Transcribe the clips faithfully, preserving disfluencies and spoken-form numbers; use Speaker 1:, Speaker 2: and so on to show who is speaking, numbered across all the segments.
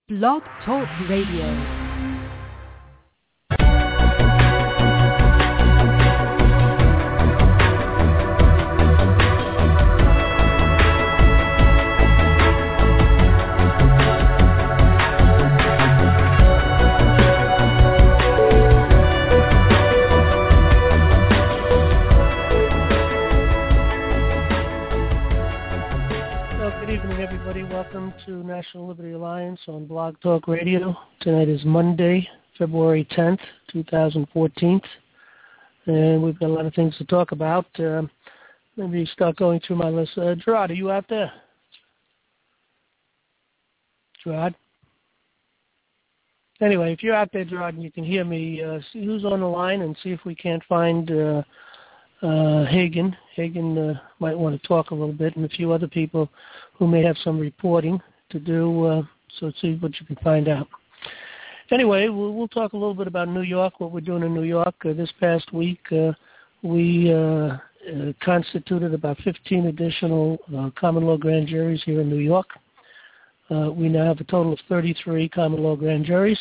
Speaker 1: Blog Talk Radio.
Speaker 2: Welcome to National Liberty Alliance on Blog Talk Radio. Tonight is Monday, February tenth, twenty fourteen, and we've got a lot of things to talk about. Uh, maybe start going through my list. Uh, Gerard, are you out there? Gerard? Anyway, if you're out there, Gerard, and you can hear me, uh, see who's on the line and see if we can't find uh, uh, Hagen. Hagen uh, might want to talk a little bit, and a few other people who may have some reporting to do, uh, so see what you can find out. Anyway, we'll, we'll talk a little bit about New York, what we're doing in New York. Uh, this past week, uh, we uh, uh, constituted about fifteen additional uh, common law grand juries here in New York. Uh, we now have a total of thirty-three common law grand juries,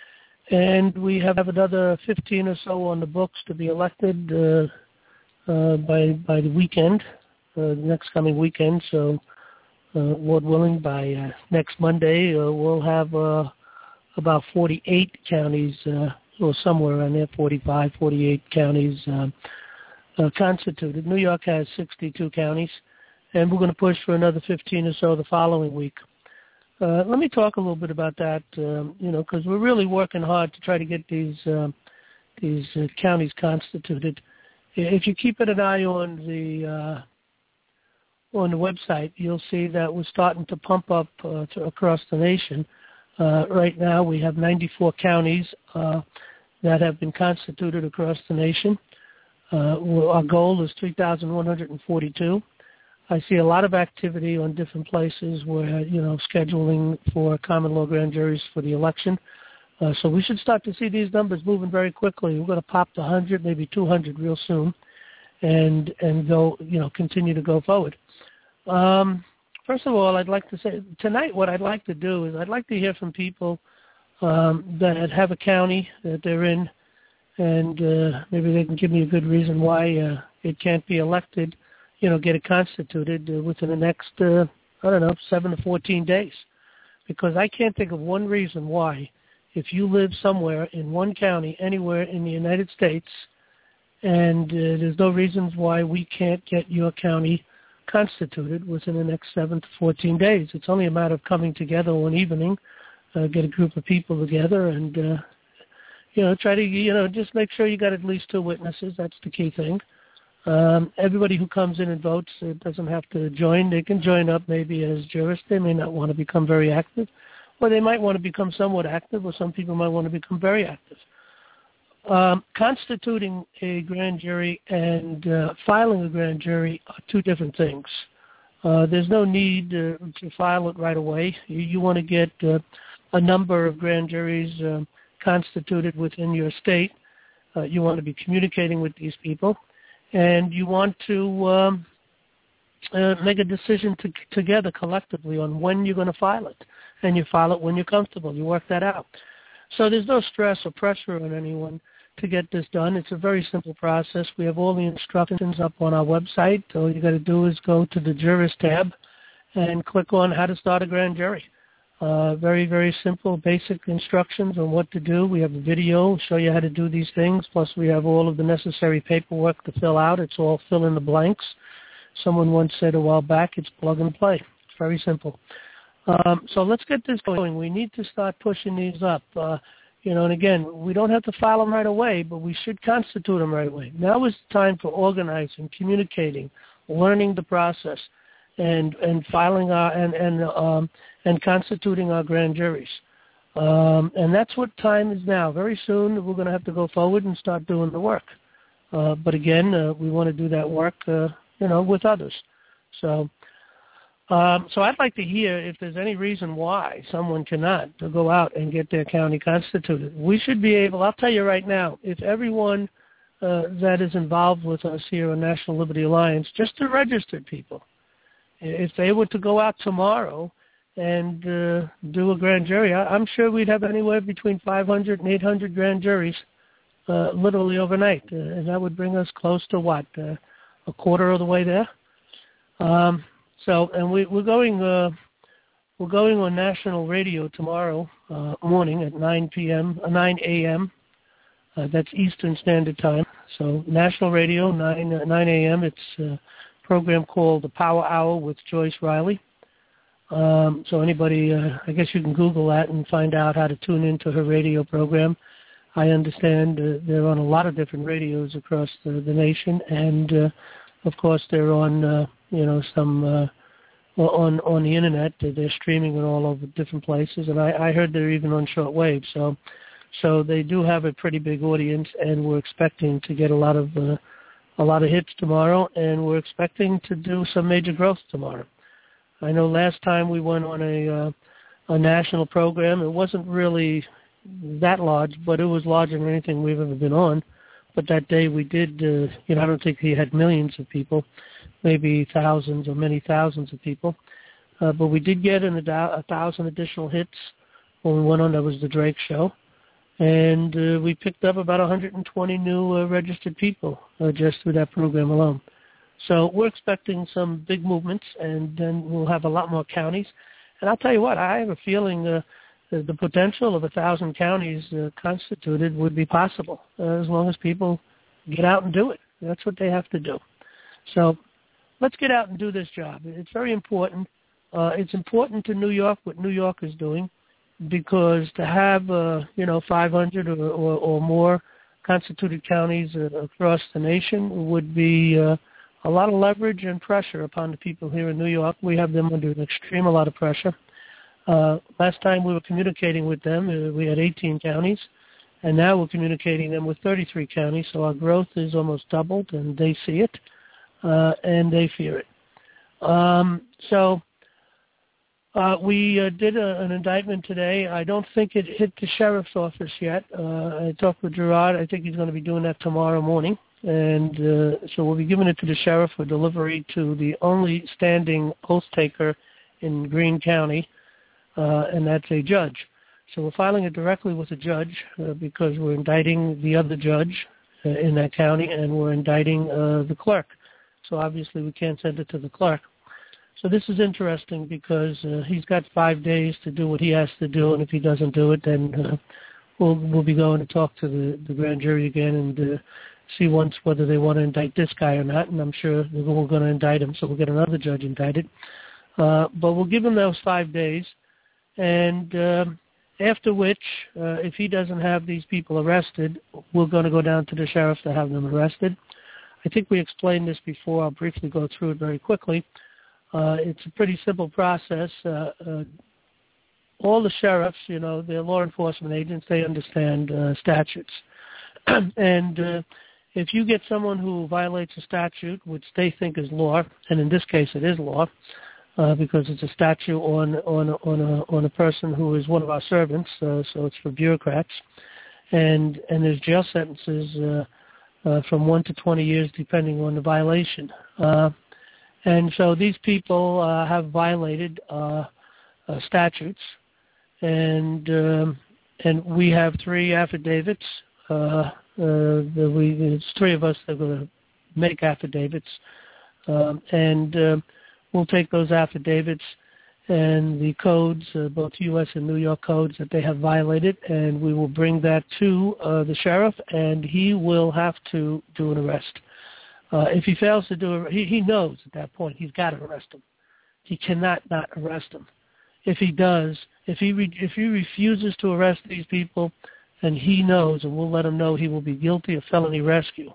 Speaker 2: and we have another fifteen or so on the books to be elected uh, uh, by by the weekend, uh, the next coming weekend. So, Uh, Lord willing, by uh, next Monday, uh, we'll have uh, about forty-eight counties, uh, or somewhere around there, forty-five, forty-eight counties uh, uh, constituted. New York has sixty-two counties, and we're going to push for another fifteen or so the following week. Uh, let me talk a little bit about that, um, you know, because we're really working hard to try to get these uh, these uh, counties constituted. If you keep an eye on the uh, on the website, you'll see that we're starting to pump up uh, to, across the nation. Uh, right now, we have ninety-four counties uh, that have been constituted across the nation. Uh, our goal is three thousand one hundred forty-two. I see a lot of activity on different places where, you know, scheduling for common law grand juries for the election. Uh, so we should start to see these numbers moving very quickly. We're going to pop to one hundred, maybe two hundred real soon, and and go, you know, continue to go forward. Um, first of all, I'd like to say tonight what I'd like to do is I'd like to hear from people um, that have a county that they're in, and uh, maybe they can give me a good reason why uh, it can't be elected, you know, get it constituted uh, within the next, uh, I don't know, seven to fourteen days. Because I can't think of one reason why, if you live somewhere in one county anywhere in the United States, and uh, there's no reasons why we can't get your county constituted within the next seven to fourteen days. It's only a matter of coming together one evening, uh, get a group of people together, and uh, you know, try to you know just make sure you got at least two witnesses. That's the key thing. Um, everybody who comes in and votes uh, doesn't have to join. They can join up maybe as jurists. They may not want to become very active, or they might want to become somewhat active, or some people might want to become very active. Um, constituting a grand jury and uh, filing a grand jury are two different things. Uh, there's no need uh, to file it right away. You, you want to get uh, a number of grand juries uh, constituted within your state. Uh, you want to be communicating with these people, and you want to um, uh, make a decision to, together collectively on when you're going to file it, and you file it when you're comfortable. You work that out. So there's no stress or pressure on anyone to get this done. It's a very simple process. We have all the instructions up on our website. All you got to do is go to the Jurors tab and click on how to start a grand jury. Uh, very, very simple, basic instructions on what to do. We have a video, show you how to do these things, plus we have all of the necessary paperwork to fill out. It's all fill in the blanks. Someone once said a while back, it's plug and play. It's very simple. Um, so let's get this going. We need to start pushing these up. Uh, You know, and again, we don't have to file them right away, but we should constitute them right away. Now is the time for organizing, communicating, learning the process, and and filing our and and um, and constituting our grand juries. Um, and that's what time is now. Very soon, we're going to have to go forward and start doing the work. Uh, but again, uh, we want to do that work, uh, you know, with others. So. Um, so I'd like to hear if there's any reason why someone cannot to go out and get their county constituted. We should be able, I'll tell you right now, if everyone uh, that is involved with us here on National Liberty Alliance, just the registered people, if they were to go out tomorrow and uh, do a grand jury. I, I'm sure we'd have anywhere between five hundred and eight hundred grand juries uh, literally overnight, uh, and that would bring us close to what, uh, a quarter of the way there. Um, so, and we, we're going uh, we're going on national radio tomorrow uh, morning at nine p.m. Uh, nine a.m. Uh, that's Eastern Standard Time. So national radio, nine uh, nine a.m. It's a program called The Power Hour with Joyce Riley. Um, so anybody, uh, I guess you can Google that and find out how to tune into her radio program. I understand uh, they're on a lot of different radios across the, the nation, and uh, of course they're on, uh, you know, some uh, on on the internet. They're streaming it all over different places, and I, I heard they're even on shortwave. So, so they do have a pretty big audience, and we're expecting to get a lot of uh, a lot of hits tomorrow, and we're expecting to do some major growth tomorrow. I know last time we went on a uh, a national program, it wasn't really that large, but it was larger than anything we've ever been on. But that day we did, uh, you know, I don't think he had millions of people, maybe thousands or many thousands of people. Uh, but we did get an, a thousand additional hits when we went on. That was the Drake show. And uh, we picked up about one hundred twenty new uh, registered people uh, just through that program alone. So we're expecting some big movements, and then we'll have a lot more counties. And I'll tell you what, I have a feeling uh, the, the potential of a thousand counties uh, constituted would be possible uh, as long as people get out and do it. That's what they have to do. So let's get out and do this job. It's very important. Uh, it's important to New York what New York is doing, because to have, uh, you know, five hundred or, or, or more constituted counties uh, across the nation would be uh, a lot of leverage and pressure upon the people here in New York. We have them under an extreme a lot of pressure. Uh, last time we were communicating with them, uh, we had eighteen counties, and now we're communicating them with thirty-three counties, so our growth is almost doubled, and they see it, uh, and they fear it. Um, so uh, we uh, did a, an indictment today. I don't think it hit the sheriff's office yet. Uh, I talked with Gerard. I think he's going to be doing that tomorrow morning. And uh, so we'll be giving it to the sheriff for delivery to the only standing oath taker in Greene County, uh, and that's a judge. So we're filing it directly with the judge uh, because we're indicting the other judge uh, in that county, and we're indicting uh, the clerk. So obviously we can't send it to the clerk. So this is interesting because uh, he's got five days to do what he has to do, and if he doesn't do it, then uh, we'll we'll be going to talk to the, the grand jury again and uh, see once whether they want to indict this guy or not, and I'm sure we're going to indict him, so we'll get another judge indicted. Uh, but we'll give him those five days, and uh, after which, uh, if he doesn't have these people arrested, we're going to go down to the sheriff to have them arrested. I think we explained this before. I'll briefly go through it very quickly. Uh, it's a pretty simple process. Uh, uh, all the sheriffs, you know, they're law enforcement agents. They understand uh, statutes. and uh, if you get someone who violates a statute, which they think is law, and in this case it is law, uh, because it's a statute on on on a on a person who is one of our servants, uh, so it's for bureaucrats, and and there's jail sentences uh, uh, from one to twenty years depending on the violation. Uh, and so these people uh, have violated uh, uh, statutes, and um, and we have three affidavits. Uh, Uh, the, we, it's three of us that are going to make affidavits, um, and uh, we'll take those affidavits and the codes, uh, both U S and New York codes that they have violated, and we will bring that to uh, the sheriff, and he will have to do an arrest. Uh, if he fails to do it, he, he knows at that point he's got to arrest him. He cannot not arrest him. If he does, if he re, if he refuses to arrest these people, and he knows, and we'll let him know he will be guilty of felony rescue,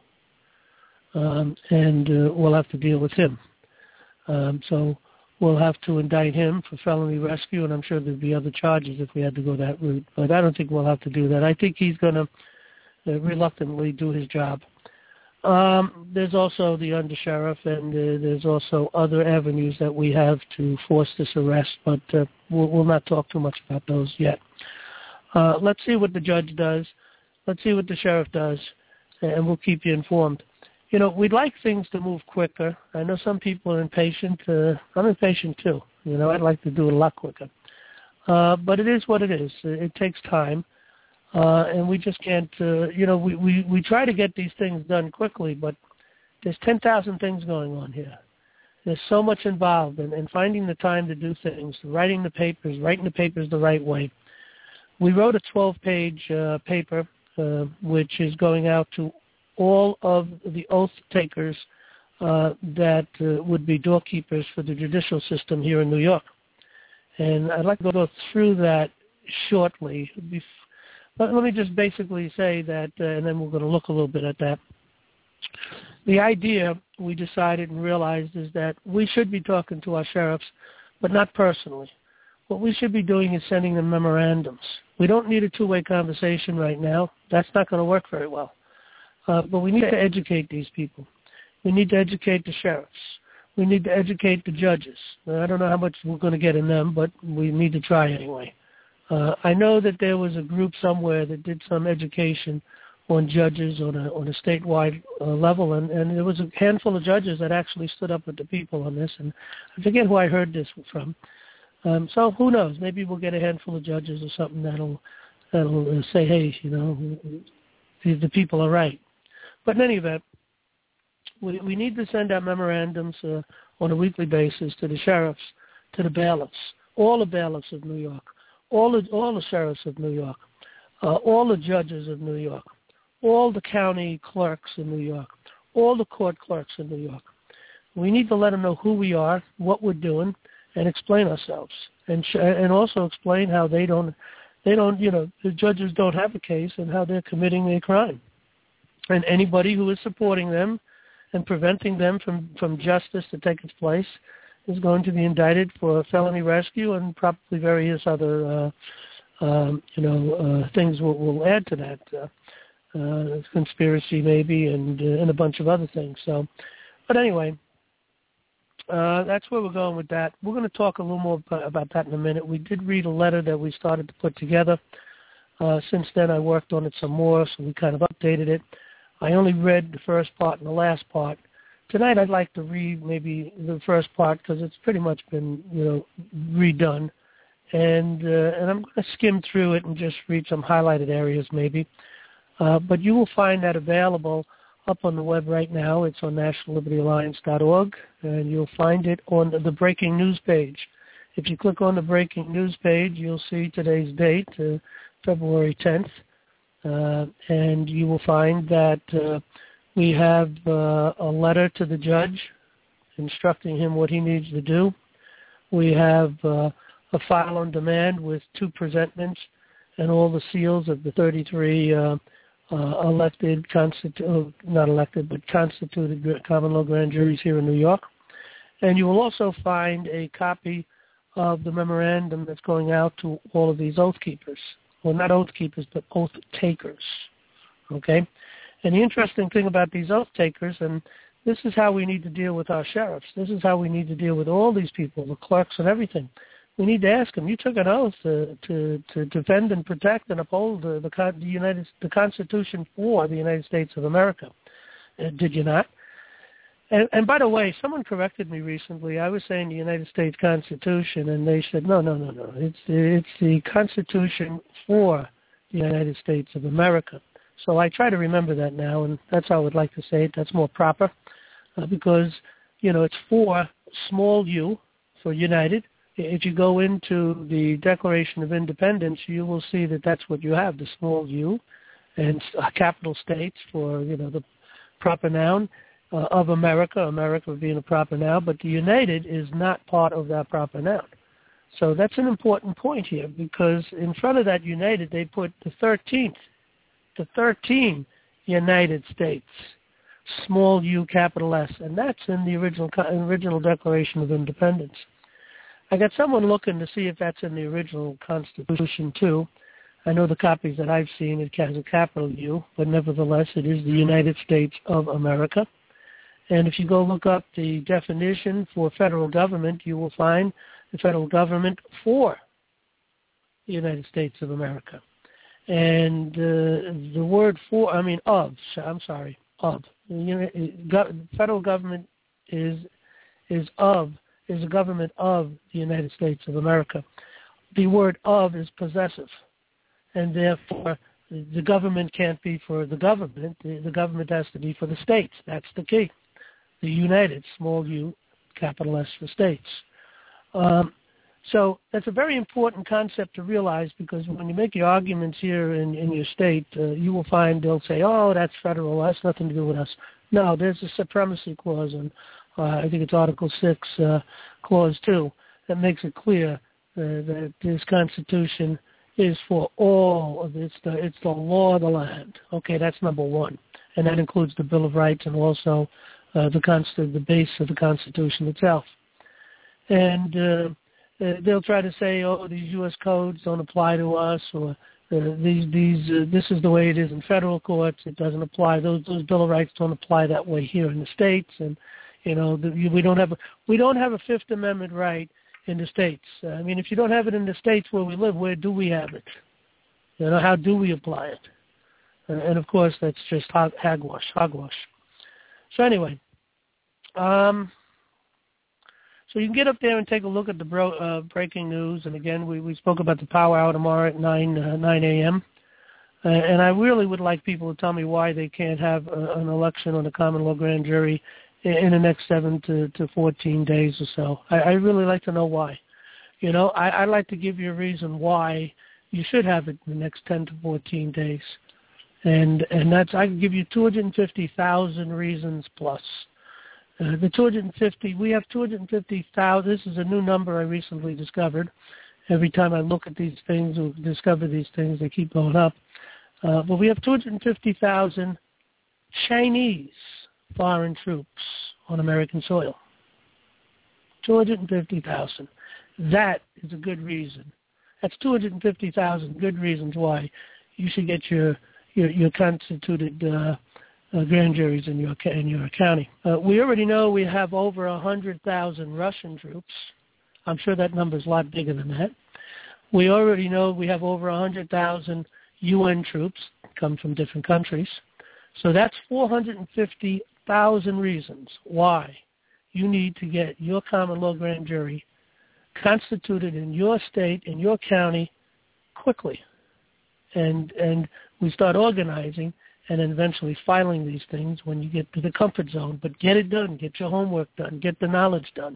Speaker 2: um, and uh, we'll have to deal with him. Um, so we'll have to indict him for felony rescue, and I'm sure there'd be other charges if we had to go that route. But I don't think we'll have to do that. I think he's going to uh, reluctantly do his job. Um, there's also the undersheriff, and uh, there's also other avenues that we have to force this arrest, but uh, we'll, we'll not talk too much about those yet. Uh, let's see what the judge does. Let's see what the sheriff does, and we'll keep you informed. you know, we'd like things to move quicker. I know some people are impatient. Uh, I'm impatient too. You know, I'd like to do it a lot quicker. Uh, but it is what it is. It, it takes time. Uh, and we just can't, uh, you know, we, we, we try to get these things done quickly, but there's ten thousand things going on here. There's so much involved in, in finding the time to do things, writing the papers, writing the papers the right way. We wrote a twelve-page uh, paper, uh, which is going out to all of the oath takers uh, that uh, would be doorkeepers for the judicial system here in New York. And I'd like to go through that shortly. But let me just basically say that, uh, and then we're going to look a little bit at that. The idea we decided and realized is that we should be talking to our sheriffs, but not personally. What we should be doing is sending them memorandums. We don't need a two-way conversation right now. That's not going to work very well. Uh, but we need to educate these people. We need to educate the sheriffs. We need to educate the judges. Now, I don't know how much we're going to get in them, but we need to try anyway. Uh, I know that there was a group somewhere that did some education on judges on a on a statewide uh, level, and, and there was a handful of judges that actually stood up with the people on this, and I forget who I heard this from. Um, so who knows? Maybe we'll get a handful of judges or something that'll that'll uh, say, hey, you know, the, the people are right. But in any event, we, we need to send out memorandums uh, on a weekly basis to the sheriffs, to the bailiffs, all the bailiffs of New York, all the, all the sheriffs of New York, uh, all the judges of New York, all the county clerks in New York, all the court clerks in New York. We need to let them know who we are, what we're doing, and explain ourselves, and sh- and also explain how they don't, they don't, you know, the judges don't have a case and how they're committing a crime. And anybody who is supporting them and preventing them from, from justice to take its place is going to be indicted for felony rescue and probably various other, uh, um, you know, uh, things will, will add to that. Uh, uh, conspiracy maybe and, uh, and a bunch of other things. So, but anyway, uh, that's where we're going with that. We're going to talk a little more about that in a minute. We did read a letter that we started to put together. Uh, since then, I worked on it some more, so we kind of updated it. I only read the first part and the last part. Tonight, I'd like to read maybe the first part because it's pretty much been, you know, redone. And, uh, and I'm going to skim through it and just read some highlighted areas maybe. Uh, but you will find that available up on the web right now. It's on national liberty alliance dot org, and you'll find it on the breaking news page. If you click on the breaking news page, you'll see today's date, uh, February tenth, uh, and you will find that uh, we have uh, a letter to the judge instructing him what he needs to do. We have uh, a file on demand with two presentments and all the seals of the thirty-three uh, uh, elected, constitu- not elected, but constituted common law grand juries here in New York. And you will also find a copy of the memorandum that's going out to all of these oath keepers. Well, not oath keepers, but oath takers. Okay? And the interesting thing about these oath takers, and this is how we need to deal with our sheriffs. This is how we need to deal with all these people, the clerks and everything. We need to ask them, you took an oath to, to, to defend and protect and uphold the, the, the, United, the Constitution for the United States of America. Uh, did you not? And, and by the way, someone corrected me recently. I was saying the United States Constitution, and they said, no, no, no, no. It's, it's the Constitution for the United States of America. So I try to remember that now, and that's how I would like to say it. That's more proper uh, because, you know, it's for small u, for United. If you go into the Declaration of Independence, you will see that that's what you have, the small u, and capital states for, you know, the proper noun uh, of America, America being a proper noun, but the United is not part of that proper noun. So that's an important point here because in front of that United, they put the thirteenth, the thirteen United States, small u, capital S, and that's in the original original Declaration of Independence. I got someone looking to see if that's in the original Constitution, too. I know the copies that I've seen, it has a capital U, but nevertheless, it is the United States of America. And if you go look up the definition for federal government, you will find the federal government for the United States of America. And uh, the word for, I mean of, I'm sorry, of. You know, go, federal government is is of is a government of the United States of America. The word of is possessive, and therefore the government can't be for the government. The, the government has to be for the states. That's the key. The United, small u, capital S for states. Um, so that's a very important concept to realize, because when you make your arguments here in, in your state, uh, you will find they'll say, oh, that's federal, that's nothing to do with us. No, there's a supremacy clause, and uh, I think it's Article six, uh, Clause two, that makes it clear uh, that this Constitution is for all of it's the it's the law of the land. Okay, that's number one, and that includes the Bill of Rights and also uh, the const- the base of the Constitution itself. And uh, uh, they'll try to say, oh, these U S codes don't apply to us, or uh, these these uh, this is the way it is in federal courts. It doesn't apply. Those those Bill of Rights don't apply that way here in the states, and you know the, we don't have a, we don't have a Fifth Amendment right in the states. Uh, I mean, if you don't have it in the states where we live, where do we have it? You know, how do we apply it? Uh, and of course, that's just hog, hogwash, hogwash. So anyway, um, so you can get up there and take a look at the bro, uh, breaking news. And again, we, we spoke about the Power Hour tomorrow at nine a.m. Uh, and I really would like people to tell me why they can't have a, an election on the common law grand jury in the next seven to, to fourteen days or so. I, I really like to know why. You know, I, I'd like to give you a reason why you should have it in the next ten to fourteen days. And and that's, I can give you two hundred fifty thousand reasons plus. Uh, the two hundred fifty, we have two hundred fifty thousand, this is a new number I recently discovered. Every time I look at these things or discover these things, they keep going up. Uh, but we have two hundred fifty thousand Chinese foreign troops on American soil. two hundred fifty thousand. That is a good reason. That's two hundred fifty thousand good reasons why you should get your your, your constituted uh, uh, grand juries in your in your county. Uh, we already know we have over one hundred thousand Russian troops. I'm sure that number is a lot bigger than that. We already know we have over one hundred thousand U N troops, come from different countries. So that's four hundred fifty thousand reasons why you need to get your common law grand jury constituted in your state, in your county, quickly. And and we start organizing and then eventually filing these things when you get to the comfort zone. But get it done. Get your homework done. Get the knowledge done.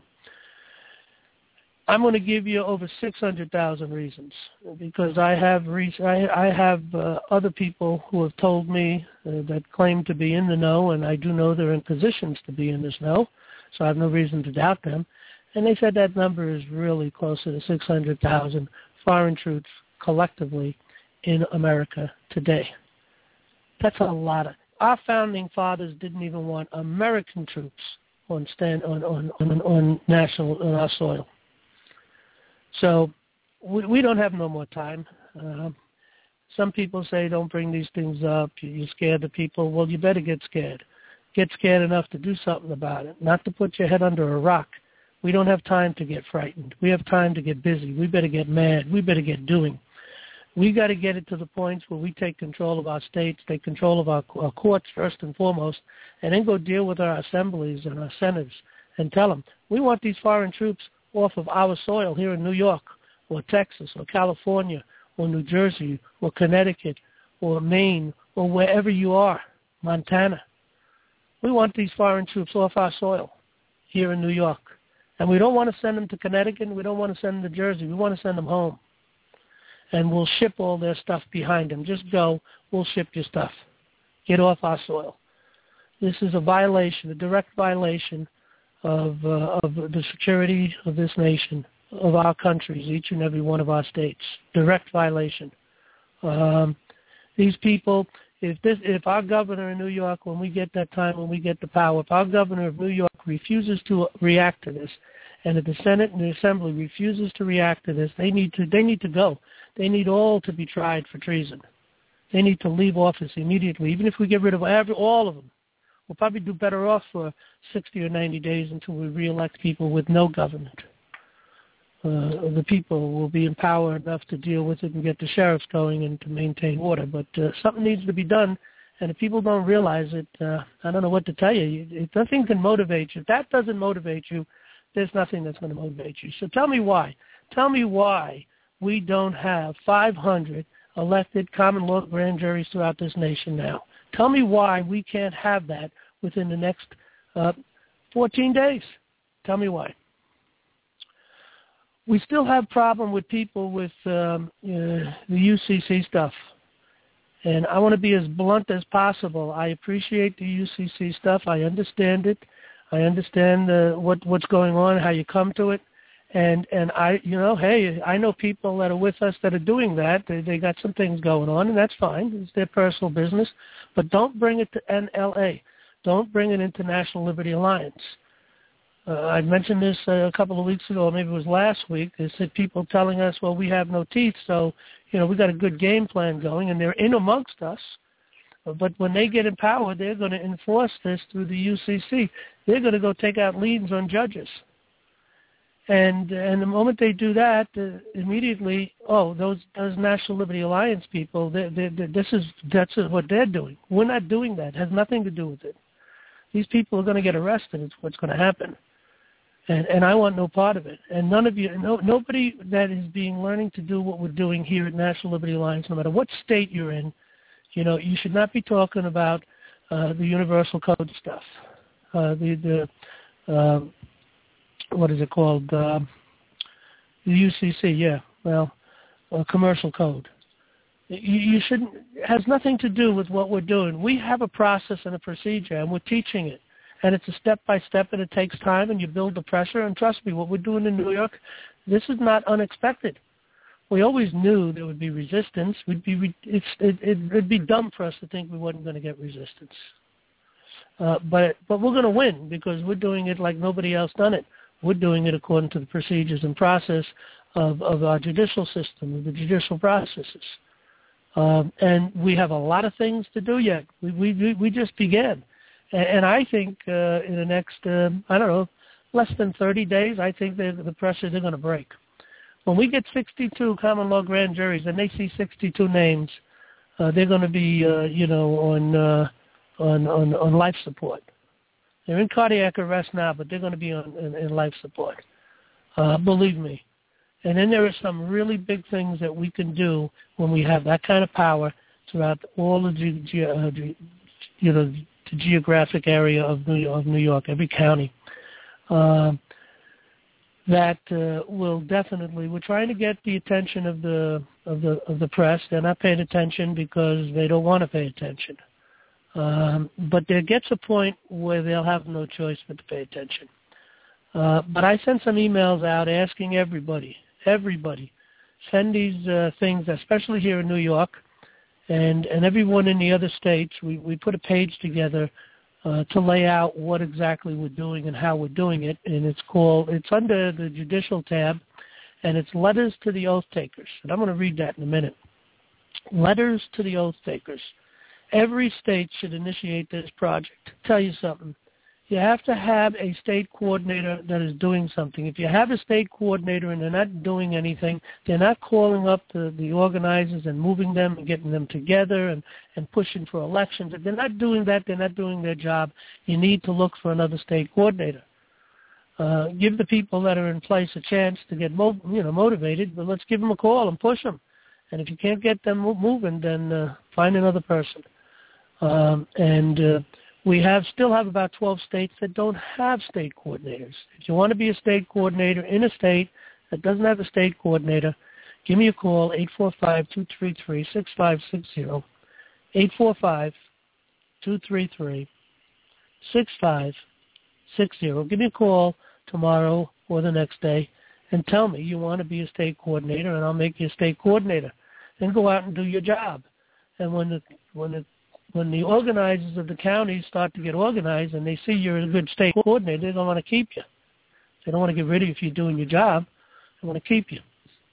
Speaker 2: I'm going to give you over six hundred thousand reasons, because I have re- I, I have uh, other people who have told me uh, that claim to be in the know, and I do know they're in positions to be in this know, so I have no reason to doubt them. And they said that number is really closer to six hundred thousand foreign troops collectively in America today. That's a lot of. Our founding fathers didn't even want American troops on stand on on on, on national on our soil. So we, we don't have no more time. Uh, some people say don't bring these things up. You, you scare the people. Well, you better get scared. Get scared enough to do something about it, not to put your head under a rock. We don't have time to get frightened. We have time to get busy. We better get mad. We better get doing. We got to get it to the point where we take control of our states, take control of our, our courts first and foremost, and then go deal with our assemblies and our senators and tell them, we want these foreign troops off of our soil here in New York or Texas or California or New Jersey or Connecticut or Maine or wherever you are, Montana. We want these foreign troops off our soil here in New York. And we don't want to send them to Connecticut. We don't want to send them to Jersey. We want to send them home. And we'll ship all their stuff behind them. Just go. We'll ship your stuff. Get off our soil. This is a violation, a direct violation of uh, of the security of this nation, of our countries, each and every one of our states. Direct violation. Um, these people, if this, if our governor in New York, when we get that time, when we get the power, if our governor of New York refuses to react to this, and if the Senate and the Assembly refuses to react to this, they need to they need to go. They need all to be tried for treason. They need to leave office immediately, even if we get rid of every, all of them. We'll probably do better off for sixty or ninety days until we reelect people with no government. Uh, the people will be empowered enough to deal with it and get the sheriffs going and to maintain order. But uh, something needs to be done, And if people don't realize it, uh, I don't know what to tell you. If nothing can motivate you, if that doesn't motivate you, there's nothing that's going to motivate you. So tell me why. Tell me why we don't have five hundred elected common law grand juries throughout this nation now. Tell me why we can't have that within the next uh, fourteen days. Tell me why. We still have problem with people with um, uh, the U C C stuff. And I want to be as blunt as possible. I appreciate the U C C stuff. I understand it. I understand uh, what what's going on, how you come to it. And and I, you know, hey, I know people that are with us that are doing that. They, they got some things going on, and that's fine. It's their personal business. But don't bring it to N L A. Don't bring it into National Liberty Alliance. Uh, I mentioned this uh, a couple of weeks ago, or maybe it was last week. They said people telling us, well, we have no teeth, so, you know, we got a good game plan going, and they're in amongst us. But when they get in power, they're going to enforce this through the U C C. They're going to go take out liens on judges. And and the moment they do that, uh, immediately, oh, those those National Liberty Alliance people, they, they, they, this is that's what they're doing. We're not doing that. It has nothing to do with it. These people are going to get arrested. It's what's going to happen. And and I want no part of it. And none of you, no, nobody that is being learning to do what we're doing here at National Liberty Alliance, no matter what state you're in, you know, you should not be talking about uh, the universal code stuff. Uh, the the uh, what is it called? Uh, the U C C, yeah. Well, uh, commercial code. You, you shouldn't. It has nothing to do with what we're doing. We have a process and a procedure, and we're teaching it. And it's a step-by-step, and it takes time, and you build the pressure. And trust me, what we're doing in New York, this is not unexpected. We always knew there would be resistance. We'd be, it's, it, it would be dumb for us to think we weren't going to get resistance. Uh, but but we're going to win because we're doing it like nobody else done it. We're doing it according to the procedures and process of, of our judicial system, of the judicial processes. Um, and we have a lot of things to do yet. We we, we just began. And I think uh, in the next, uh, I don't know, less than thirty days, I think the pressures are going to break. When we get sixty-two common law grand juries and they see sixty-two names, uh, they're going to be, uh, you know, on, uh, on on on life support. They're in cardiac arrest now, but they're going to be on in, in life support. Uh, believe me. And then there are some really big things that we can do when we have that kind of power throughout all the, ge- ge- uh, ge- you know. the geographic area of New York, of New York every county, uh, that uh, will definitely. We're trying to get the attention of the of the of the press. They're not paying attention because they don't want to pay attention. Um, but there gets a point where they'll have no choice but to pay attention. Uh, but I sent some emails out asking everybody, everybody, send these uh, things, especially here in New York. And, and everyone in the other states, we, we put a page together uh, to lay out what exactly we're doing and how we're doing it. And it's called, it's under the judicial tab, and it's Letters to the Oath Takers. And I'm going to read that in a minute. Letters to the Oath Takers. Every state should initiate this project. Tell you something. You have to have a state coordinator that is doing something. If you have a state coordinator and they're not doing anything, they're not calling up the, the organizers and moving them and getting them together and, and pushing for elections. If they're not doing that, they're not doing their job. You need to look for another state coordinator. Uh, give the people that are in place a chance to get mo- you know, motivated, but let's give them a call and push them. And if you can't get them moving, then uh, find another person. Um, and... Uh, We have still have about twelve states that don't have state coordinators. If you want to be a state coordinator in a state that doesn't have a state coordinator, give me a call, eight four five, two three three, six five six zero, eight four five, two three three, six five six zero. Give me a call tomorrow or the next day and tell me you want to be a state coordinator, and I'll make you a state coordinator. Then go out and do your job. And when the when the When the organizers of the counties start to get organized and they see you're a good state coordinator, they don't want to keep you. They don't want to get rid of you if you're doing your job. They want to keep you.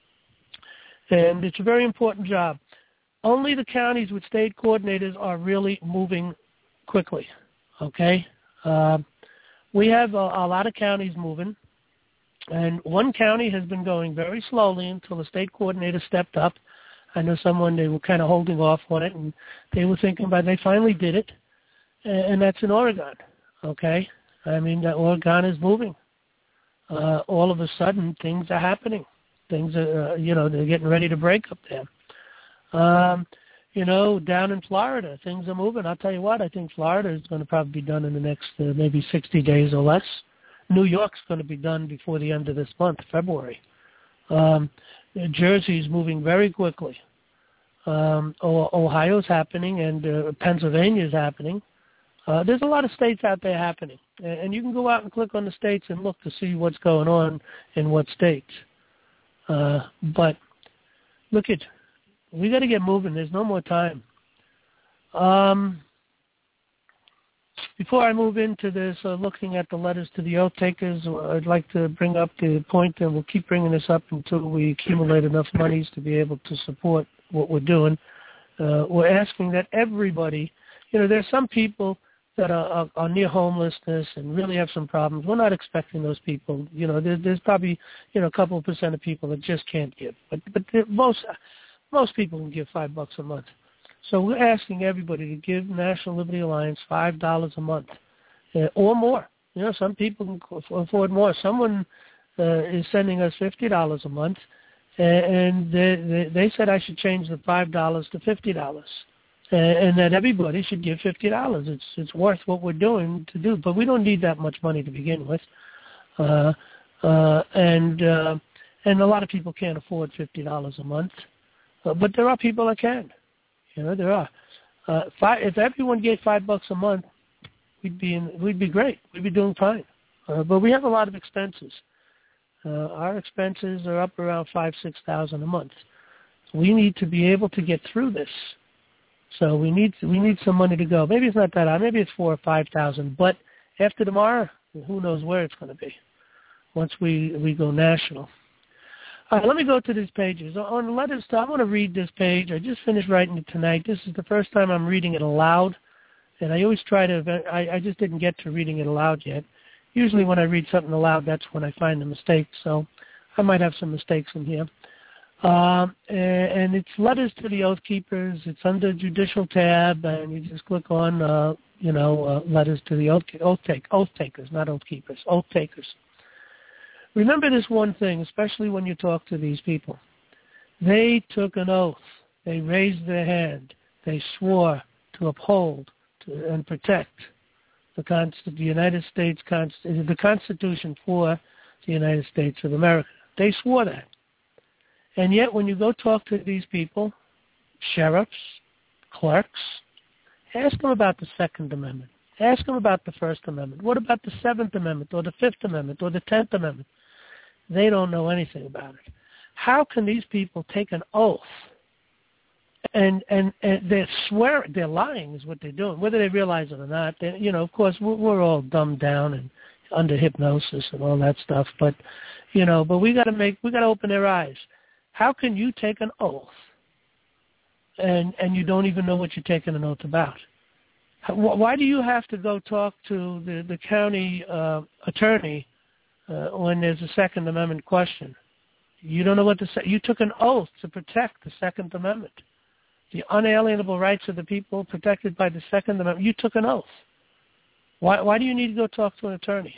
Speaker 2: And it's a very important job. Only the counties with state coordinators are really moving quickly, okay? Uh, we have a, a lot of counties moving, and one county has been going very slowly until the state coordinator stepped up. I know someone, they were kind of holding off on it, and they were thinking about, they finally did it, and that's in Oregon, okay? I mean, that Oregon is moving. Uh, all of a sudden, things are happening. Things are, uh, you know, they're getting ready to break up there. Um, you know, down in Florida, things are moving. I'll tell you what, I think Florida is going to probably be done in the next uh, maybe sixty days or less. New York's going to be done before the end of this month, February. Um, Jersey is moving very quickly. Um, Ohio's happening, and uh, Pennsylvania is happening. Uh, there's a lot of states out there happening, and you can go out and click on the states and look to see what's going on in what states. Uh, but look at, we got to get moving. There's no more time. Um, before I move into this, uh, looking at the letters to the oath takers, I'd like to bring up the point, and we'll keep bringing this up until we accumulate enough monies to be able to support what we're doing. Uh, we're asking that everybody, you know, there's some people that are, are, are near homelessness and really have some problems. We're not expecting those people. You know, there, there's probably, you know, a couple of percent of people that just can't give. But but most most people can give five bucks a month. So we're asking everybody to give National Liberty Alliance five dollars a month uh, or more. You know, some people can afford more. Someone uh, is sending us fifty dollars a month, and they, they, they said I should change the five dollars to fifty dollars. And that everybody should give fifty dollars. It's it's worth what we're doing to do, but we don't need that much money to begin with. Uh, uh, and uh, and a lot of people can't afford fifty dollars a month, uh, but there are people that can. You know, there are. Uh, five, if everyone gave five bucks a month, we'd be in, we'd be great. We'd be doing fine. Uh, but we have a lot of expenses. Uh, our expenses are up around five six thousand a month. We need to be able to get through this. So we need we need some money to go. Maybe it's not that high. Maybe it's four or five thousand. But after tomorrow, who knows where it's going to be once we, we go national. All right, let me go to these pages. On letters, I want to read this page. I just finished writing it tonight. This is the first time I'm reading it aloud, and I always try to. I, I just didn't get to reading it aloud yet. Usually, when I read something aloud, that's when I find the mistake. So I might have some mistakes in here. Um, and, and it's letters to the Oath Keepers. It's under Judicial tab, and you just click on, uh, you know, uh, letters to the Oath, oath, take, oath Takers, not Oath Keepers, Oath Takers. Remember this one thing, especially when you talk to these people. They took an oath. They raised their hand. They swore to uphold to, and protect the, Const- the United States, Const- the Constitution for the United States of America. They swore that. And yet when you go talk to these people, sheriffs, clerks, ask them about the Second Amendment. Ask them about the First Amendment. What about the Seventh Amendment or the Fifth Amendment or the Tenth Amendment? They don't know anything about it. How can these people take an oath and and, and they're swearing, they're lying is what they're doing, whether they realize it or not. They, you know, of course, we're, we're all dumbed down and under hypnosis and all that stuff. But, you know, but we got to make, we got to open their eyes. How can you take an oath and and you don't even know what you're taking an oath about? Why do you have to go talk to the, the county uh, attorney uh, when there's a Second Amendment question? You don't know what to say. You took an oath to protect the Second Amendment, the unalienable rights of the people protected by the Second Amendment. You took an oath. Why, why do you need to go talk to an attorney?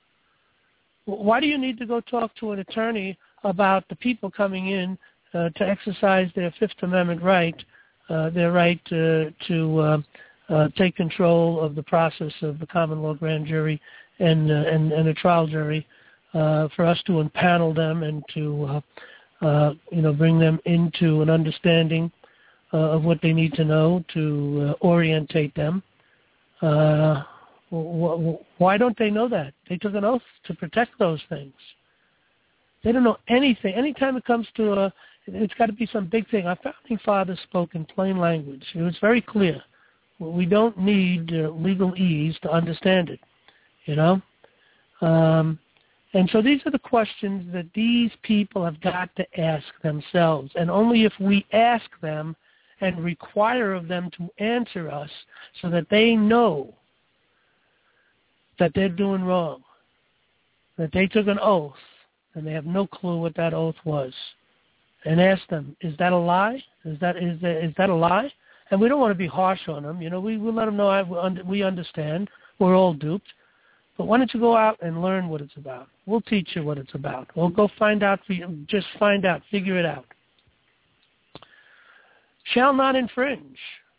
Speaker 2: Why do you need to go talk to an attorney about the people coming in uh, to exercise their Fifth Amendment right, uh, their right uh, to uh, uh, take control of the process of the common law grand jury and uh, and, and a trial jury, uh, for us to empanel them and to uh, uh, you know bring them into an understanding uh, of what they need to know to uh, orientate them. Uh, why don't they know that? They took an oath to protect those things. They don't know anything. Anytime it comes to a, it's got to be some big thing. Our founding fathers spoke in plain language. It was very clear. We don't need uh, legalese to understand it, you know. Um, and so these are the questions that these people have got to ask themselves. And only if we ask them and require of them to answer us so that they know that they're doing wrong, that they took an oath, and they have no clue what that oath was. and ask them, is that a lie? Is that is that, is that a lie? And we don't want to be harsh on them. You know, we, we let them know I, we understand. We're all duped. But why don't you go out and learn what it's about? We'll teach you what it's about. We'll go find out for you. Just find out. Figure it out. Shall not infringe.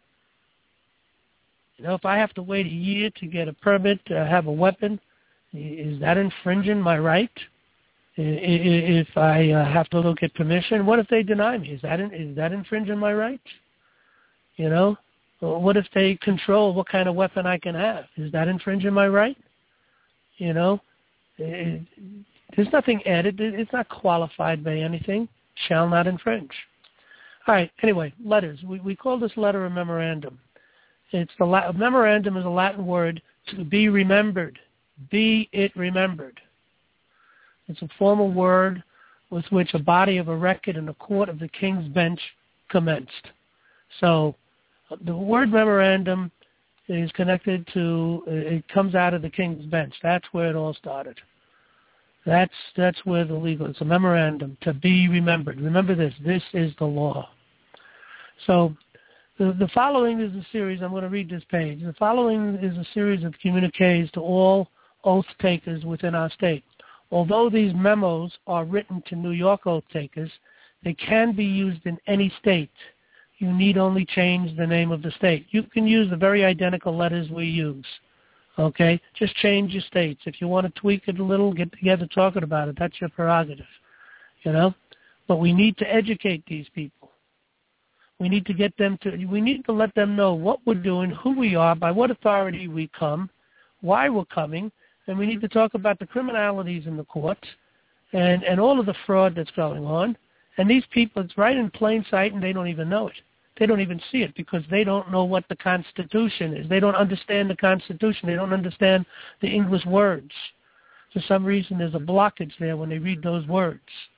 Speaker 2: You know, if I have to wait a year to get a permit to have a weapon, is that infringing my right? If I uh, have to look at permission, what if they deny me? Is that is that infringing my right? You know, what if they control what kind of weapon I can have? Is that infringing my right? You know, it, there's nothing added. It's not qualified by anything. Shall not infringe. All right. Anyway, letters. We we call this letter a memorandum. It's the La- memorandum is a Latin word to be remembered. Be it remembered. It's a formal word with which a body of a record in the court of the king's bench commenced. So the word memorandum is connected to, it comes out of the king's bench. That's where it all started. That's that's where the legal, it's a memorandum to be remembered. Remember this, this is the law. So the, the following is a series, I'm going to read this page. The following is a series of communiques to all oath takers within our state. Although these memos are written to New York oath takers, they can be used in any state. You need only change the name of the state. You can use the very identical letters we use. Okay? Just change your states. If you want to tweak it a little, get together talking about it. That's your prerogative. You know? But we need to educate these people. We need to get them to, we need to let them know what we're doing, who we are, by what authority we come, why we're coming, and we need to talk about the criminalities in the courts and, and all of the fraud that's going on. And these people, it's right in plain sight, and they don't even know it. They don't even see it because they don't know what the Constitution is. They don't understand the Constitution. They don't understand the English words. For some reason, there's a blockage there when they read those words.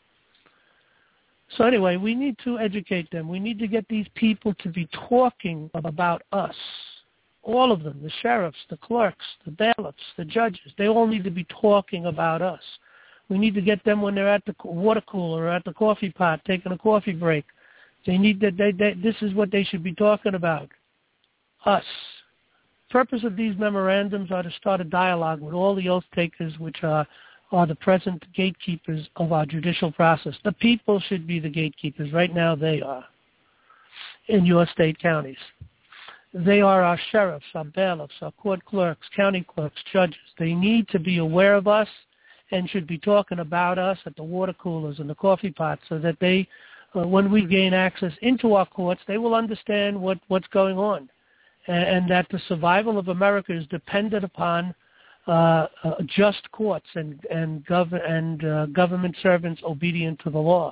Speaker 2: So anyway, we need to educate them. We need to get these people to be talking about us. All of them, the sheriffs, the clerks, the bailiffs, the judges, they all need to be talking about us. We need to get them when they're at the water cooler or at the coffee pot taking a coffee break. They need that. They, they, this is what they should be talking about. Us. Purpose of these memorandums are to start a dialogue with all the oath takers, which are, are the present gatekeepers of our judicial process. The people should be the gatekeepers. Right now they are in your state counties. They are our sheriffs, our bailiffs, our court clerks, county clerks, judges. They need to be aware of us and should be talking about us at the water coolers and the coffee pots so that they, uh, when we gain access into our courts, they will understand what, what's going on and, and that the survival of America is dependent upon uh, uh, just courts and, and, gov- and uh, government servants obedient to the law.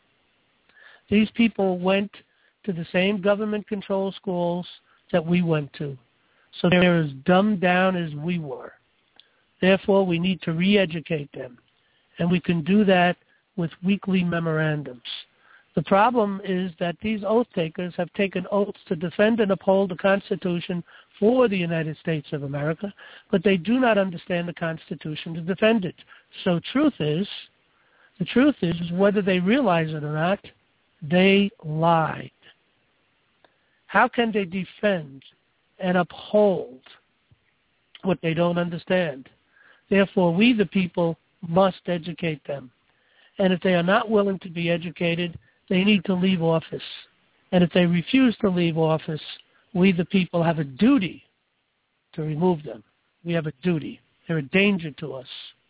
Speaker 2: These people went to the same government-controlled schools that we went to. So they're as dumbed down as we were. Therefore, we need to re-educate them. And we can do that with weekly memorandums. The problem is that these oath takers have taken oaths to defend and uphold the Constitution for the United States of America, but they do not understand the Constitution to defend it. So truth is, the truth is, whether they realize it or not, they lied. How can they defend and uphold what they don't understand? Therefore, we the people must educate them. And if they are not willing to be educated, they need to leave office. And if they refuse to leave office, we the people have a duty to remove them. We have a duty. They're a danger to us.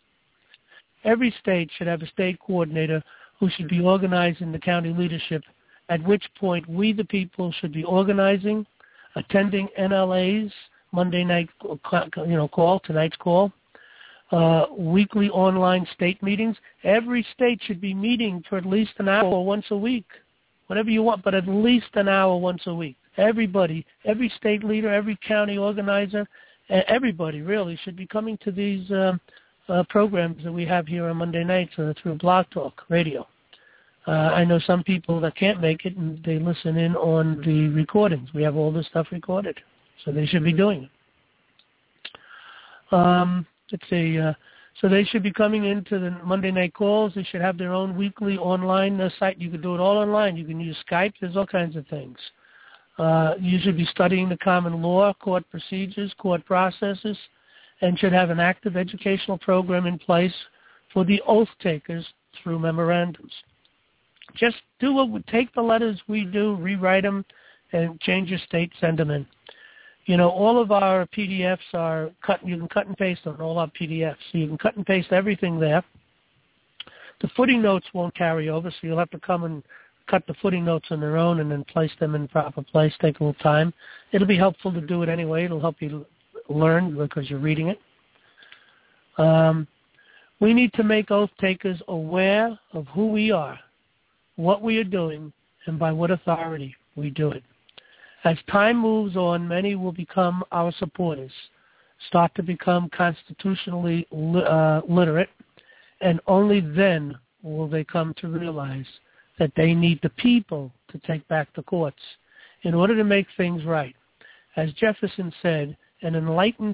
Speaker 2: Every state should have a state coordinator who should be organizing the county leadership, at which point we the people should be organizing, attending N L A's Monday night you know, call, tonight's call, uh, weekly online state meetings. Every state should be meeting for at least an hour once a week, whatever you want, but at least an hour once a week. Everybody, every state leader, every county organizer, everybody really should be coming to these uh, uh, programs that we have here on Monday nights uh, through Blog Talk Radio. Uh, I know some people that can't make it, and they listen in on the recordings. We have all this stuff recorded, so they should be doing it. Um, let's see. Uh, So they should be coming into the Monday night calls. They should have their own weekly online uh, site. You can do it all online. You can use Skype. There's all kinds of things. Uh, you should be studying the common law, court procedures, court processes, and should have an active educational program in place for the oath takers through memorandums. Just do what we take the letters we do, rewrite them, and change your state, send them in. You know, all of our P D Fs are cut. You can cut and paste on all our P D Fs. So you can cut and paste everything there. The footing notes won't carry over, so you'll have to come and cut the footing notes on their own and then place them in the proper place. Take a little time. It'll be helpful to do it anyway. It'll help you learn because you're reading it. Um, we need to make oath takers aware of who we are, what we are doing, and by what authority we do it. As time moves on, many will become our supporters, start to become constitutionally uh, literate, and only then will they come to realize that they need the people to take back the courts in order to make things right. As Jefferson said, an enlightened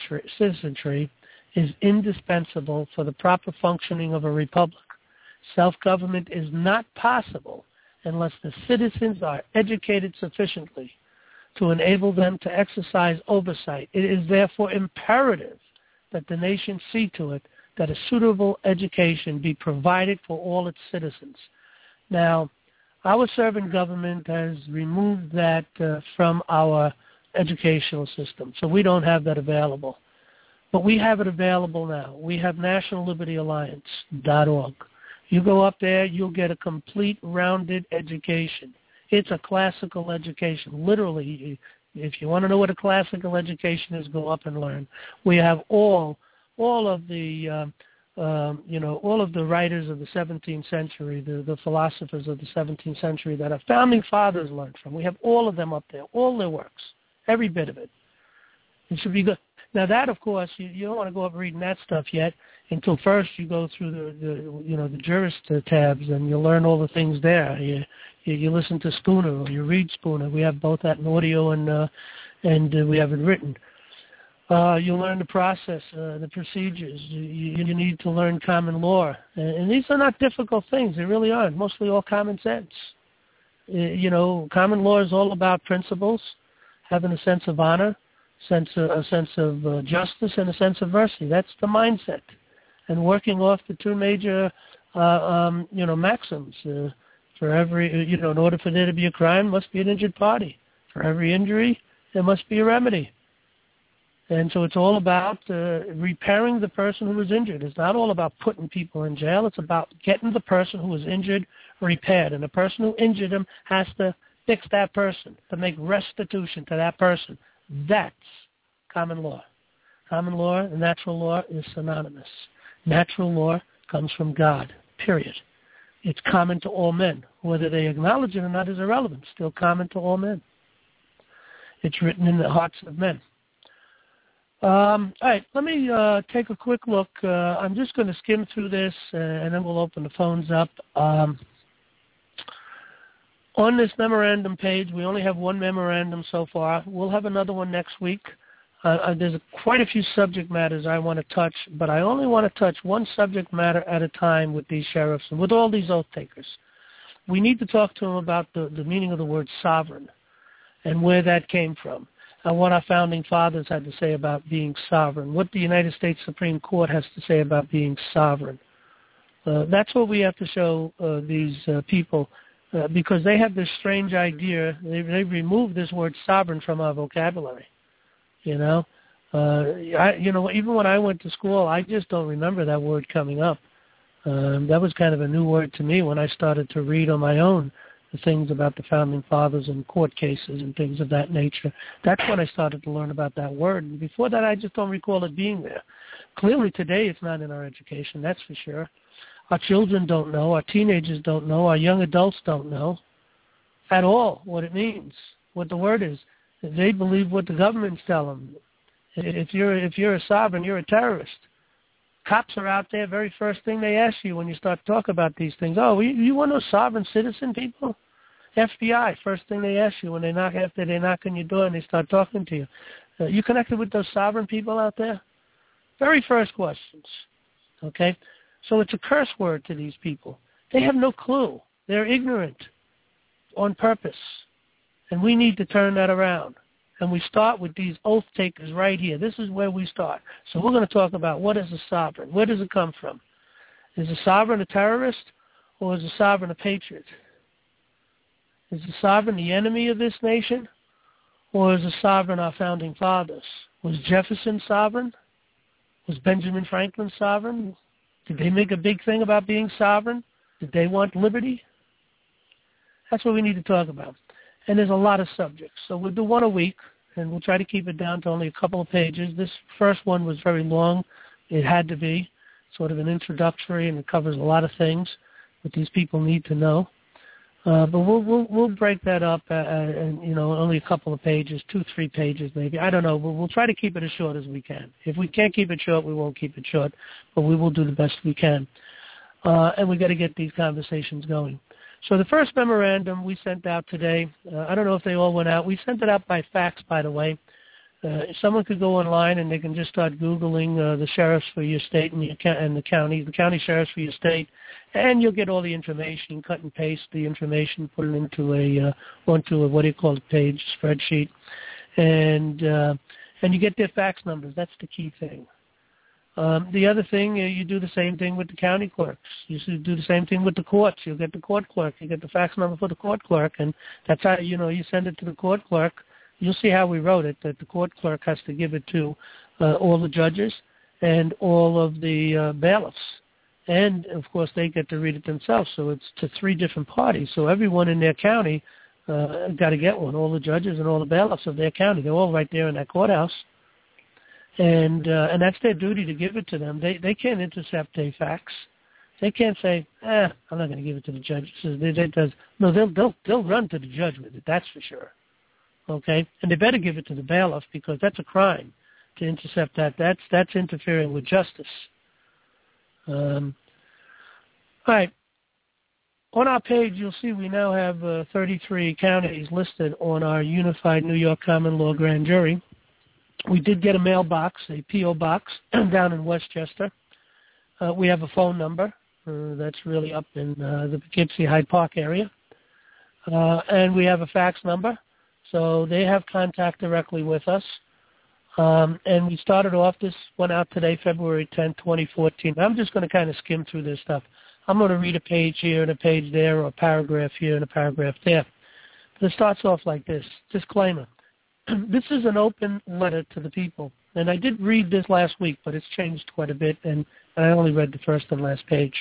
Speaker 2: citizenry is indispensable for the proper functioning of a republic. Self-government is not possible unless the citizens are educated sufficiently to enable them to exercise oversight. It is therefore imperative that the nation see to it that a suitable education be provided for all its citizens. Now, our servant government has removed that uh, from our educational system, so we don't have that available. But we have it available now. We have national liberty alliance dot org. You go up there, you'll get a complete, rounded education. It's a classical education. Literally, if you want to know what a classical education is, go up and learn. We have all, all of the, um, um, you know, all of the writers of the seventeenth century, the, the philosophers of the seventeenth century that our founding fathers learned from. We have all of them up there, all their works, every bit of it. It should be good. Now that, of course, you, you don't want to go up reading that stuff yet until first you go through the, the you know, the jurist tabs and you learn all the things there. You, you, you listen to Spooner or you read Spooner. We have both that in audio and uh, and uh, we have it written. Uh, you learn the process, uh, the procedures. You, you need to learn common law, and, and these are not difficult things. They really aren't. Mostly all common sense. Uh, you know, common law is all about principles, having a sense of honor, sense of, a sense of uh, justice, and a sense of mercy. That's the mindset. And working off the two major, uh, um, you know, maxims. Uh, for every, you know, in order for there to be a crime, must be an injured party. For every injury, there must be a remedy. And so it's all about uh, repairing the person who was injured. It's not all about putting people in jail. It's about getting the person who was injured repaired. And the person who injured him has to fix that person, to make restitution to that person. That's common law. Common law and natural law is synonymous. Natural law comes from God, period. It's common to all men. Whether they acknowledge it or not is irrelevant. Still common to all men. It's written in the hearts of men. Um, all right, let me uh, take a quick look. Uh, I'm just going to skim through this, uh, and then we'll open the phones up. Um, on this memorandum page, we only have one memorandum so far. We'll have another one next week. Uh, uh, there's a, quite a few subject matters I want to touch, but I only want to touch one subject matter at a time with these sheriffs and with all these oath takers. We need to talk to them about the, the meaning of the word sovereign and where that came from, and what our founding fathers had to say about being sovereign, what the United States Supreme Court has to say about being sovereign. Uh, that's what we have to show uh, these uh, people, uh, because they have this strange idea. They, they've removed this word sovereign from our vocabulary. You know, uh, I, you know, even when I went to school, I just don't remember that word coming up. Um, that was kind of a new word to me when I started to read on my own the things about the founding fathers and court cases and things of that nature. That's when I started to learn about that word. And before that, I just don't recall it being there. Clearly today it's not in our education, that's for sure. Our children don't know. Our teenagers don't know. Our young adults don't know at all what it means, what the word is. They believe what the government's telling them. If you're if you're a sovereign, you're a terrorist. Cops are out there. Very first thing they ask you when you start to talk about these things, oh, you, you want no sovereign citizen people? F B I, first thing they ask you when they knock after they knock on your door and they start talking to you. Uh, you connected with those sovereign people out there? Very first questions. okay? So it's a curse word to these people. They have no clue. They're ignorant on purpose, and we need to turn that around. And we start with these oath takers right here. This is where we start. So we're going to talk about what is a sovereign. Where does it come from? Is a sovereign a terrorist, or is a sovereign a patriot? Is the sovereign the enemy of this nation, or is the sovereign our founding fathers? Was Jefferson sovereign? Was Benjamin Franklin sovereign? Did they make a big thing about being sovereign? Did they want liberty? That's what we need to talk about. And there's a lot of subjects. So we'll do one a week, and we'll try to keep it down to only a couple of pages. This first one was very long. It had to be sort of an introductory, and it covers a lot of things that these people need to know. Uh, but we'll, we'll we'll break that up, uh, and you know, only a couple of pages, two, three pages maybe. I don't know. We'll, we'll try to keep it as short as we can. If we can't keep it short, we won't keep it short, but we will do the best we can. Uh, and we got to get these conversations going. So the first memorandum we sent out today, uh, I don't know if they all went out. We sent it out by fax, by the way. Uh, someone could go online and they can just start Googling uh, the sheriffs for your state and, your, and the county, the county sheriffs for your state, and you'll get all the information, cut and paste the information, put it into a, uh, onto a, what do you call it, page, spreadsheet, and, uh, and you get their fax numbers. That's the key thing. Um, the other thing, uh, you do the same thing with the county clerks. You do the same thing with the courts. You'll get the court clerk. You get the fax number for the court clerk, and that's how, you know, you send it to the court clerk. You'll see how we wrote it, that the court clerk has to give it to uh, all the judges and all of the uh, bailiffs. And, of course, they get to read it themselves. So it's to three different parties. So everyone in their county uh, got to get one, all the judges and all the bailiffs of their county. They're all right there in that courthouse. And uh, and that's their duty to give it to them. They they can't intercept a fax. They can't say, eh, I'm not going to give it to the judge. So they, they does. No, they'll, they'll, they'll run to the judge with it, that's for sure. Okay? And they better give it to the bailiff because that's a crime to intercept that. That's, that's interfering with justice. Um, all right. On our page, you'll see we now have uh, thirty-three counties listed on our Unified New York Common Law Grand Jury. We did get a mailbox, a P O box, down in Westchester. Uh, we have a phone number uh, that's really up in uh, the Poughkeepsie Hyde Park area. Uh, and we have a fax number, so they have contact directly with us. Um, and we started off, this went out today, February tenth, twenty fourteen. I'm just going to kind of skim through this stuff. I'm going to read a page here and a page there, or a paragraph here and a paragraph there. But it starts off like this. Disclaimer. This is an open letter to the people. And I did read this last week, but it's changed quite a bit, and I only read the first and last page.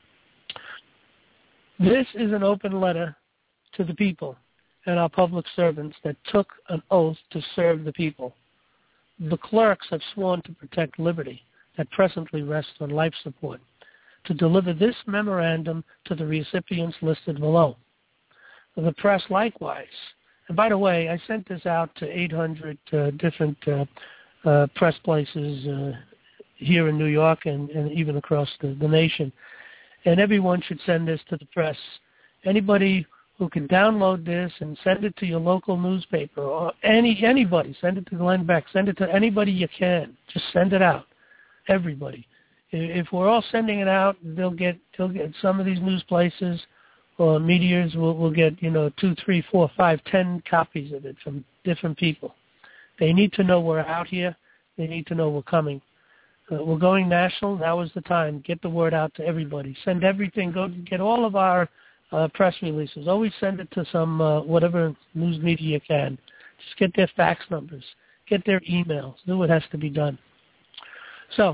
Speaker 2: This is an open letter to the people and our public servants that took an oath to serve the people. The clerks have sworn to protect liberty that presently rests on life support, to deliver this memorandum to the recipients listed below. The press likewise. And by the way, I sent this out to eight hundred uh, different uh, uh, press places uh, here in New York and, and even across the, the nation. And everyone should send this to the press. Anybody who can download this and send it to your local newspaper, or any anybody, send it to Glenn Beck, send it to anybody you can. Just send it out. Everybody. If we're all sending it out, they'll get they'll get some of these news places or meteors will will get, you know, two, three, four, five, ten copies of it from different people. They need to know we're out here. They need to know we're coming. Uh, we're going national. Now is the time. Get the word out to everybody. Send everything. Go get all of our uh, press releases. Always send it to some uh, whatever news media you can. Just get their fax numbers. Get their emails. Do what has to be done. So,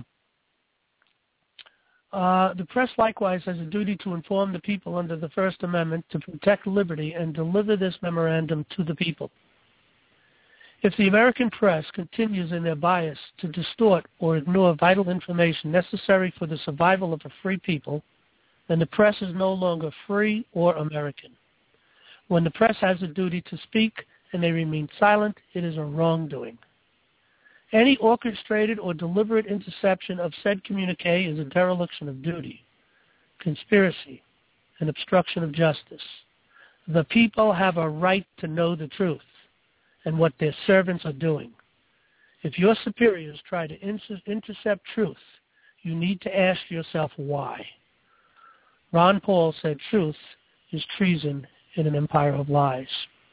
Speaker 2: Uh, the press likewise has a duty to inform the people under the First Amendment to protect liberty and deliver this memorandum to the people. If the American press continues in their bias to distort or ignore vital information necessary for the survival of a free people, then the press is no longer free or American. When the press has a duty to speak and they remain silent, it is a wrongdoing. Any orchestrated or deliberate interception of said communique is a dereliction of duty, conspiracy, and obstruction of justice. The people have a right to know the truth and what their servants are doing. If your superiors try to inter- intercept truth, you need to ask yourself why. Ron Paul said truth is treason in an empire of lies.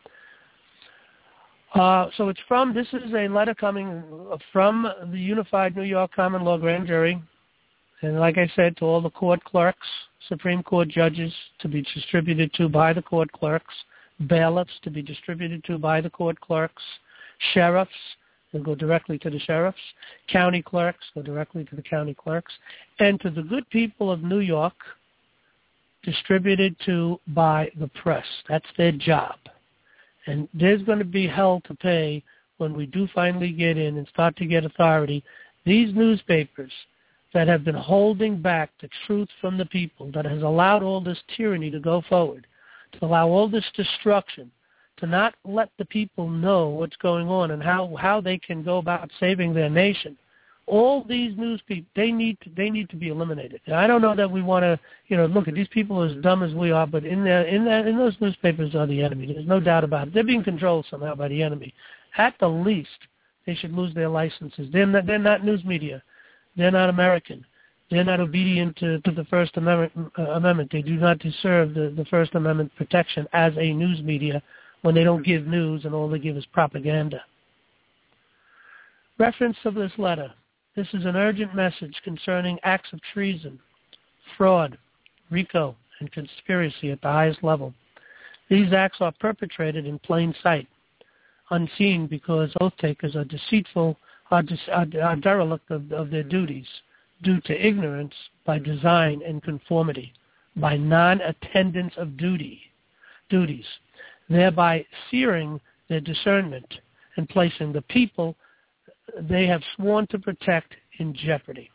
Speaker 2: Uh, so it's from, this is a letter coming from the Unified New York Common Law Grand Jury, and like I said, to all the court clerks, Supreme Court judges to be distributed to by the court clerks, bailiffs to be distributed to by the court clerks, sheriffs, they'll go directly to the sheriffs, county clerks, go directly to the county clerks, and to the good people of New York, distributed to by the press. That's their job. And there's going to be hell to pay when we do finally get in and start to get authority. These newspapers that have been holding back the truth from the people, that has allowed all this tyranny to go forward, to allow all this destruction, to not let the people know what's going on and how, how they can go about saving their nation. All these news people, they need to, they need to be eliminated. And I don't know that we want to, you know, look at these people as dumb as we are, but in their, in that, in those newspapers are the enemy. There's no doubt about it. They're being controlled somehow by the enemy. At the least, they should lose their licenses. They're not, they're not news media. They're not American. They're not obedient to, to the First Amendment, uh, Amendment. They do not deserve the, the First Amendment protection as a news media when they don't give news and all they give is propaganda. Reference of this letter. This is an urgent message concerning acts of treason, fraud, RICO, and conspiracy at the highest level. These acts are perpetrated in plain sight, unseen because oath takers are deceitful, are, are, are derelict of, of their duties due to ignorance by design and conformity, by non-attendance of duty, duties, thereby searing their discernment and placing the people they have sworn to protect in jeopardy.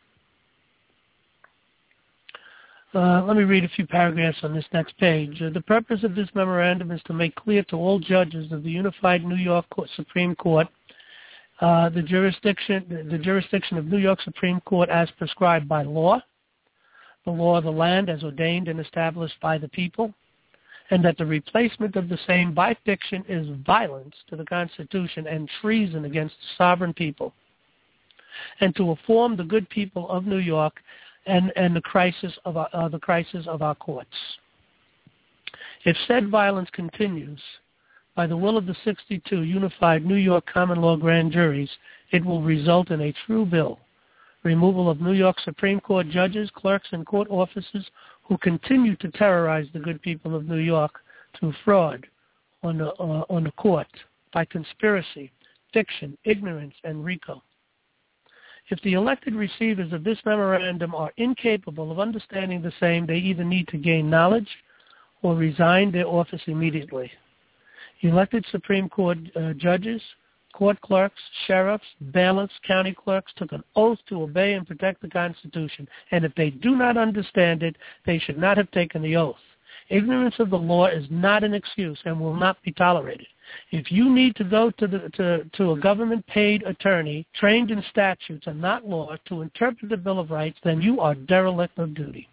Speaker 2: Uh, let me read a few paragraphs on this next page. Uh, the purpose of this memorandum is to make clear to all judges of the Unified New York Court, Supreme Court uh, the jurisdiction the, the jurisdiction of New York Supreme Court as prescribed by law, the law of the land as ordained and established by the people, and that the replacement of the same by fiction is violence to the Constitution and treason against the sovereign people, and to inform the good people of New York and, and the crisis of our, uh, the crisis of our courts. If said violence continues, by the will of the sixty-two Unified New York Common Law Grand Juries, it will result in a true bill, removal of New York Supreme Court judges, clerks, and court officers who continue to terrorize the good people of New York through fraud on the, uh, on the court by conspiracy, fiction, ignorance, and RICO. If the elected receivers of this memorandum are incapable of understanding the same, they either need to gain knowledge or resign their office immediately. Elected Supreme Court uh, judges, court clerks, sheriffs, bailiffs, county clerks took an oath to obey and protect the Constitution, and if they do not understand it, they should not have taken the oath. Ignorance of the law is not an excuse and will not be tolerated. If you need to go to, the, to, to a government-paid attorney trained in statutes and not law to interpret the Bill of Rights, then you are derelict of duty.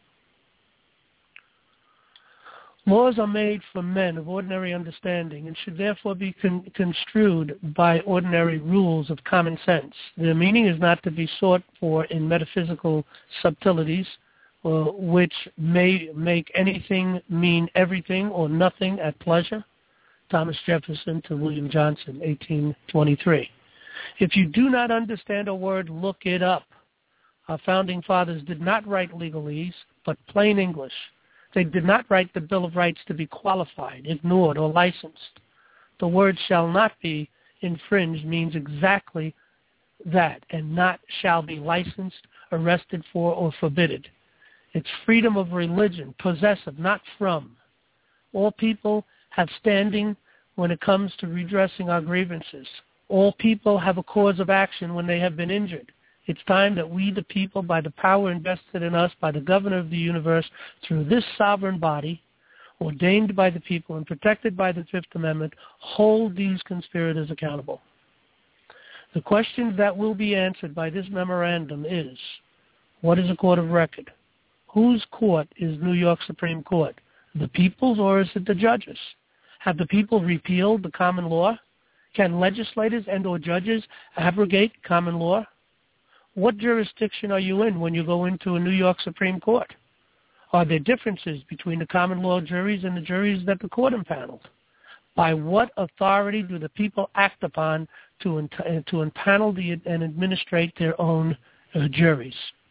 Speaker 2: Laws are made for men of ordinary understanding and should therefore be con- construed by ordinary rules of common sense. Their meaning is not to be sought for in metaphysical subtleties, uh, which may make anything mean everything or nothing at pleasure. Thomas Jefferson to William Johnson, eighteen twenty-three. If you do not understand a word, look it up. Our founding fathers did not write legalese, but plain English. They did not write the Bill of Rights to be qualified, ignored, or licensed. The word shall not be infringed means exactly that, and not shall be licensed, arrested for, or forbidden. It's freedom of religion, possessive, not from. All people have standing when it comes to redressing our grievances. All people have a cause of action when they have been injured. It's time that we, the people, by the power invested in us by the governor of the universe, through this sovereign body, ordained by the people and protected by the Fifth Amendment, hold these conspirators accountable. The questions that will be answered by this memorandum is, what is a court of record? Whose court is New York Supreme Court? The people's, or is it the judges? Have the people repealed the common law? Can legislators and or judges abrogate common law? what jurisdiction are you in when you go into a New York Supreme Court? Are there differences between the common law juries and the juries that the court impaneled? By what authority do the people act upon to, to impanel the, and administrate their own uh, juries?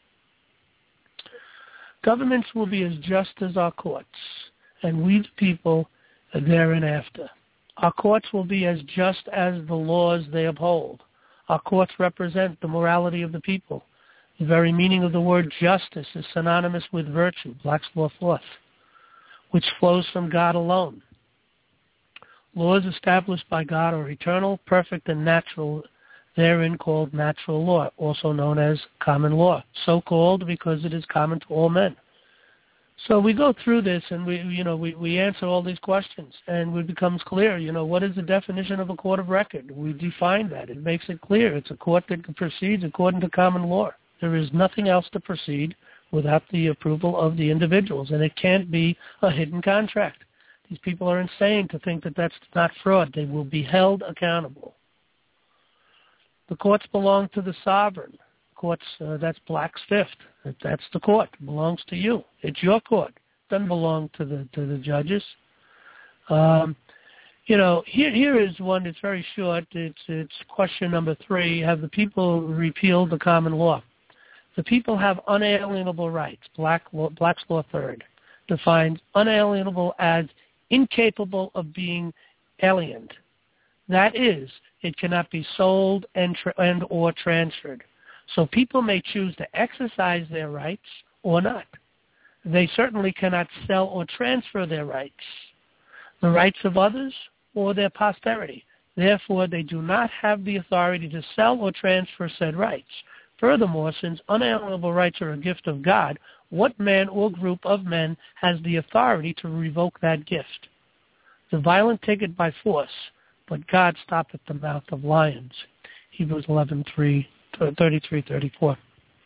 Speaker 2: Governments will be as just as our courts, and we the people are thereafter. Our courts will be as just as the laws they uphold. Our courts represent the morality of the people. The very meaning of the word justice is synonymous with virtue, Black's Law Fourth, which flows from God alone. Laws established by God are eternal, perfect, and natural, therein called natural law, also known as common law, so called because it is common to all men. So we go through this and we, you know, we, we answer all these questions, and it becomes clear, you know, what is the definition of a court of record? We define that. It makes it clear. It's a court that proceeds according to common law. There is nothing else to proceed without the approval of the individuals, and it can't be a hidden contract. These people are insane to think that that's not fraud. They will be held accountable. The courts belong to the sovereign. Courts, uh, that's Black's Fifth. That's the court. It belongs to you. It's your court. It doesn't belong to the to the judges. Um, you know, here here is one that's very short. It's it's question number three. Have the people repealed the common law? The people have unalienable rights. Black law, Black's Law Third defines unalienable as incapable of being aliened. That is, it cannot be sold and, tra- and or transferred. So people may choose to exercise their rights or not. They certainly cannot sell or transfer their rights, the rights of others or their posterity. Therefore, they do not have the authority to sell or transfer said rights. Furthermore, since unalienable rights are a gift of God, what man or group of men has the authority to revoke that gift? The violent take it by force, but God stoppeth the mouth of lions. Hebrews eleven three, thirty-three, thirty-four.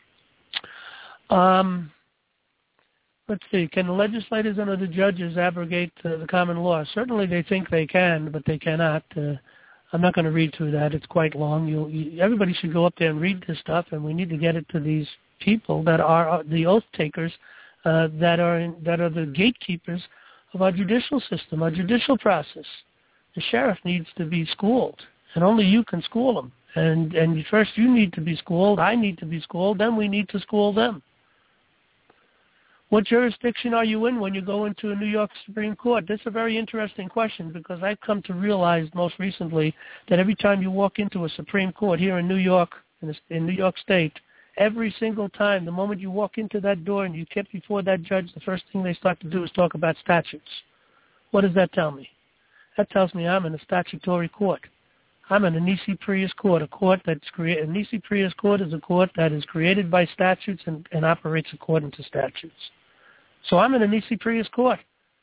Speaker 2: Um, let's see. Can the legislators and the judges abrogate uh, the common law? Certainly they think they can, but they cannot. Uh, I'm not going to read through that. It's quite long. You'll, you, everybody should go up there and read this stuff, and we need to get it to these people that are uh, the oath takers, uh, that are in, that are the gatekeepers of our judicial system, our judicial process. The sheriff needs to be schooled, and only you can school them. And and first you need to be schooled, I need to be schooled, then we need to school them. What jurisdiction are you in when you go into a New York Supreme Court? This is a very interesting question, because I've come to realize most recently that every time you walk into a Supreme Court here in New York, in, this, in New York State, every single time, the moment you walk into that door and you get before that judge, the first thing they start to do is talk about statutes. What does that tell me? That tells me I'm in a statutory court. I'm in a nisi prius court, a court that's created. A nisi prius court is a court that is created by statutes and, and operates according to statutes. So I'm in a nisi prius court.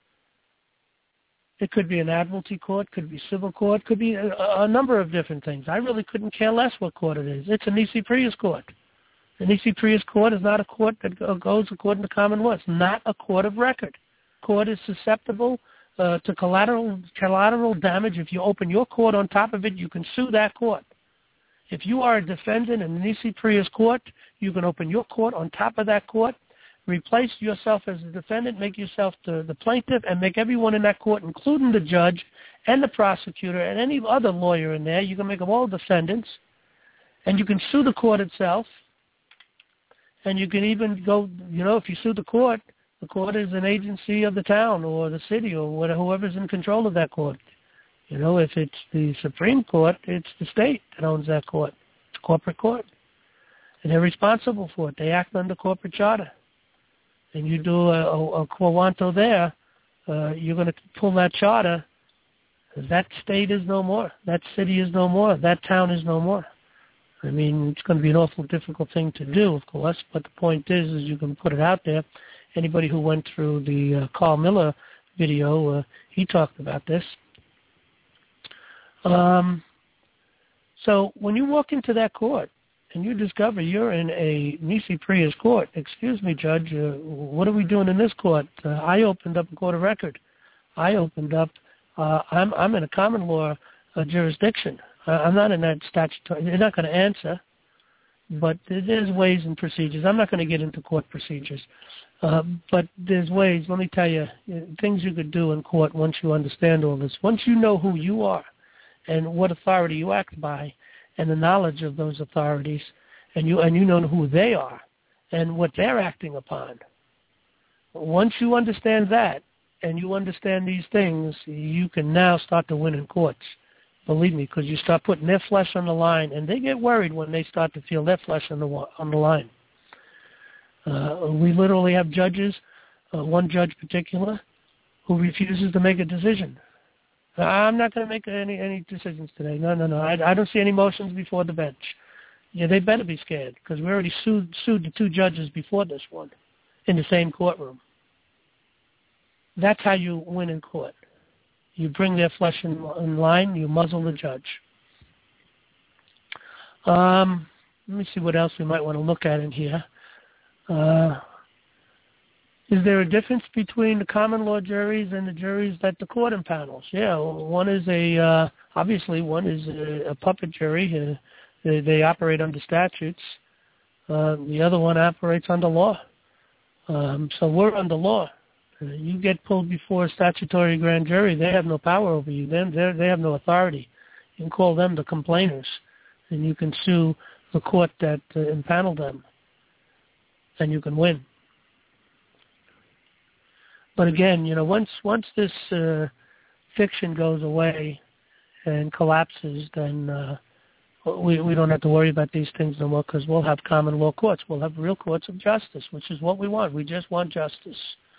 Speaker 2: It could be an admiralty court, could be civil court, could be a, a number of different things. I really couldn't care less what court it is. It's a nisi prius court. The nisi prius court is not a court that goes according to common law. It's not a court of record. Court is susceptible uh, to collateral collateral damage. If you open your court on top of it, you can sue that court. If you are a defendant in the nisi prius court, you can open your court on top of that court, replace yourself as a defendant, make yourself the, the plaintiff, and make everyone in that court, including the judge and the prosecutor and any other lawyer in there, you can make them all defendants, and you can sue the court itself, and you can even go, you know, if you sue the court, the court is an agency of the town or the city or whatever, whoever's in control of that court. You know, if it's the Supreme Court, it's the state that owns that court. It's a corporate court. And they're responsible for it. They act under corporate charter. And you do a, a, a quo wanto there, uh, you're going to pull that charter. That state is no more. That city is no more. That town is no more. I mean, it's going to be an awful difficult thing to do, of course, but the point is, is you can put it out there. Anybody who went through the uh, Carl Miller video, uh, he talked about this. Um, so when you walk into that court and you discover you're in a nisi prius court, excuse me, Judge, uh, what are we doing in this court? Uh, I opened up a court of record. I opened up, uh, I'm, I'm in a common law uh, jurisdiction. I'm not in that statutory. They're not going to answer. but there's ways and procedures. I'm not going to get into court procedures, uh, but there's ways. Let me tell you, things you could do in court once you understand all this. Once you know who you are and what authority you act by and the knowledge of those authorities, and you and you know who they are and what they're acting upon, once you understand that and you understand these things, you can now start to win in courts. Believe me, because you start putting their flesh on the line, and they get worried when they start to feel their flesh on the on the line. Uh, we literally have judges, uh, one judge in particular, who refuses to make a decision. I'm not going to make any any decisions today. No, no, no. I, I don't see any motions before the bench. Yeah, they better be scared, because we already sued sued the two judges before this one in the same courtroom. That's how you win in court. You bring their flesh in, in line, you muzzle the judge. Um, let me see what else we might want to look at in here. Uh, is there a difference between the common law juries and the juries that the court impanels? Yeah, one is a, uh, obviously one is a, a puppet jury. Uh, they, they operate under statutes. Uh, the other one operates under law. Um, so we're under law. You get pulled before a statutory grand jury, they have no power over you. Then they have no authority. You can call them the complainers, and you can sue the court that uh, impaneled them, and you can win. But again, you know, once once this uh, fiction goes away and collapses, then uh, we we don't have to worry about these things no more, because we'll have common law courts. We'll have real courts of justice, which is what we want. We just want justice.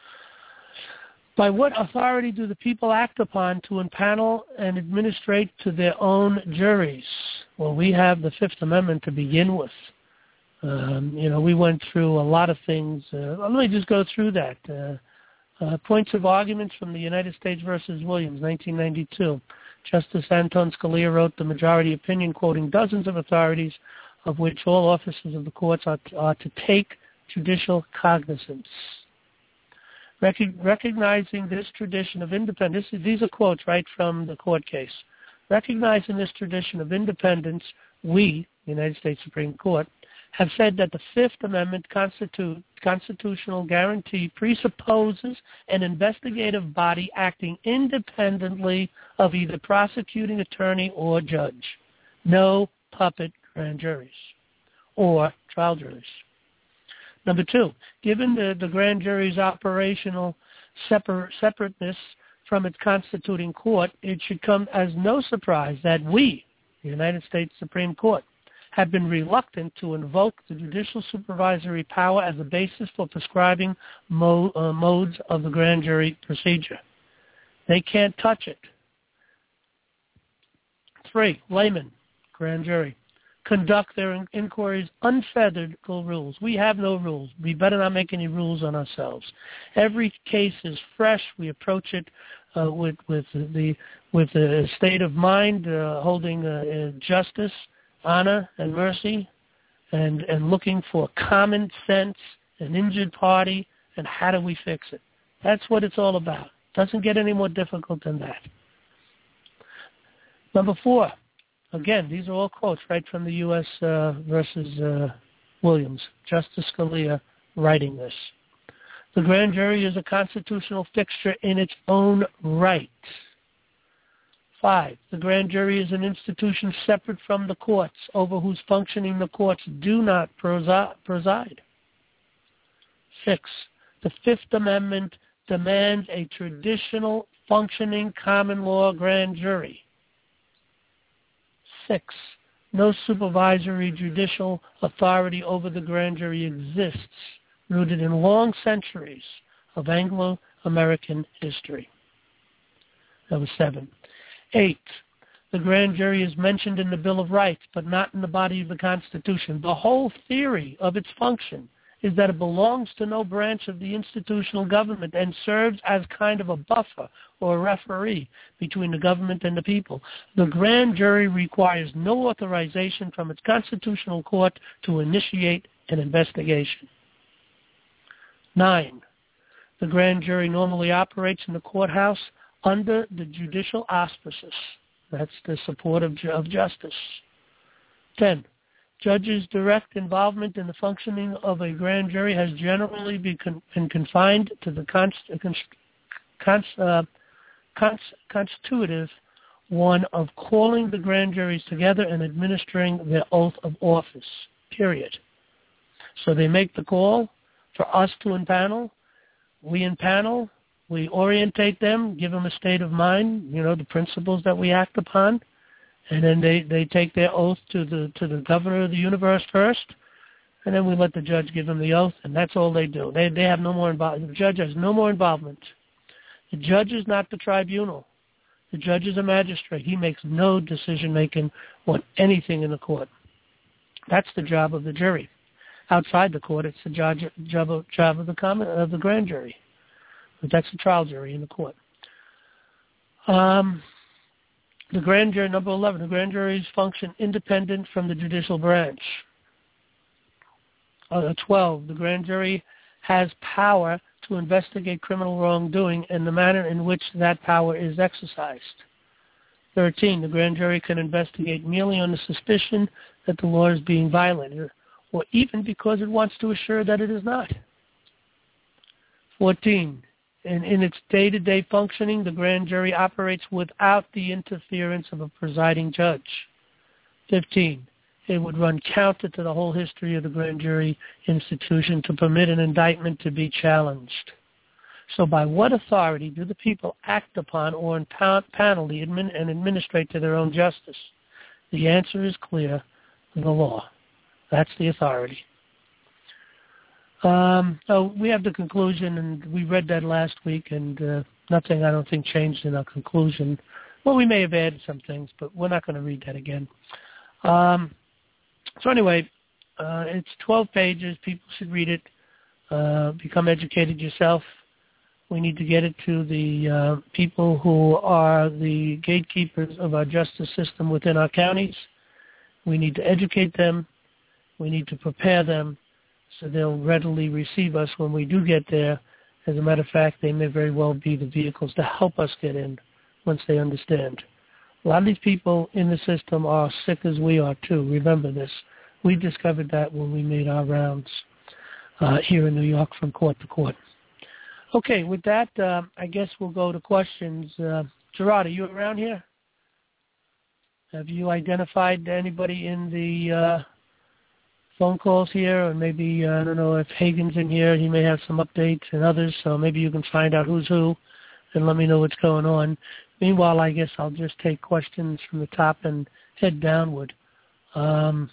Speaker 2: By what authority do the people act upon to impanel and administrate to their own juries? Well, we have the Fifth Amendment to begin with. Um, you know, we went through a lot of things. Uh, let me just go through that. Uh, uh, points of arguments from the United States versus Williams, nineteen ninety-two. Justice Anton Scalia wrote the majority opinion, quoting dozens of authorities, of which all officers of the courts are to, are to take judicial cognizance. Recognizing this tradition of independence, these are quotes right from the court case. Recognizing this tradition of independence, we, the United States Supreme Court, have said that the Fifth Amendment constitute, constitutional guarantee presupposes an investigative body acting independently of either prosecuting attorney or judge. No puppet grand juries or trial juries. Number two, given the, the grand jury's operational separ- separateness from its constituting court, it should come as no surprise that we, the United States Supreme Court, have been reluctant to invoke the judicial supervisory power as a basis for prescribing mo- uh, modes of the grand jury procedure. They can't touch it. Three, laymen, grand jury, conduct their inquiries unfettered rules. We have no rules. We better not make any rules on ourselves. Every case is fresh. We approach it uh, with with the with a state of mind, uh, holding uh, justice, honor, and mercy, and and looking for common sense, an injured party, and how do we fix it? That's what it's all about. Doesn't get any more difficult than that. Number four. Again, these are all quotes right from the U S Uh, versus uh, Williams, Justice Scalia writing this. The grand jury is a constitutional fixture in its own right. Five, the grand jury is an institution separate from the courts, over whose functioning the courts do not preside. Six, the Fifth Amendment demands a traditional functioning common law grand jury. Six, no supervisory judicial authority over the grand jury exists, rooted in long centuries of Anglo-American history. Number seven. Eight, the grand jury is mentioned in the Bill of Rights, but not in the body of the Constitution. The whole theory of its function is that it belongs to no branch of the institutional government and serves as kind of a buffer or a referee between the government and the people. The grand jury requires no authorization from its constitutional court to initiate an investigation. Nine, the grand jury normally operates in the courthouse under the judicial auspices. That's the support of, of justice. Ten, Judges' direct involvement in the functioning of a grand jury has generally been, con- been confined to the const- const- const- uh, const- constitutive one of calling the grand juries together and administering their oath of office, period. So they make the call for us to impanel. We impanel. We orientate them, give them a state of mind, you know, the principles that we act upon. And then they, they take their oath to the to the governor of the universe first, and then we let the judge give them the oath, and that's all they do. They they have no more involvement. The judge has no more involvement. The judge is not the tribunal. The judge is a magistrate. He makes no decision-making on anything in the court. That's the job of the jury. Outside the court, it's the judge, job of, job of the common, of the grand jury. But that's the trial jury in the court. Um. The grand jury, number eleven, the grand juries function independent from the judicial branch. Uh, twelve, the grand jury has power to investigate criminal wrongdoing and the manner in which that power is exercised. thirteen, the grand jury can investigate merely on the suspicion that the law is being violated, or even because it wants to assure that it is not. fourteen, In, in its day-to-day functioning, the grand jury operates without the interference of a presiding judge. fifteen. It would run counter to the whole history of the grand jury institution to permit an indictment to be challenged. So by what authority do the people act upon or impanel the admin and administrate to their own justice? The answer is clear, the law. That's the authority. Um, so we have the conclusion, and we read that last week, and uh, nothing, I don't think, changed in our conclusion. Well, we may have added some things, but we're not going to read that again. Um, so anyway, uh, it's twelve pages. People should read it. Uh, become educated yourself. We need to get it to the uh, people who are the gatekeepers of our justice system within our counties. We need to educate them. We need to prepare them, so they'll readily receive us when we do get there. As a matter of fact, they may very well be the vehicles to help us get in once they understand. A lot of these people in the system are sick as we are, too. Remember this. We discovered that when we made our rounds uh, here in New York from court to court. Okay, with that, uh, I guess we'll go to questions. Uh, Gerard, are you around here? Have you identified anybody in the uh, phone calls here, or maybe, uh, I don't know if Hagen's in here, he may have some updates, and others, so maybe you can find out who's who and let me know what's going on. Meanwhile, I guess I'll just take questions from the top and head downward. Um,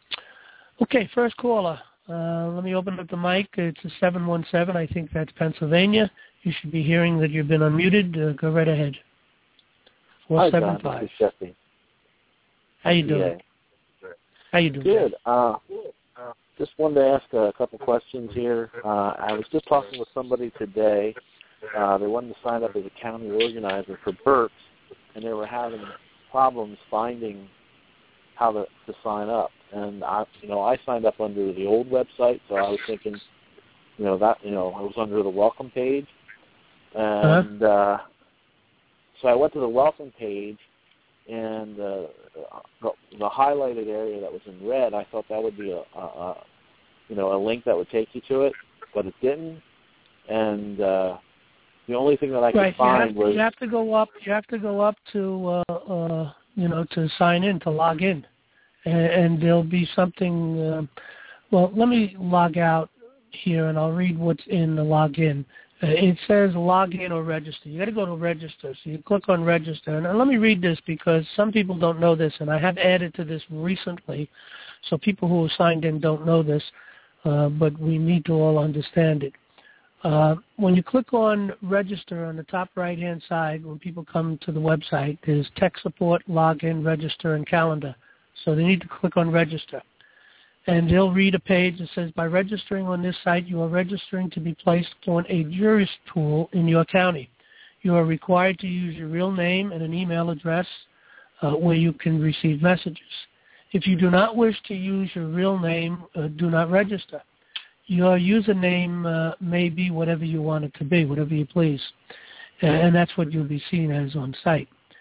Speaker 2: okay, first caller. Uh, let me open up the mic. It's a seven one seven. I think that's Pennsylvania. You should be hearing that you've been unmuted. Uh, go right ahead. four seven five.
Speaker 3: Hi, John. This is Jesse.
Speaker 2: How you doing?
Speaker 3: Yeah.
Speaker 2: How you doing?
Speaker 3: Good. Uh, just wanted to ask a couple questions here. Uh, I was just talking with somebody today. Uh, they wanted to sign up as a county organizer for Burke's, and they were having problems finding how to, to sign up. And I, you know, I signed up under the old website, so I was thinking, you know, that, you know, I was under the welcome page, and uh-huh. uh, so I went to the welcome page, and uh, the, the highlighted area that was in red, I thought that would be a, a, a, you know, a link that would take you to it, but it didn't, and uh, the only thing that I could
Speaker 2: right.
Speaker 3: find
Speaker 2: you have,
Speaker 3: was
Speaker 2: you have to go up. You have to go up to, uh, uh, you know, to sign in, to log in. And there'll be something, uh, well, let me log out here, and I'll read what's in the login. Uh, it says log in or register. You got to go to register. So you click on register. And let me read this because some people don't know this, and I have added to this recently. So people who are signed in don't know this, uh, but we need to all understand it. Uh, when you click on register on the top right-hand side, when people come to the website, there's tech support, login, register, and calendar. So they need to click on register. And they'll read a page that says, by registering on this site, you are registering to be placed on a juris pool in your county. You are required to use your real name and an email address uh, where you can receive messages. If you do not wish to use your real name, uh, do not register. Your username uh, may be whatever you want it to be, whatever you please. And that's what you'll be seen as on site.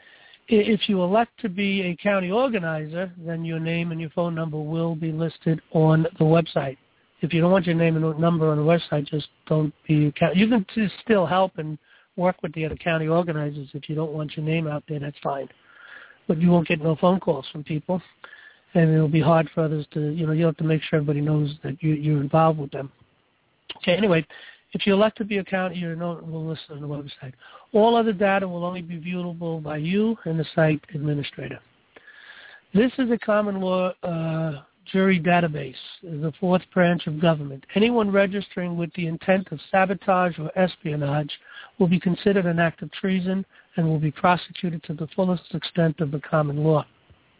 Speaker 2: If you elect to be a county organizer, then your name and your phone number will be listed on the website. If you don't want your name and number on the website, just don't be a county. You can still help and work with the other county organizers. If you don't want your name out there, that's fine. But you won't get no phone calls from people, and it'll be hard for others to, you know, you'll have to make sure everybody knows that you, you're involved with them. Okay, anyway, if you elect to be a county, your name will list on the website. All other data will only be viewable by you and the site administrator. This is a common law uh, jury database, the fourth branch of government. Anyone registering with the intent of sabotage or espionage will be considered an act of treason and will be prosecuted to the fullest extent of the common law.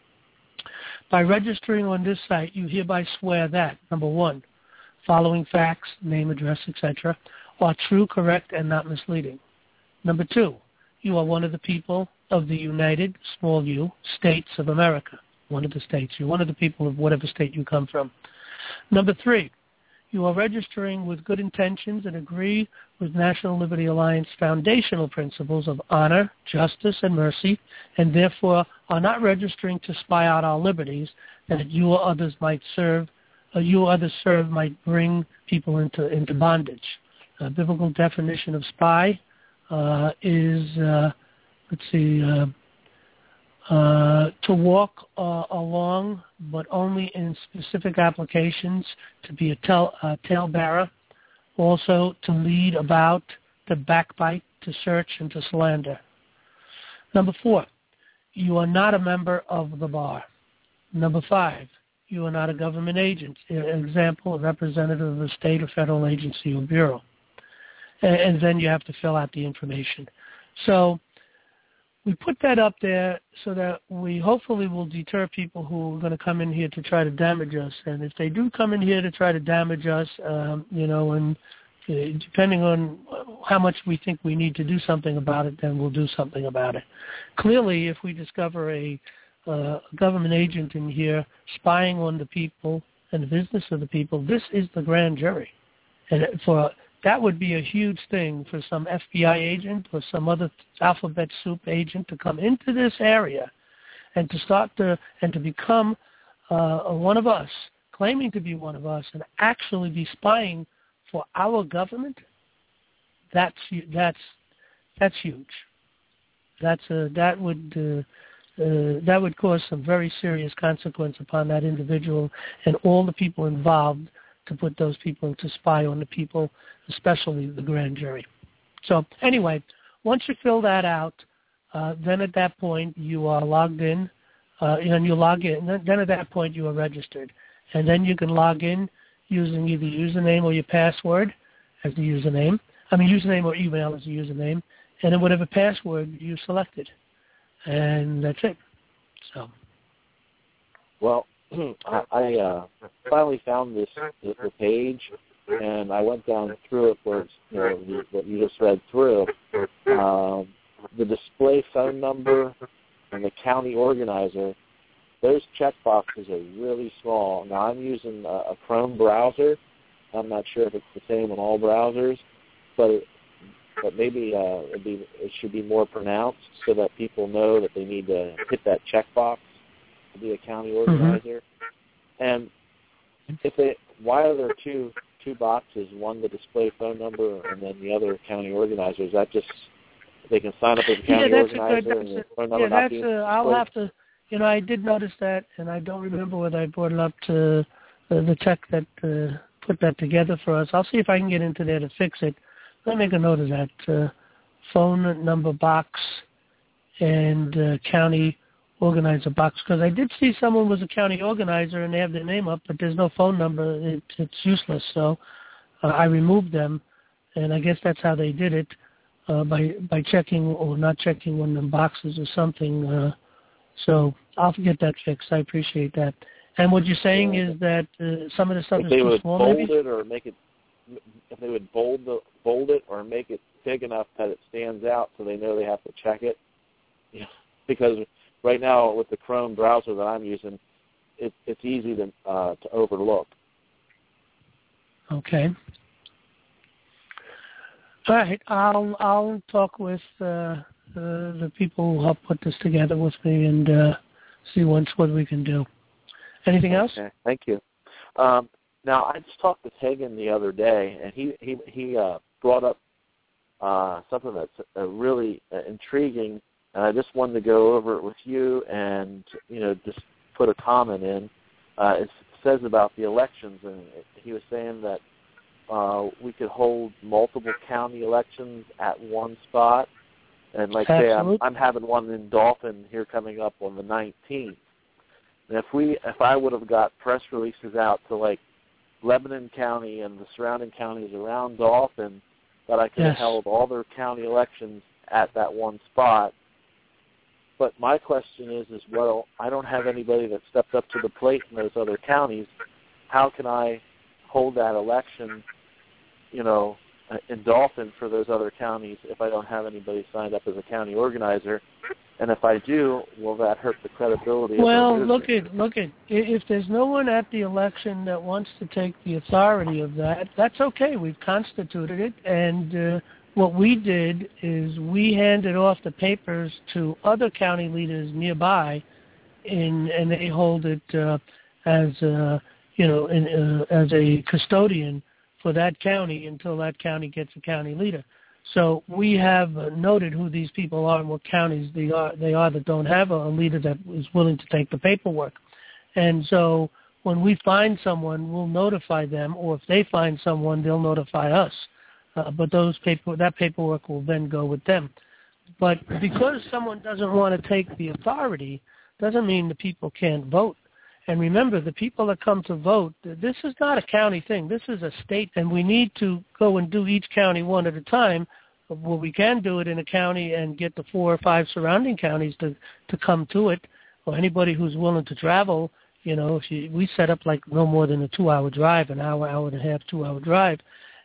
Speaker 2: By registering on this site, you hereby swear that, number one, following facts, name, address, et cetera, are true, correct, and not misleading. Number two, you are one of the people of the United, small u, States of America. One of the states. You're one of the people of whatever state you come from. Number three, you are registering with good intentions and agree with National Liberty Alliance foundational principles of honor, justice, and mercy, and therefore are not registering to spy out our liberties that you or others might serve, or you or others serve might bring people into, into bondage. A biblical definition of spy uh, is, uh, let's see, uh, Uh, to walk uh, along, but only in specific applications, to be a tel- uh, talebearer, also to lead about, to backbite, to search, and to slander. Number four, you are not a member of the bar. Number five, you are not a government agent, an example, a representative of a state or federal agency or bureau. And, and then you have to fill out the information. So we put that up there so that we hopefully will deter people who are going to come in here to try to damage us. And if they do come in here to try to damage us, um, you know, and uh, depending on how much we think we need to do something about it, then we'll do something about it. Clearly, if we discover a uh, government agent in here spying on the people and the business of the people, this is the grand jury. And for that would be a huge thing for some F B I agent or some other alphabet soup agent to come into this area and to start to and to become uh, one of us, claiming to be one of us, and actually be spying for our government. That's that's that's huge. That's a, that would uh, uh, that would cause some very serious consequence upon that individual and all the people involved, to put those people to spy on the people, especially the grand jury. So anyway, once you fill that out, uh, then at that point you are logged in, uh, and you log in. Then, then at that point you are registered, and then you can log in using either username or your password as the username. I mean, username or email as the username, and then whatever password you selected, and that's it. So.
Speaker 3: Well. I, I uh, finally found this the, the page, and I went down through it where it's, you know, the, what you just read through. Um, the display phone number and the county organizer, those checkboxes are really small. Now, I'm using a, a Chrome browser. I'm not sure if it's the same on all browsers, but it, but maybe uh, it'd be, it should be more pronounced so that people know that they need to hit that checkbox to be a county organizer. Mm-hmm. And if they, why are there two two boxes, one the display phone number and then the other county organizer? Is that just they can sign up as a county
Speaker 2: yeah, that's
Speaker 3: organizer
Speaker 2: a good,
Speaker 3: and
Speaker 2: that's
Speaker 3: the phone number
Speaker 2: yeah,
Speaker 3: not
Speaker 2: that's
Speaker 3: being
Speaker 2: a, I'll have to, you know, I did notice that, and I don't remember whether I brought it up to uh, the tech that uh, put that together for us. I'll see if I can get into there to fix it. Let me make a note of that. Uh, phone number box and uh, county organizer box, because I did see someone was a county organizer and they have their name up, but there's no phone number. It, it's useless. So uh, I removed them, and I guess that's how they did it, uh, by by checking or not checking one of the boxes or something. Uh, so I'll get that fixed. I appreciate that. And what you're saying yeah. is that uh, some of the stuff
Speaker 3: if
Speaker 2: is
Speaker 3: they
Speaker 2: too
Speaker 3: would
Speaker 2: small,
Speaker 3: bold
Speaker 2: maybe?
Speaker 3: it or make it, if they would bold the bold it or make it big enough that it stands out so they know they have to check it. Yeah, because right now, with the Chrome browser that I'm using, it, it's easy to uh, to overlook.
Speaker 2: Okay. All right. I'll I'll talk with uh, uh, the people who helped put this together with me and uh, see once what we can do. Anything else?
Speaker 3: Okay, thank you. Um, now, I just talked with Hagen the other day, and he he he uh, brought up uh, something that's uh, really uh, intriguing, and I just wanted to go over it with you and you know just put a comment in. Uh, it says about the elections, and he was saying that uh, we could hold multiple county elections at one spot, and like say I'm, I'm having one in Dauphin here coming up on the nineteenth. And if we, if I would have got press releases out to like Lebanon County and the surrounding counties around Dauphin, that I could
Speaker 2: yes.
Speaker 3: have held all their county elections at that one spot. But my question is, is well, I don't have anybody that stepped up to the plate in those other counties. How can I hold that election, you know, in Dauphin for those other counties if I don't have anybody signed up as a county organizer? And if I do, will that hurt the credibility of the
Speaker 2: Well, look at look at if there's no one at the election that wants to take the authority of that, that's okay. We've constituted it, and uh, what we did is we handed off the papers to other county leaders nearby, in, and they hold it uh, as uh, you know in, uh, as a custodian for that county until that county gets a county leader. So we have noted who these people are and what counties they are, they are that don't have a leader that is willing to take the paperwork. And so when we find someone, we'll notify them, or if they find someone, they'll notify us. Uh, but those paper, that paperwork will then go with them. But because someone doesn't want to take the authority, doesn't mean the people can't vote. And remember, the people that come to vote, this is not a county thing. This is a state, and we need to go and do each county one at a time. Well, we can do it in a county and get the four or five surrounding counties to, to come to it, or anybody who's willing to travel. You know, if you, we set up like no more than a two-hour drive, an hour, hour and a half, two-hour drive.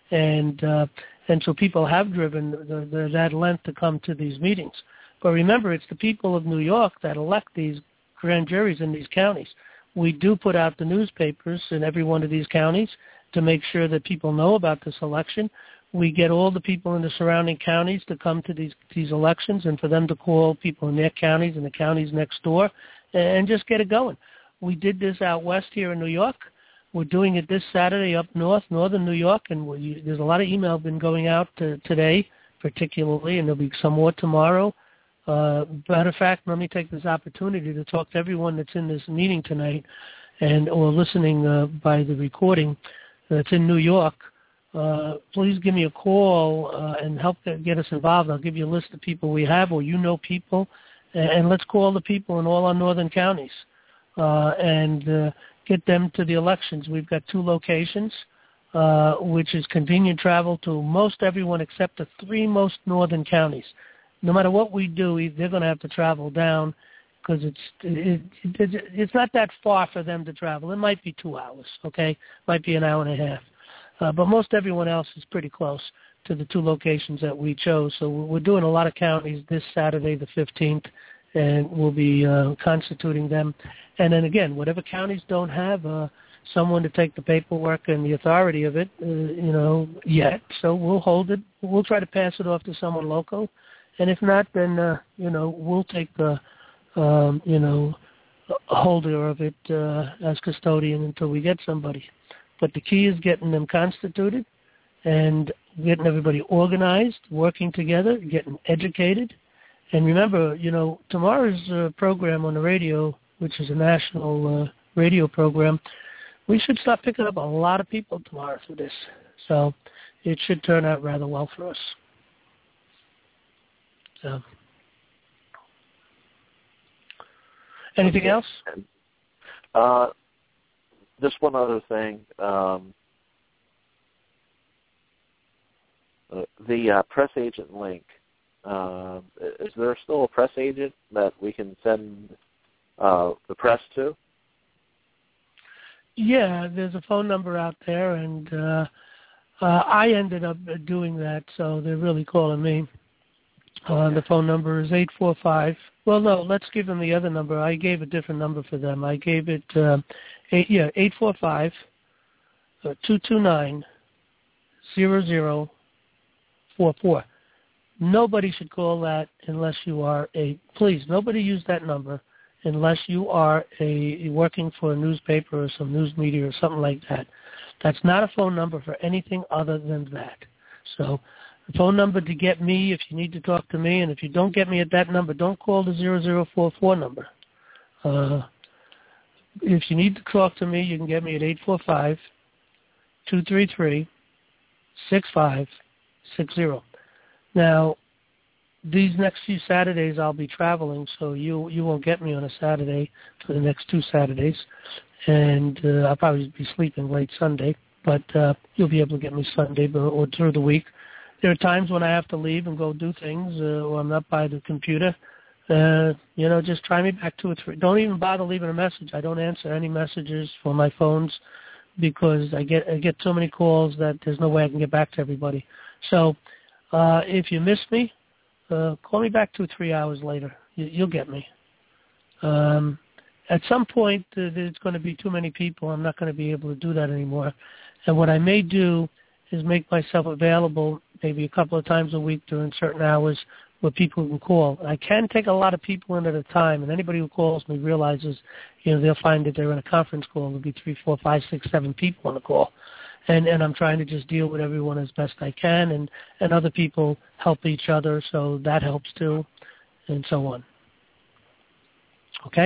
Speaker 2: And uh, and so people have driven the, the, that length to come to these meetings. But remember, it's the people of New York that elect these grand juries in these counties. We do put out the newspapers in every one of these counties to make sure that people know about this election. We get all the people in the surrounding counties to come to these these elections and for them to call people in their counties and the counties next door and just get it going. We did this out west here in New York. We're doing it this Saturday up north, northern New York, and we, there's a lot of email been going out to, today particularly, and there'll be some more tomorrow. Uh, matter of fact, let me take this opportunity to talk to everyone that's in this meeting tonight and or listening uh, by the recording that's in New York. Uh, please give me a call uh, and help get us involved. I'll give you a list of people we have, or you know people, and, and let's call the people in all our northern counties uh, and uh, get them to the elections. We've got two locations, uh, which is convenient travel to most everyone except the three most northern counties. No matter what we do, they're going to have to travel down because it's it, it, it's not that far for them to travel. It might be two hours, okay? Might be an hour and a half. Uh, but most everyone else is pretty close to the two locations that we chose. So we're doing a lot of counties this Saturday, the fifteenth, and we'll be uh, constituting them. And then again, whatever counties don't have uh, someone to take the paperwork and the authority of it, uh, you know, yet, so we'll hold it. We'll try to pass it off to someone local. And if not, then, uh, you know, we'll take the, um, you know, holder of it uh, as custodian until we get somebody. But the key is getting them constituted and getting everybody organized, working together, getting educated. And remember, you know, tomorrow's uh, program on the radio, which is a national uh, radio program, we should start picking up a lot of people tomorrow for this. So it should turn out rather well for us. So, anything
Speaker 3: okay.
Speaker 2: else?
Speaker 3: Uh, just one other thing. Um, uh, the uh, press agent link. Uh, is there still a press agent that we can send uh, the press to?
Speaker 2: Yeah, there's a phone number out there, and uh, uh, I ended up doing that, so they're really calling me. Uh,
Speaker 3: okay. The
Speaker 2: phone number is eight four five. Well, no, let's give them the other number. I gave a different number for them. I gave it, uh, eight, yeah, eight four five, two two nine, zero zero four four. nobody should call that unless you are a, please, nobody use that number unless you are a working for a newspaper or some news media or something like that. That's not a phone number for anything other than that. So the phone number to get me if you need to talk to me, and if you don't get me at that number, don't call the zero zero four four number. Uh, if you need to talk to me, you can get me at eight four five, two three three, six five six zero. Now, these next few Saturdays I'll be traveling, so you you won't get me on a Saturday for the next two Saturdays, and uh, I'll probably be sleeping late Sunday, but uh, you'll be able to get me Sunday or through the week. There are times when I have to leave and go do things, uh, or I'm not by the computer. Uh, you know, just try me back two or three. Don't even bother leaving a message. I don't answer any messages for my phones because I get I get so many calls that there's no way I can get back to everybody. So uh, if you miss me, uh, call me back two or three hours later. You, you'll get me. Um, at some point, uh, there's going to be too many people. I'm not going to be able to do that anymore. And what I may do is make myself available maybe a couple of times a week during certain hours where people can call. I can take a lot of people in at a time, and anybody who calls me realizes, you know, they'll find that they're in a conference call. There'll be three, four, five, six, seven people on the call. And and I'm trying to just deal with everyone as best I can, and, and other people help each other, so that helps too, and so on. Okay?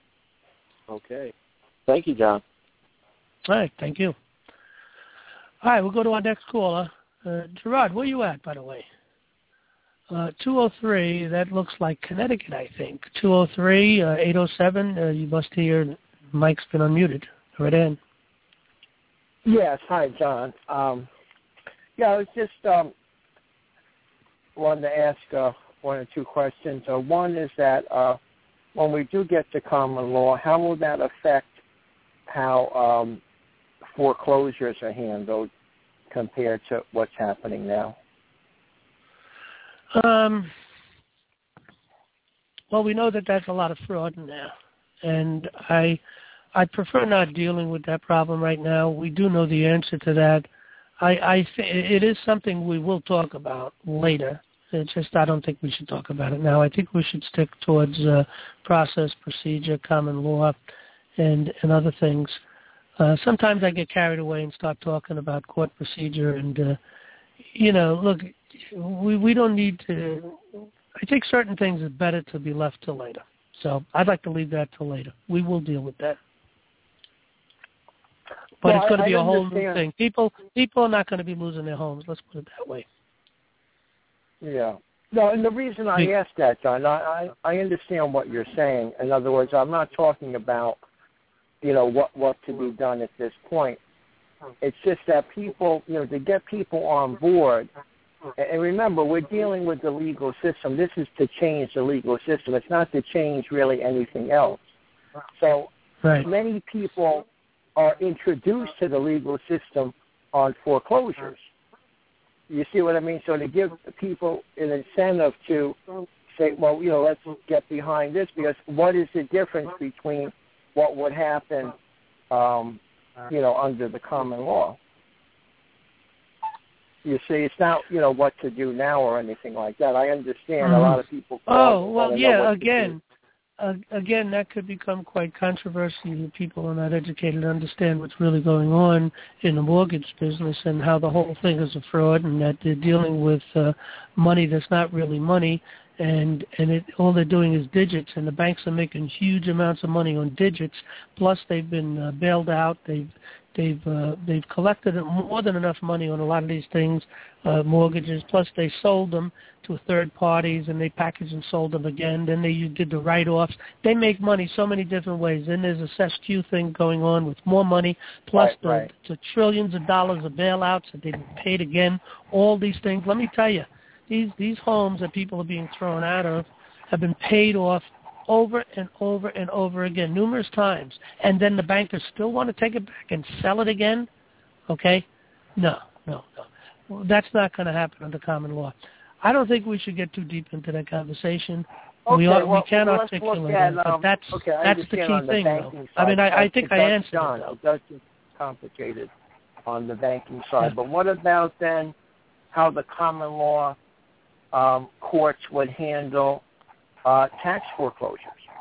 Speaker 3: Okay. Thank you, John.
Speaker 2: All right, thank you. All right, we'll go to our next caller. Uh, Gerard, where are you at, by the way? Uh, two oh three, that looks like Connecticut, I think. two oh three, uh, eight oh seven, uh, you must hear Mike's been unmuted. Right in.
Speaker 4: Yes, hi, John. Um, yeah, I was just um, wanted to ask uh, one or two questions. Uh, one is that uh, when we do get to common law, how will that affect how um, foreclosures are handled compared to what's happening now?
Speaker 2: Um, well, we know that that's a lot of fraud now, and I I prefer not dealing with that problem right now. We do know the answer to that. I, I th- it is something we will talk about later. It's just I don't think we should talk about it now. I think we should stick towards uh, process, procedure, common law, and and other things. Uh, sometimes I get carried away and start talking about court procedure, and uh, you know, look, we we don't need to. I think certain things is better to be left till later. So I'd like to leave that till later. We will deal with that. But
Speaker 4: well,
Speaker 2: it's going to
Speaker 4: I,
Speaker 2: be
Speaker 4: I
Speaker 2: a whole
Speaker 4: understand.
Speaker 2: new thing. People people are not going to be losing their homes. Let's put it that way.
Speaker 4: Yeah. No, and the reason I asked that, John, I, I, I understand what you're saying. In other words, I'm not talking about, you know, what, what to be done at this point. It's just that people, you know, to get people on board, and remember, we're dealing with the legal system. This is to change the legal system. It's not to change really anything else. So
Speaker 2: right.
Speaker 4: Many people are introduced to the legal system on foreclosures. You see what I mean? So to give people an incentive to say, well, you know, let's get behind this, because what is the difference between what would happen, um, you know, under the common law? You see, it's not, you know, what to do now or anything like that. I understand mm-hmm. a lot of people.
Speaker 2: Oh, well, yeah, again. Uh, again, that could become quite controversial if people are not educated to understand what's really going on in the mortgage business and how the whole thing is a fraud, and that they're dealing with uh, money that's not really money, and and it, all they're doing is digits, and the banks are making huge amounts of money on digits. Plus, they've been uh, bailed out. They've they've uh, they've collected more than enough money on a lot of these things, uh, mortgages. Plus, they sold them to third parties, and they packaged and sold them again. Then they did the write-offs. They make money so many different ways. Then there's a C E S Q thing going on with more money, plus
Speaker 4: right,
Speaker 2: the,
Speaker 4: right.
Speaker 2: the trillions of dollars of bailouts that they've paid again. All these things. Let me tell you, these these homes that people are being thrown out of have been paid off over and over and over again, numerous times. And then the bankers still want to take it back and sell it again? Okay? No, no, no. Well, that's not going to happen under common law. I don't think we should get too deep into that conversation.
Speaker 4: Okay,
Speaker 2: we are,
Speaker 4: well,
Speaker 2: we can
Speaker 4: well,
Speaker 2: articulate
Speaker 4: at,
Speaker 2: it,
Speaker 4: um,
Speaker 2: but that's
Speaker 4: okay,
Speaker 2: that's the key
Speaker 4: the
Speaker 2: thing, though.
Speaker 4: Side.
Speaker 2: I mean, I, I
Speaker 4: it,
Speaker 2: think
Speaker 4: it
Speaker 2: I
Speaker 4: does,
Speaker 2: answered
Speaker 4: John,
Speaker 2: it, though.
Speaker 4: It does get complicated on the banking side.
Speaker 2: Yeah.
Speaker 4: But what about then how the common law um, courts would handle uh, tax foreclosures,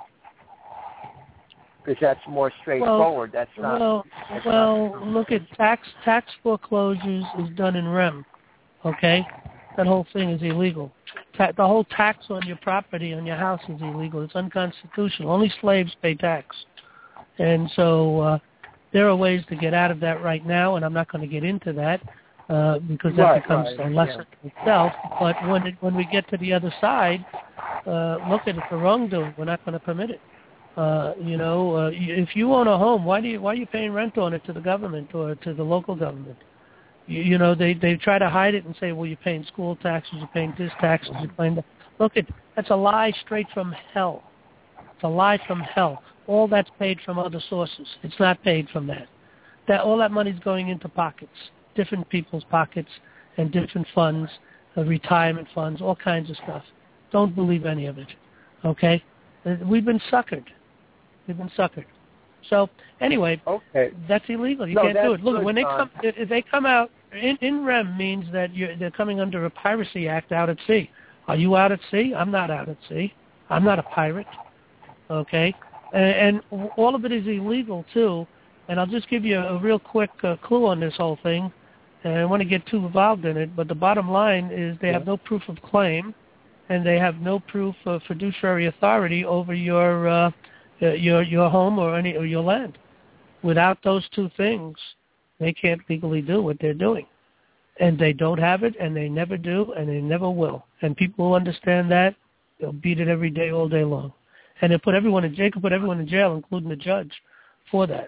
Speaker 4: because that's more straightforward.
Speaker 2: Well,
Speaker 4: that's not.
Speaker 2: Well,
Speaker 4: that's
Speaker 2: well,
Speaker 4: not,
Speaker 2: look at tax tax foreclosures is done in rem. Okay, that whole thing is illegal. Ta- the whole tax on your property, on your house, is illegal. It's unconstitutional. Only slaves pay tax, and so uh, there are ways to get out of that right now. And I'm not going to get into that uh, because that
Speaker 4: right,
Speaker 2: becomes
Speaker 4: right,
Speaker 2: a lesson
Speaker 4: yeah.
Speaker 2: itself. But when it, when we get to the other side, uh, look at it for wrongdoing. We're not going to permit it. Uh, you know, uh, if you own a home, why do you why are you paying rent on it to the government or to the local government? You, you know, they they try to hide it and say, well, you're paying school taxes, you're paying this taxes, you're paying that. Look, it that's a lie straight from hell. It's a lie from hell. All that's paid from other sources. It's not paid from that. That all that money's going into pockets, different people's pockets, and different funds, uh, retirement funds, all kinds of stuff. Don't believe any of it. Okay, uh, we've been suckered. We've been suckered. So anyway,
Speaker 4: okay.
Speaker 2: that's illegal. You
Speaker 4: no,
Speaker 2: can't do it. Look,
Speaker 4: good,
Speaker 2: when they
Speaker 4: Don.
Speaker 2: come, if they come out in, in rem means that you're, they're coming under a piracy act out at sea. Are you out at sea? I'm not out at sea. I'm not a pirate. Okay, and, and all of it is illegal too. And I'll just give you a, a real quick uh, clue on this whole thing. And I don't want to get too involved in it, but the bottom line is they yeah. have no proof of claim, and they have no proof of fiduciary authority over your. Uh, Uh, your your home or any or your land. Without those two things, they can't legally do what they're doing, and they don't have it, and they never do, and they never will. And people who understand that, they'll beat it every day, all day long, and they put everyone in jail. Put everyone in jail, including the judge, for that.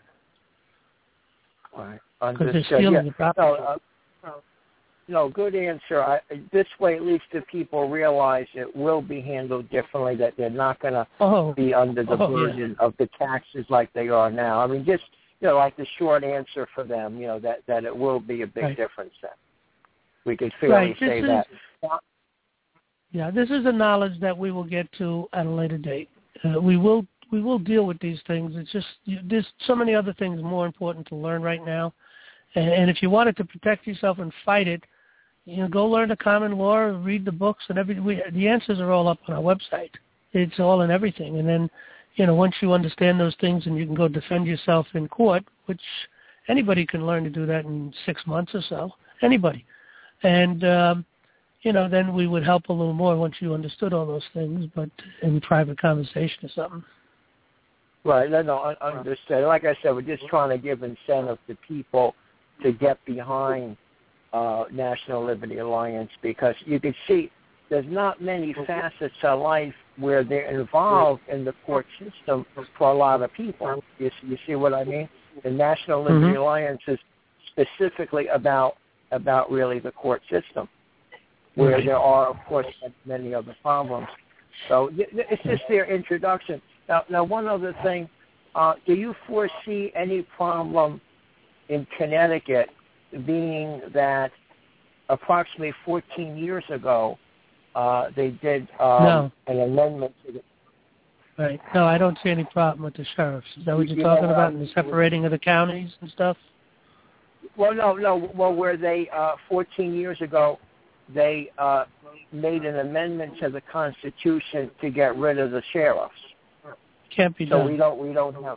Speaker 4: All right,
Speaker 2: because they're stealing
Speaker 4: yeah.
Speaker 2: the property.
Speaker 4: No, uh, no, good answer. I, this way, at least, if people realize it will be handled differently, that they're not going to
Speaker 2: oh.
Speaker 4: be under the
Speaker 2: oh,
Speaker 4: burden
Speaker 2: yeah.
Speaker 4: of the taxes like they are now. I mean, just you know, like the short answer for them, you know, that that it will be a big
Speaker 2: right.
Speaker 4: difference. Then we could fairly
Speaker 2: right.
Speaker 4: say
Speaker 2: is,
Speaker 4: that.
Speaker 2: Yeah, this is a knowledge that we will get to at a later date. Uh, we will we will deal with these things. It's just you, there's so many other things more important to learn right now, and, and if you wanted to protect yourself and fight it. You know, go learn the common law, read the books, and every. We, the answers are all up on our website. It's all in everything. And then, you know, once you understand those things, and you can go defend yourself in court, which anybody can learn to do that in six months or so. Anybody. And um, you know, then we would help a little more once you understood all those things, but in private conversation or something.
Speaker 4: Right. No, no, I understand. Like I said, we're just trying to give incentive to people to get behind. Uh, National Liberty Alliance, because you can see there's not many facets of life where they're involved in the court system for a lot of people. You, you see what I mean? The National Liberty mm-hmm. Alliance is specifically about about really the court system, where right. there are, of course, many other problems. So it's just their introduction. Now, now one other thing, uh, do you foresee any problem in Connecticut being that approximately fourteen years ago, uh, they did um,
Speaker 2: no.
Speaker 4: an amendment to the...
Speaker 2: Right. No, I don't see any problem with the sheriffs. Is that what you're
Speaker 4: you
Speaker 2: talking
Speaker 4: know,
Speaker 2: about,
Speaker 4: um,
Speaker 2: in the separating of the counties and stuff?
Speaker 4: Well, no, no. Well, where they, uh, fourteen years ago, they uh, made an amendment to the Constitution to get rid of the sheriffs.
Speaker 2: Can't be
Speaker 4: so
Speaker 2: done.
Speaker 4: So we don't, we don't have...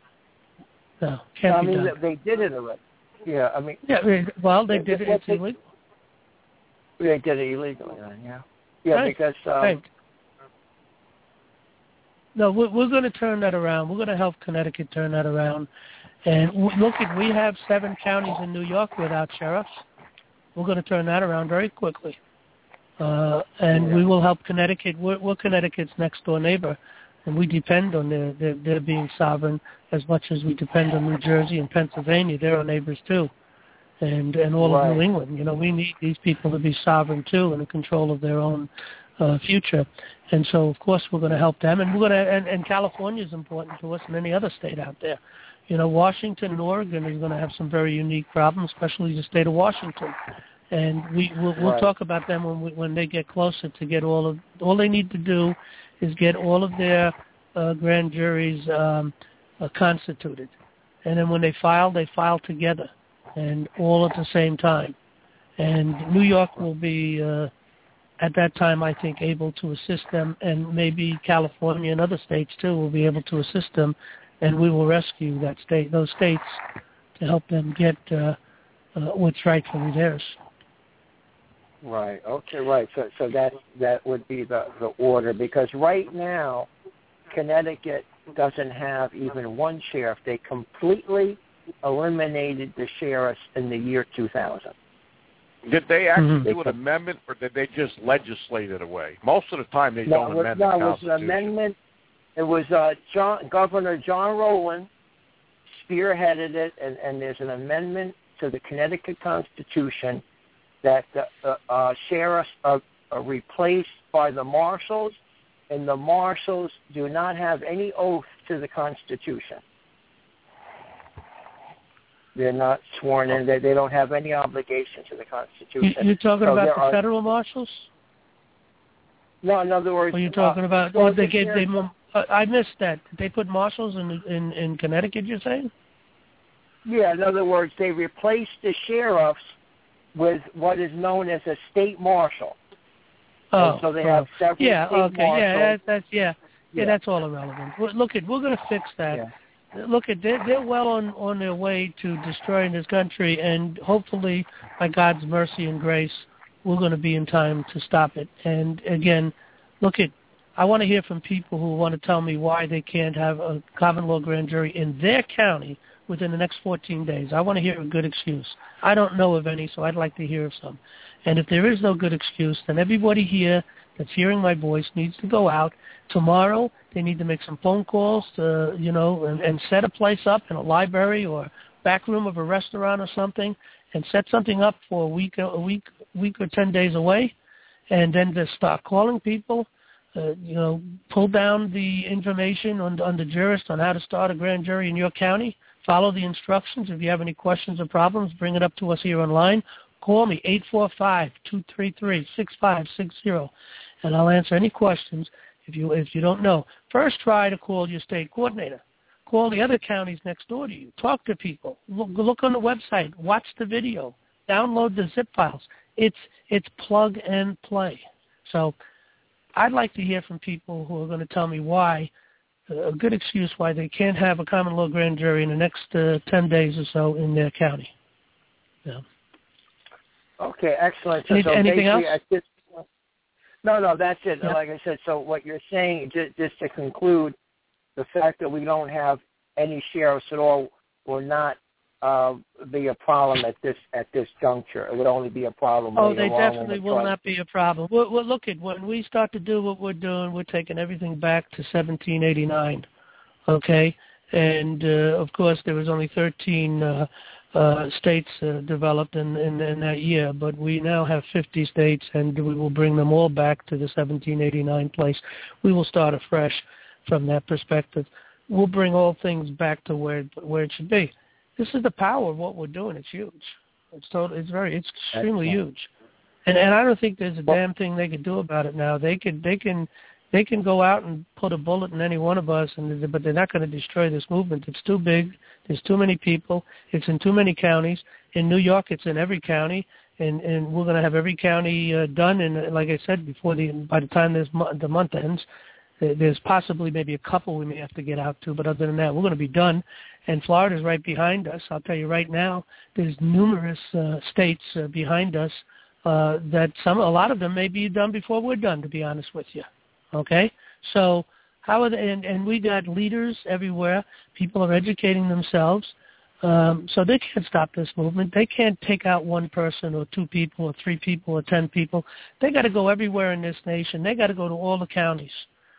Speaker 2: No, can't
Speaker 4: I
Speaker 2: be
Speaker 4: mean,
Speaker 2: done.
Speaker 4: they did it already. Yeah, I mean...
Speaker 2: Yeah, well, they did it. It's
Speaker 4: they,
Speaker 2: illegal.
Speaker 4: They did it illegally, then, yeah. Yeah,
Speaker 2: right.
Speaker 4: because... Um,
Speaker 2: right. No, we're, we're going to turn that around. We're going to help Connecticut turn that around. And look, at we have seven counties in New York without sheriffs. We're going to turn that around very quickly. Uh, and
Speaker 4: yeah.
Speaker 2: we will help Connecticut. We're, we're Connecticut's next-door neighbor, and we depend on their, their, their being sovereign as much as we depend on New Jersey and Pennsylvania. They're our neighbors, too, and and all
Speaker 4: right.
Speaker 2: of New England. You know, we need these people to be sovereign, too, and in control of their own uh, future. And so, of course, we're going to help them. And we're going to. And, and California is important to us, and any other state out there. You know, Washington and Oregon is going to have some very unique problems, especially the state of Washington. And we we'll, we'll
Speaker 4: right.
Speaker 2: talk about them when we, when they get closer to get all of all they need to do is get all of their uh, grand juries um, uh, constituted, and then when they file, they file together and all at the same time. And New York will be uh, at that time, I think, able to assist them, and maybe California and other states, too, will be able to assist them, and we will rescue that state, those states to help them get uh, uh, what's rightfully theirs.
Speaker 4: Right. Okay. Right. So, so that that would be the, the order, because right now, Connecticut doesn't have even one sheriff. They completely eliminated the sheriffs in the year two thousand.
Speaker 5: Did they actually
Speaker 2: Mm-hmm.
Speaker 5: do an amendment, or did they just legislate it away? Most of the time, they
Speaker 4: No,
Speaker 5: don't
Speaker 4: it was,
Speaker 5: amend
Speaker 4: no,
Speaker 5: the
Speaker 4: it was
Speaker 5: Constitution.
Speaker 4: an amendment. It was uh, John, Governor John Rowland spearheaded it, and, and there's an amendment to the Connecticut Constitution that the uh, uh, sheriffs are, are replaced by the marshals, and the marshals do not have any oath to the Constitution. They're not sworn in. They, they don't have any obligation to the Constitution.
Speaker 2: You, you're talking
Speaker 4: So
Speaker 2: about
Speaker 4: there
Speaker 2: the
Speaker 4: are,
Speaker 2: federal marshals?
Speaker 4: No, in other words...
Speaker 2: Or you're talking
Speaker 4: uh,
Speaker 2: about...
Speaker 4: well,
Speaker 2: Or they gave...
Speaker 4: there-
Speaker 2: They, uh, I missed that. Did they put marshals in, in, in Connecticut, you're saying?
Speaker 4: Yeah, in other words, they replaced the sheriffs with what is known as a state marshal.
Speaker 2: Oh,
Speaker 4: And so they
Speaker 2: oh.
Speaker 4: have several
Speaker 2: yeah,
Speaker 4: state
Speaker 2: okay,
Speaker 4: marshals.
Speaker 2: yeah, that, that's yeah, yeah,
Speaker 4: Yeah.
Speaker 2: that's all irrelevant. Well, look, at we're going to fix that.
Speaker 4: Yeah.
Speaker 2: Look, at they're, they're well on on their way to destroying this country, and hopefully, by God's mercy and grace, we're going to be in time to stop it. And again, look at. I want to hear from people who want to tell me why they can't have a common law grand jury in their county within the next fourteen days. I want to hear a good excuse. I don't know of any, so I'd like to hear of some. And if there is no good excuse, then everybody here that's hearing my voice needs to go out. Tomorrow, they need to make some phone calls, to, you know, and, and set a place up in a library or back room of a restaurant or something, and set something up for a week, a week, week or ten days away, and then just start calling people. Uh, you know, pull down the information on, on the jurist on how to start a grand jury in your county. Follow the instructions. If you have any questions or problems, bring it up to us here online. Call me, eight four five, two three three, six five six zero, and I'll answer any questions if you if you don't know. First, try to call your state coordinator. Call the other counties next door to you. Talk to people. Look, look on the website. Watch the video. Download the zip files. It's it's plug and play. So I'd like to hear from people who are going to tell me why, uh, a good excuse why they can't have a common law grand jury in the next uh, ten days or so in their county. Yeah.
Speaker 4: Okay, excellent. So,
Speaker 2: Any,
Speaker 4: so
Speaker 2: anything else?
Speaker 4: At this, no, no, that's it.
Speaker 2: Yeah.
Speaker 4: Like I said, so what you're saying, just, just to conclude, the fact that we don't have any sheriffs at all will not uh, be a problem at this at this juncture. It would only be a problem.
Speaker 2: Oh,
Speaker 4: later
Speaker 2: they
Speaker 4: on when
Speaker 2: definitely
Speaker 4: we
Speaker 2: will
Speaker 4: try-
Speaker 2: not be a problem. Well, well, look at when we start to do what we're doing, we're taking everything back to seventeen eighty-nine, okay? And, uh, of course, there was only thirteen uh, uh, states uh, developed in, in, in that year, but we now have fifty states, and we will bring them all back to the seventeen eighty-nine place. We will start afresh from that perspective. We'll bring all things back to where where it should be. This is the power of what we're doing. It's huge. It's total. It's very. It's extremely
Speaker 4: Excellent.
Speaker 2: huge, and and I don't think there's a
Speaker 4: Well,
Speaker 2: damn thing they could do about it now. They could. They can. They can go out and put a bullet in any one of us, and but they're not going to destroy this movement. It's too big. There's too many people. It's in too many counties. In New York, it's in every county, and and we're going to have every county uh, done. And like I said before, the by the time this mo- the month ends, there's possibly maybe a couple we may have to get out to, but other than that, we're going to be done. And Florida's right behind us. I'll tell you right now, there's numerous uh, states uh, behind us uh, that some, a lot of them may be done before we're done, to be honest with you. Okay? So how are they, and, and we got leaders everywhere. People are educating themselves. Um, so they can't stop this movement. They can't take out one person or two people or three people or ten people. They got to go everywhere in this nation. They got to go to all the counties.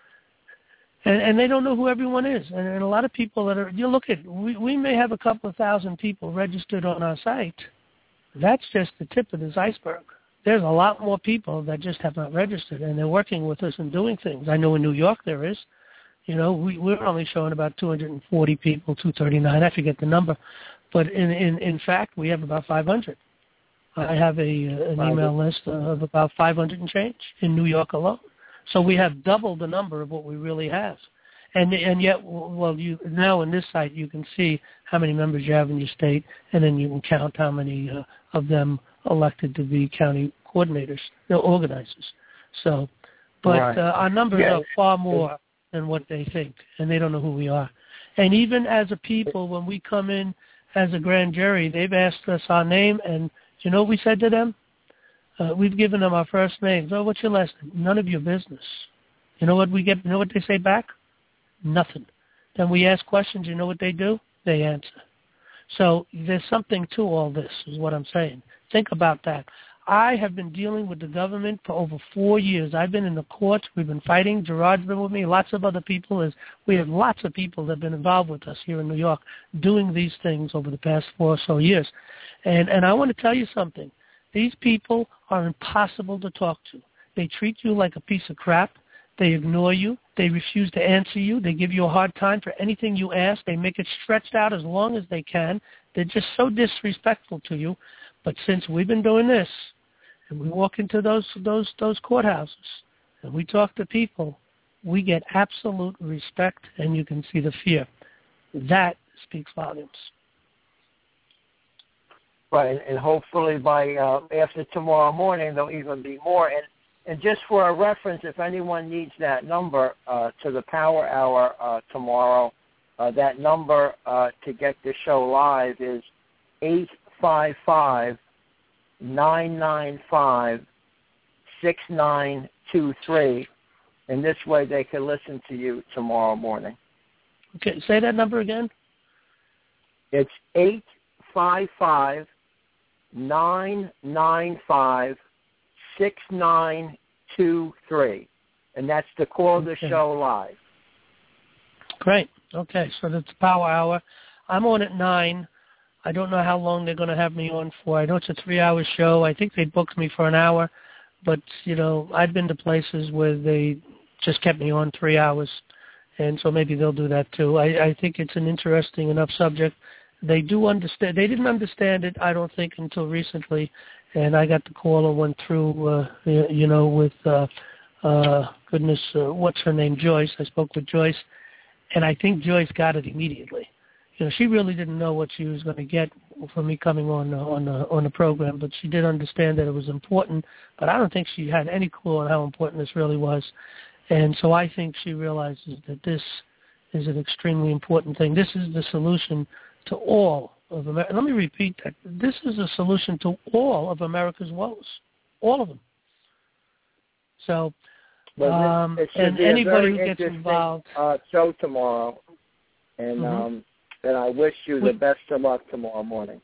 Speaker 2: And, and they don't know who everyone is. And, and a lot of people that are, you look at, we, we may have a couple of thousand people registered on our site. That's just the tip of this iceberg. There's a lot more people that just have not registered, and they're working with us and doing things. I know in New York there is. You know, we, we're only showing about two hundred forty people, two thirty-nine, I forget the number. But in, in, in fact, we have about five hundred. I have a an email list of about five hundred and change in New York alone. So we have double the number of what we really have. And and yet, well, you now in this site you can see how many members you have in your state, and then you can count how many uh, of them elected to be county coordinators, no, organizers. So, but
Speaker 4: Right.
Speaker 2: uh, our numbers
Speaker 4: Yeah.
Speaker 2: are far more than what they think, and they don't know who we are. And even as a people, when we come in as a grand jury, they've asked us our name, and you know what we said to them? Uh, we've given them our first names. Oh, what's your last name? None of your business. You know what we get? You know what they say back? Nothing. Then we ask questions. You know what they do? They answer. So there's something to all this, is what I'm saying. Think about that. I have been dealing with the government for over four years. I've been in the courts. We've been fighting. Gerard's been with me. Lots of other people. Is we have lots of people that have been involved with us here in New York doing these things over the past four or so years. And and I want to tell you something. These people are impossible to talk to. They treat you like a piece of crap. They ignore you. They refuse to answer you. They give you a hard time for anything you ask. They make it stretched out as long as they can. They're just so disrespectful to you. But since we've been doing this, and we walk into those those those courthouses, and we talk to people, we get absolute respect, and you can see the fear. That speaks volumes.
Speaker 4: Right, and hopefully by uh, after tomorrow morning, there'll even be more. And and just for a reference, if anyone needs that number uh, to the Power Hour uh, tomorrow, uh, that number uh, to get the show live is eight five five, nine nine five, six nine two three, and this way they can listen to you tomorrow morning.
Speaker 2: Okay, say that number again.
Speaker 4: It's eight five five, nine nine five, six nine two three, and that's to call the
Speaker 2: Okay.
Speaker 4: show live.
Speaker 2: Great. Okay, so that's Power Hour. I'm on at nine. I don't know how long they're going to have me on for. I know it's a three-hour show. I think they booked me for an hour, but, you know, I've been to places where they just kept me on three hours, and so maybe they'll do that too. I, I think it's an interesting enough subject. They do understand. They didn't understand it, I don't think, until recently, and I got the call and went through, uh, you know, with, uh, uh, goodness, uh, what's her name, Joyce. I spoke with Joyce, and I think Joyce got it immediately. You know, she really didn't know what she was going to get from me coming on uh, on uh, on the program, but she did understand that it was important. But I don't think she had any clue on how important this really was, and so I think she realizes that this is an extremely important thing. This is the solution to all of America. Let me repeat that. This is a solution to all of America's woes, all of them. So,
Speaker 4: Well,
Speaker 2: um,
Speaker 4: it should
Speaker 2: and
Speaker 4: be a
Speaker 2: anybody
Speaker 4: very
Speaker 2: who gets
Speaker 4: interesting,
Speaker 2: involved.
Speaker 4: Uh, show tomorrow, and
Speaker 2: Mm-hmm.
Speaker 4: um, and I wish you
Speaker 2: We-
Speaker 4: the best of luck tomorrow morning.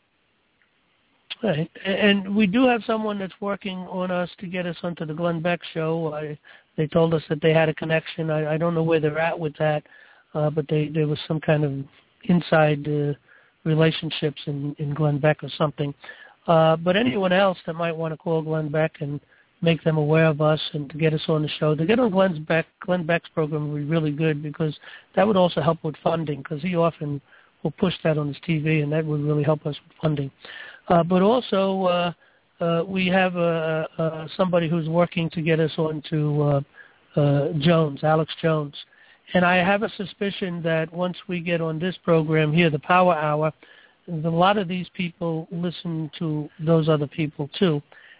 Speaker 2: Right. And we do have someone that's working on us to get us onto the Glenn Beck show. I, they told us that they had a connection. I, I don't know where they're at with that, uh, but they, there was some kind of inside uh, relationships in, in Glenn Beck or something. Uh, but anyone else that might want to call Glenn Beck and make them aware of us and to get us on the show, to get on Glenn's Beck, Glenn Beck's program would be really good, because that would also help with funding, because he often will push that on his T V, and that would really help us with funding. Uh, but also, uh, uh, we have uh, uh, somebody who's working to get us on to uh, uh, Jones, Alex Jones. And I have a suspicion that once we get on this program here, the Power Hour, a lot of these people listen to those other people too.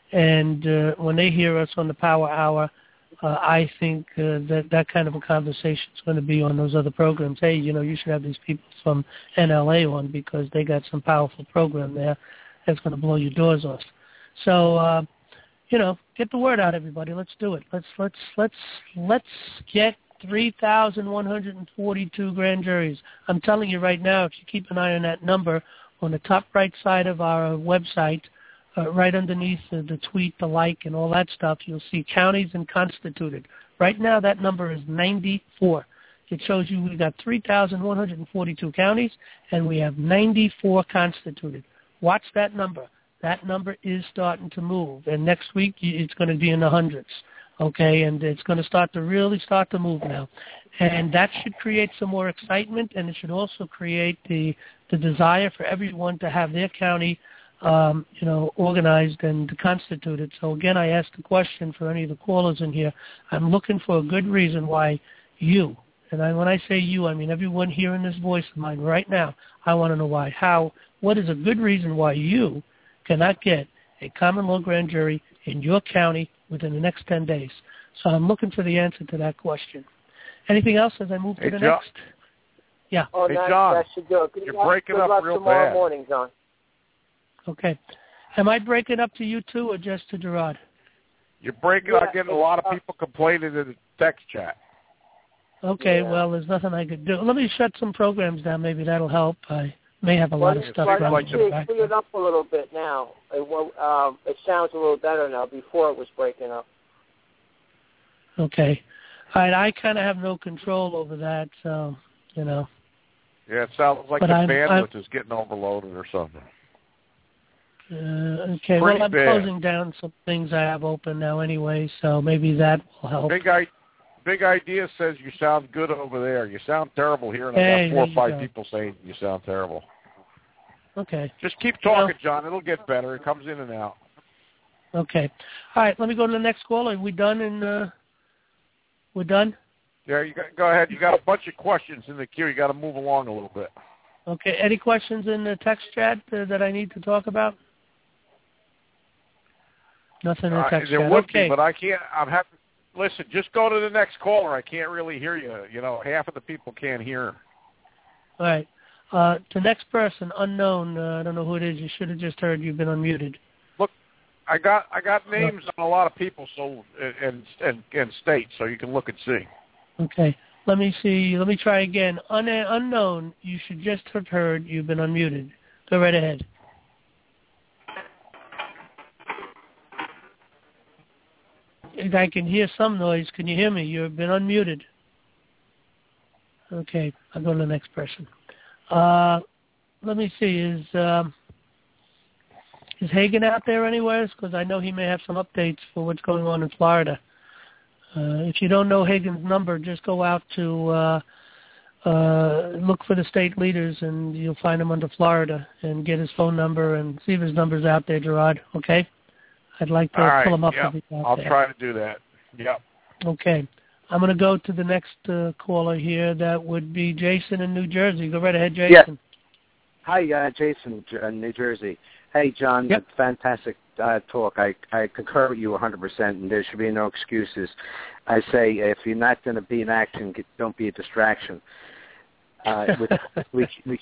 Speaker 2: And uh, when they hear us on the Power Hour, uh, I think uh, that that kind of a conversation is going to be on those other programs. Hey, you know, you should have these people from N L A on, because they got some powerful program there that's going to blow your doors off. So, uh, you know, get the word out, everybody. Let's do it. Let's let's let's let's get three thousand one hundred forty-two grand juries. I'm telling you right now, if you keep an eye on that number on the top right side of our website, uh, right underneath the, the tweet, the like, and all that stuff, you'll see counties and constituted. Right now, that number is ninety-four. It shows you we got three thousand one hundred forty-two counties, and we have ninety-four constituted. Watch that number. That number is starting to move, and next week it's going to be in the hundreds, okay? And it's going to start to really start to move now. And that should create some more excitement, and it should also create the the desire for everyone to have their county, um, you know, organized and constituted. So, again, I asked the question for any of the callers in here. I'm looking for a good reason why you, and I, when I say you, I mean everyone hearing this voice of mine right now, I want to know why. How? What is a good reason why you cannot get a common law grand jury in your county within the next ten days? So I'm looking for the answer to that question. Anything else as I move to
Speaker 5: hey,
Speaker 2: the
Speaker 5: John.
Speaker 2: next? Yeah.
Speaker 4: Oh,
Speaker 5: Hey,
Speaker 4: that,
Speaker 5: John,
Speaker 4: that should do it. Good
Speaker 5: you're
Speaker 4: luck,
Speaker 5: breaking
Speaker 4: good
Speaker 5: up
Speaker 4: luck
Speaker 5: real
Speaker 4: tomorrow
Speaker 5: bad.
Speaker 4: morning, John.
Speaker 2: Okay. Am I breaking up to you too, or just to Gerard?
Speaker 5: You're breaking.
Speaker 4: Yeah,
Speaker 5: I'm getting a lot of
Speaker 4: uh,
Speaker 5: people complaining in the text chat.
Speaker 2: Okay.
Speaker 4: Yeah.
Speaker 2: Well, there's nothing I could do. Let me shut some programs down. Maybe that'll help. I may have a
Speaker 4: Well,
Speaker 2: lot of stuff
Speaker 4: well,
Speaker 2: running
Speaker 5: like
Speaker 2: in
Speaker 5: the-
Speaker 2: the
Speaker 4: it
Speaker 2: back.
Speaker 4: cleared up a little bit now. It, well, um, it sounds a little better now. Before it was breaking up.
Speaker 2: Okay. All right. I kind of have no control over that, so you know.
Speaker 5: Yeah, it sounds like
Speaker 2: But
Speaker 5: the
Speaker 2: I'm-
Speaker 5: bandwidth
Speaker 2: I'm-
Speaker 5: is getting overloaded or something.
Speaker 2: Uh, okay.
Speaker 5: Pretty
Speaker 2: Well, I'm
Speaker 5: bad.
Speaker 2: closing down some things I have open now anyway, so maybe that will help.
Speaker 5: Big I, Big Idea says you sound good over there. You sound terrible here, and
Speaker 2: Hey,
Speaker 5: I got four or
Speaker 2: there you
Speaker 5: five
Speaker 2: go.
Speaker 5: people saying you sound terrible.
Speaker 2: Okay.
Speaker 5: Just keep
Speaker 2: Well-
Speaker 5: talking, John. It'll get better. It comes in and out.
Speaker 2: Okay. All right. Let me go to the next call. Are we done? And uh, we're done.
Speaker 5: Yeah, you got, go ahead. You got a bunch of questions in the queue. You got to move along a little bit.
Speaker 2: Okay. Any questions in the text chat uh, that I need to talk about? Nothing in the
Speaker 5: Uh,
Speaker 2: text
Speaker 5: there
Speaker 2: chat.
Speaker 5: would
Speaker 2: Okay.
Speaker 5: be, but I can't. I'm happy. Listen, just go to the next caller. I can't really hear you. You know, half of the people can't hear.
Speaker 2: All right. Uh, the next person, unknown. Uh, I don't know who it is. You should have just heard. You've been unmuted.
Speaker 5: Look, I got I got names on a lot of people, so and and and states, so you can look and see.
Speaker 2: Okay. Let me see. Let me try again. Un- unknown. You should just have heard. You've been unmuted. Go right ahead. I can hear some noise. Can you hear me? You've been unmuted. Okay, I'll go to the next person. Uh, let me see. Is um, is Hagen out there anywhere? Because I know he may have some updates for what's going on in Florida. Uh, if you don't know Hagen's number, just go out to uh, uh, look for the state leaders, and you'll find him under Florida, and get his phone number and see if his number's out there, Gerard. Okay? I'd like to
Speaker 5: All right.
Speaker 2: pull him up
Speaker 5: Yep.
Speaker 2: if he's out
Speaker 5: I'll
Speaker 2: there.
Speaker 5: try to do that. Yep.
Speaker 2: Okay. I'm going to go to the next uh, caller here. That would be Jason in New Jersey. Go right ahead, Jason.
Speaker 6: Hi, uh, Jason, uh, New Jersey. Hey, John,
Speaker 2: Yep.
Speaker 6: fantastic uh, talk. I, I concur with you one hundred percent, and there should be no excuses. I say if you're not going to be in action, get, don't be a distraction. Uh, with, we, we,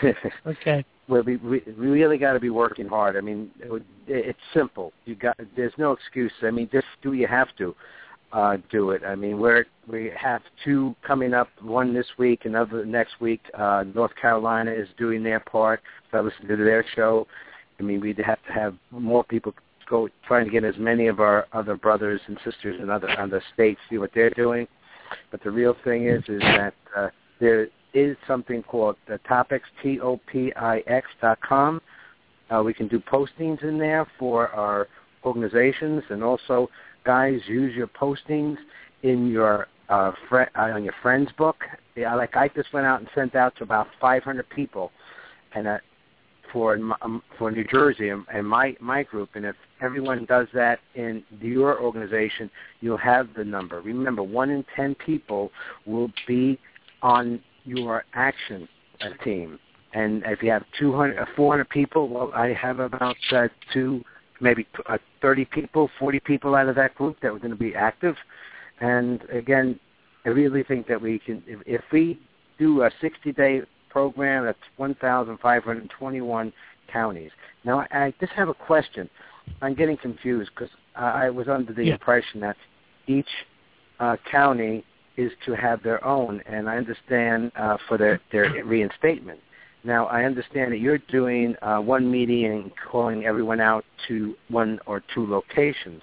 Speaker 2: Okay.
Speaker 6: we, we, we really got to be working hard. I mean, it, it's simple. You got. There's no excuse. I mean, just do you have to uh, do it. I mean, we're we have two coming up. One this week, another next week. Uh, North Carolina is doing their part. So I listen to their show. I mean, we'd have to have more people go trying to get as many of our other brothers and sisters in other other states see what they're doing. But the real thing is, is that uh, there is something called the Topics, T O P I X dot com. Uh, we can do postings in there for our organizations, and also, guys, use your postings in your uh, fr- uh, on your friends book. Yeah, like I just went out and sent out to about five hundred people, and uh, for um, for New Jersey and, and my my group. And if everyone does that in your organization, you'll have the number. Remember, one in ten people will be on your action uh, team. And if you have two hundred, uh, four hundred people, well, I have about uh, two, maybe uh, thirty people, forty people out of that group that were going to be active. And again, I really think that we can, if, if we do a sixty-day program, that's one thousand five hundred twenty-one counties. Now, I just have a question. I'm getting confused because I was under the
Speaker 2: Yeah.
Speaker 6: impression that each uh, county is to have their own, and I understand uh, for their, their reinstatement. Now, I understand that you're doing uh, one meeting and calling everyone out to one or two locations.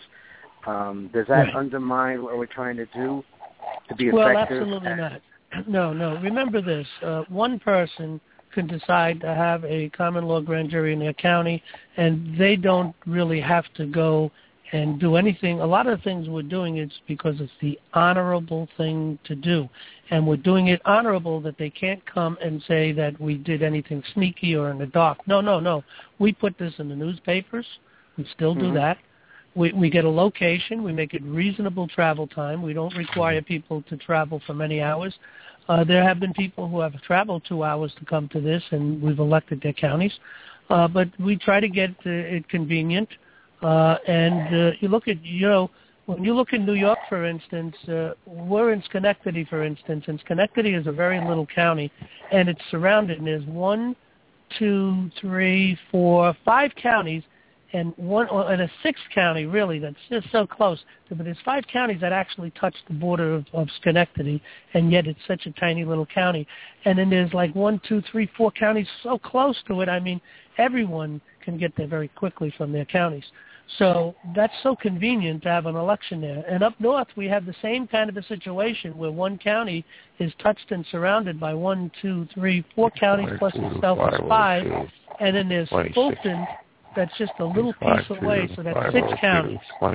Speaker 6: Um, does that
Speaker 2: Right.
Speaker 6: undermine what we're trying to do to be
Speaker 2: Well,
Speaker 6: effective?
Speaker 2: absolutely not. No, no. Remember this. Uh, one person can decide to have a common law grand jury in their county, and they don't really have to go and do anything. A lot of the things we're doing is because it's the honorable thing to do. And we're doing it honorable that they can't come and say that we did anything sneaky or in the dark. No, no, no. We put this in the newspapers. We still do
Speaker 6: Mhm.
Speaker 2: that. We, we get a location. We make it reasonable travel time. We don't require people to travel for many hours. Uh, there have been people who have traveled two hours to come to this, and we've elected their counties. Uh, but we try to get uh, it convenient. Uh, and uh, you look at, you know, when you look in New York, for instance, uh, we're in Schenectady, for instance, and Schenectady is a very little county, and it's surrounded, and there's one, two, three, four, five counties, and one, and a sixth county, really, that's just so close. But there's five counties that actually touch the border of, of Schenectady, and yet it's such a tiny little county. And then there's like one, two, three, four counties so close to it. I mean, everyone can get there very quickly from their counties. So that's so convenient to have an election there. And up north, we have the same kind of a situation where one county is touched and surrounded by one, two, three, four counties plus itself is five. And then there's Fulton that's just a little piece away, so that's six counties.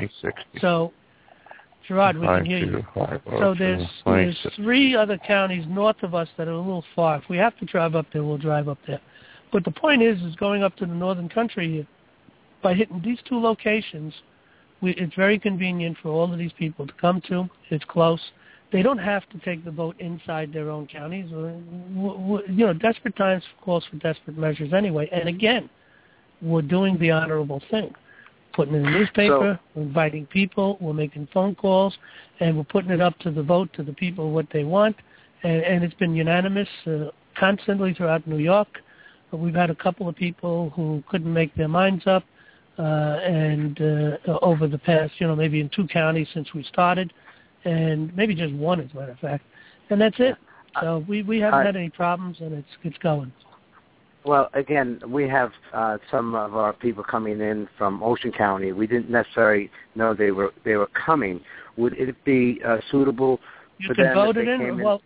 Speaker 2: So, Gerard, we can hear you. So there's, there's three other counties north of us that are a little far. If we have to drive up there, we'll drive up there. But the point is, is going up to the northern country here, by hitting these two locations, we, it's very convenient for all of these people to come to. It's close. They don't have to take the vote inside their own counties. You know, desperate times calls for desperate measures anyway. And again, we're doing the honorable thing. Putting it in the newspaper, so, we're inviting people, we're making phone calls, and we're putting it up to the vote to the people what they want. And, and it's been unanimous uh, constantly throughout New York. But we've had a couple of people who couldn't make their minds up. Uh, and uh, over the past, you know, maybe in two counties since we started, and maybe just one, as a matter of fact, and that's it. So we, we haven't uh, had any problems, and it's it's going.
Speaker 6: Well, again, we have uh, some of our people coming in from Ocean County. We didn't necessarily know they were they were coming. Would it be uh, suitable
Speaker 2: you
Speaker 6: for
Speaker 2: can
Speaker 6: them
Speaker 2: vote
Speaker 6: if
Speaker 2: it
Speaker 6: they
Speaker 2: in?
Speaker 6: came
Speaker 2: Well,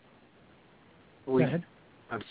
Speaker 6: in? We,
Speaker 2: go ahead.
Speaker 6: Um,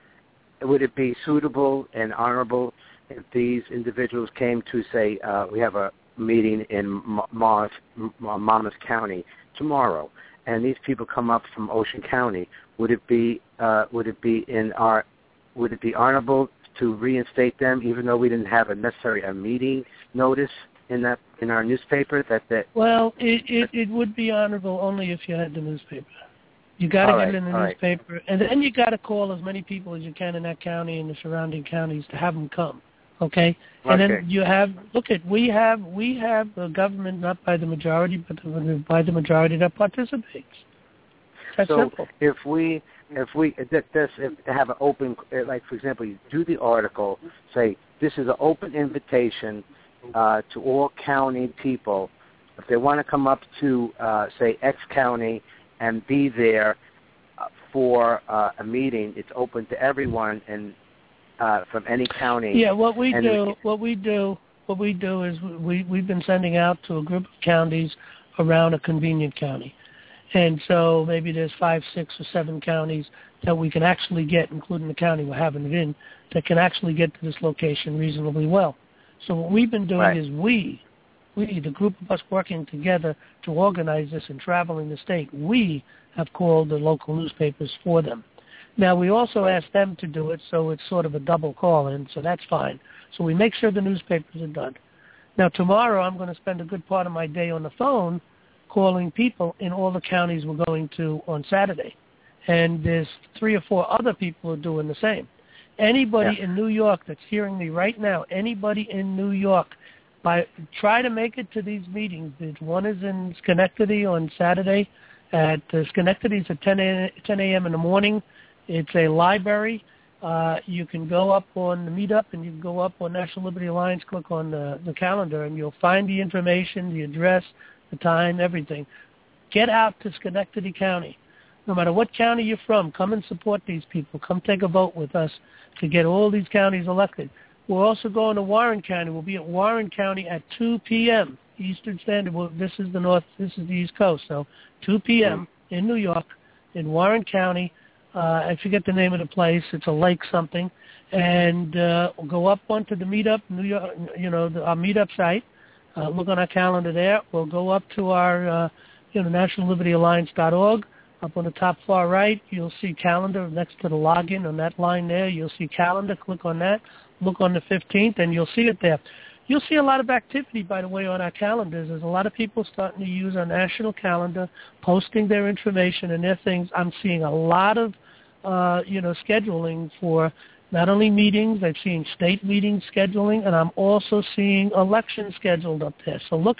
Speaker 6: would it be suitable and honorable if these individuals came to say, uh, we have a meeting in Monmouth, Monmouth County tomorrow, and these people come up from Ocean County? Would it be uh, would it be in our would it be honorable to reinstate them, even though we didn't have a necessary a meeting notice in that in our newspaper? That that
Speaker 2: well, it it, it would be honorable only if you had the newspaper. You got to get
Speaker 6: right,
Speaker 2: it in the newspaper, right. And then you got to call as many people as you can in that county and the surrounding counties to have them come. Okay, and
Speaker 6: okay.
Speaker 2: then you have look at we have we have a government not by the majority but by the majority that participates. That's
Speaker 6: so
Speaker 2: simple.
Speaker 6: if we if we this if have an open, like for example, you do the article, say this is an open invitation uh, to all county people. If they want to come up to uh, say X county and be there uh, for uh, a meeting, it's open to everyone and. Uh, from any county.
Speaker 2: Yeah, what we
Speaker 6: and
Speaker 2: do,
Speaker 6: we,
Speaker 2: what we do, what we do is we we've been sending out to a group of counties around a convenient county, and so maybe there's five, six, or seven counties that we can actually get, including the county we're having it in, that can actually get to this location reasonably well. So what we've been doing
Speaker 6: right.
Speaker 2: is we, we, the group of us working together to organize this and traveling the state, we have called the local newspapers for them. Now, we also ask them to do it, so it's sort of a double call-in, so that's fine. So we make sure the newspapers are done. Now, tomorrow I'm going to spend a good part of my day on the phone calling people in all the counties we're going to on Saturday. And there's three or four other people who are doing the same. Anybody yeah. in New York that's hearing me right now, anybody in New York, by try to make it to these meetings. One is in Schenectady on Saturday. At uh, Schenectady's at ten a.m. in the morning. It's a library. Uh, you can go up on the Meetup, and you can go up on National Liberty Alliance, click on the, the calendar, and you'll find the information, the address, the time, everything. Get out to Schenectady County. No matter what county you're from, come and support these people. Come take a vote with us to get all these counties elected. We're also going to Warren County. We'll be at Warren County at two p.m. Eastern Standard. Well, this is the North, this is the East Coast. So two p.m. in New York, in Warren County. Uh, I forget the name of the place. It's a lake something. And uh, we'll go up onto the Meetup, New York, you know, the, our Meetup site. Uh, look on our calendar there. We'll go up to our, uh, you know, national liberty alliance dot org. Up on the top far right, you'll see calendar next to the login. On that line there, you'll see calendar. Click on that. Look on the fifteenth, and you'll see it there. You'll see a lot of activity, by the way, on our calendars. There's a lot of people starting to use our national calendar, posting their information and their things. I'm seeing a lot of, uh, you know, scheduling for not only meetings. I've seen state meetings scheduling, and I'm also seeing elections scheduled up there. So look at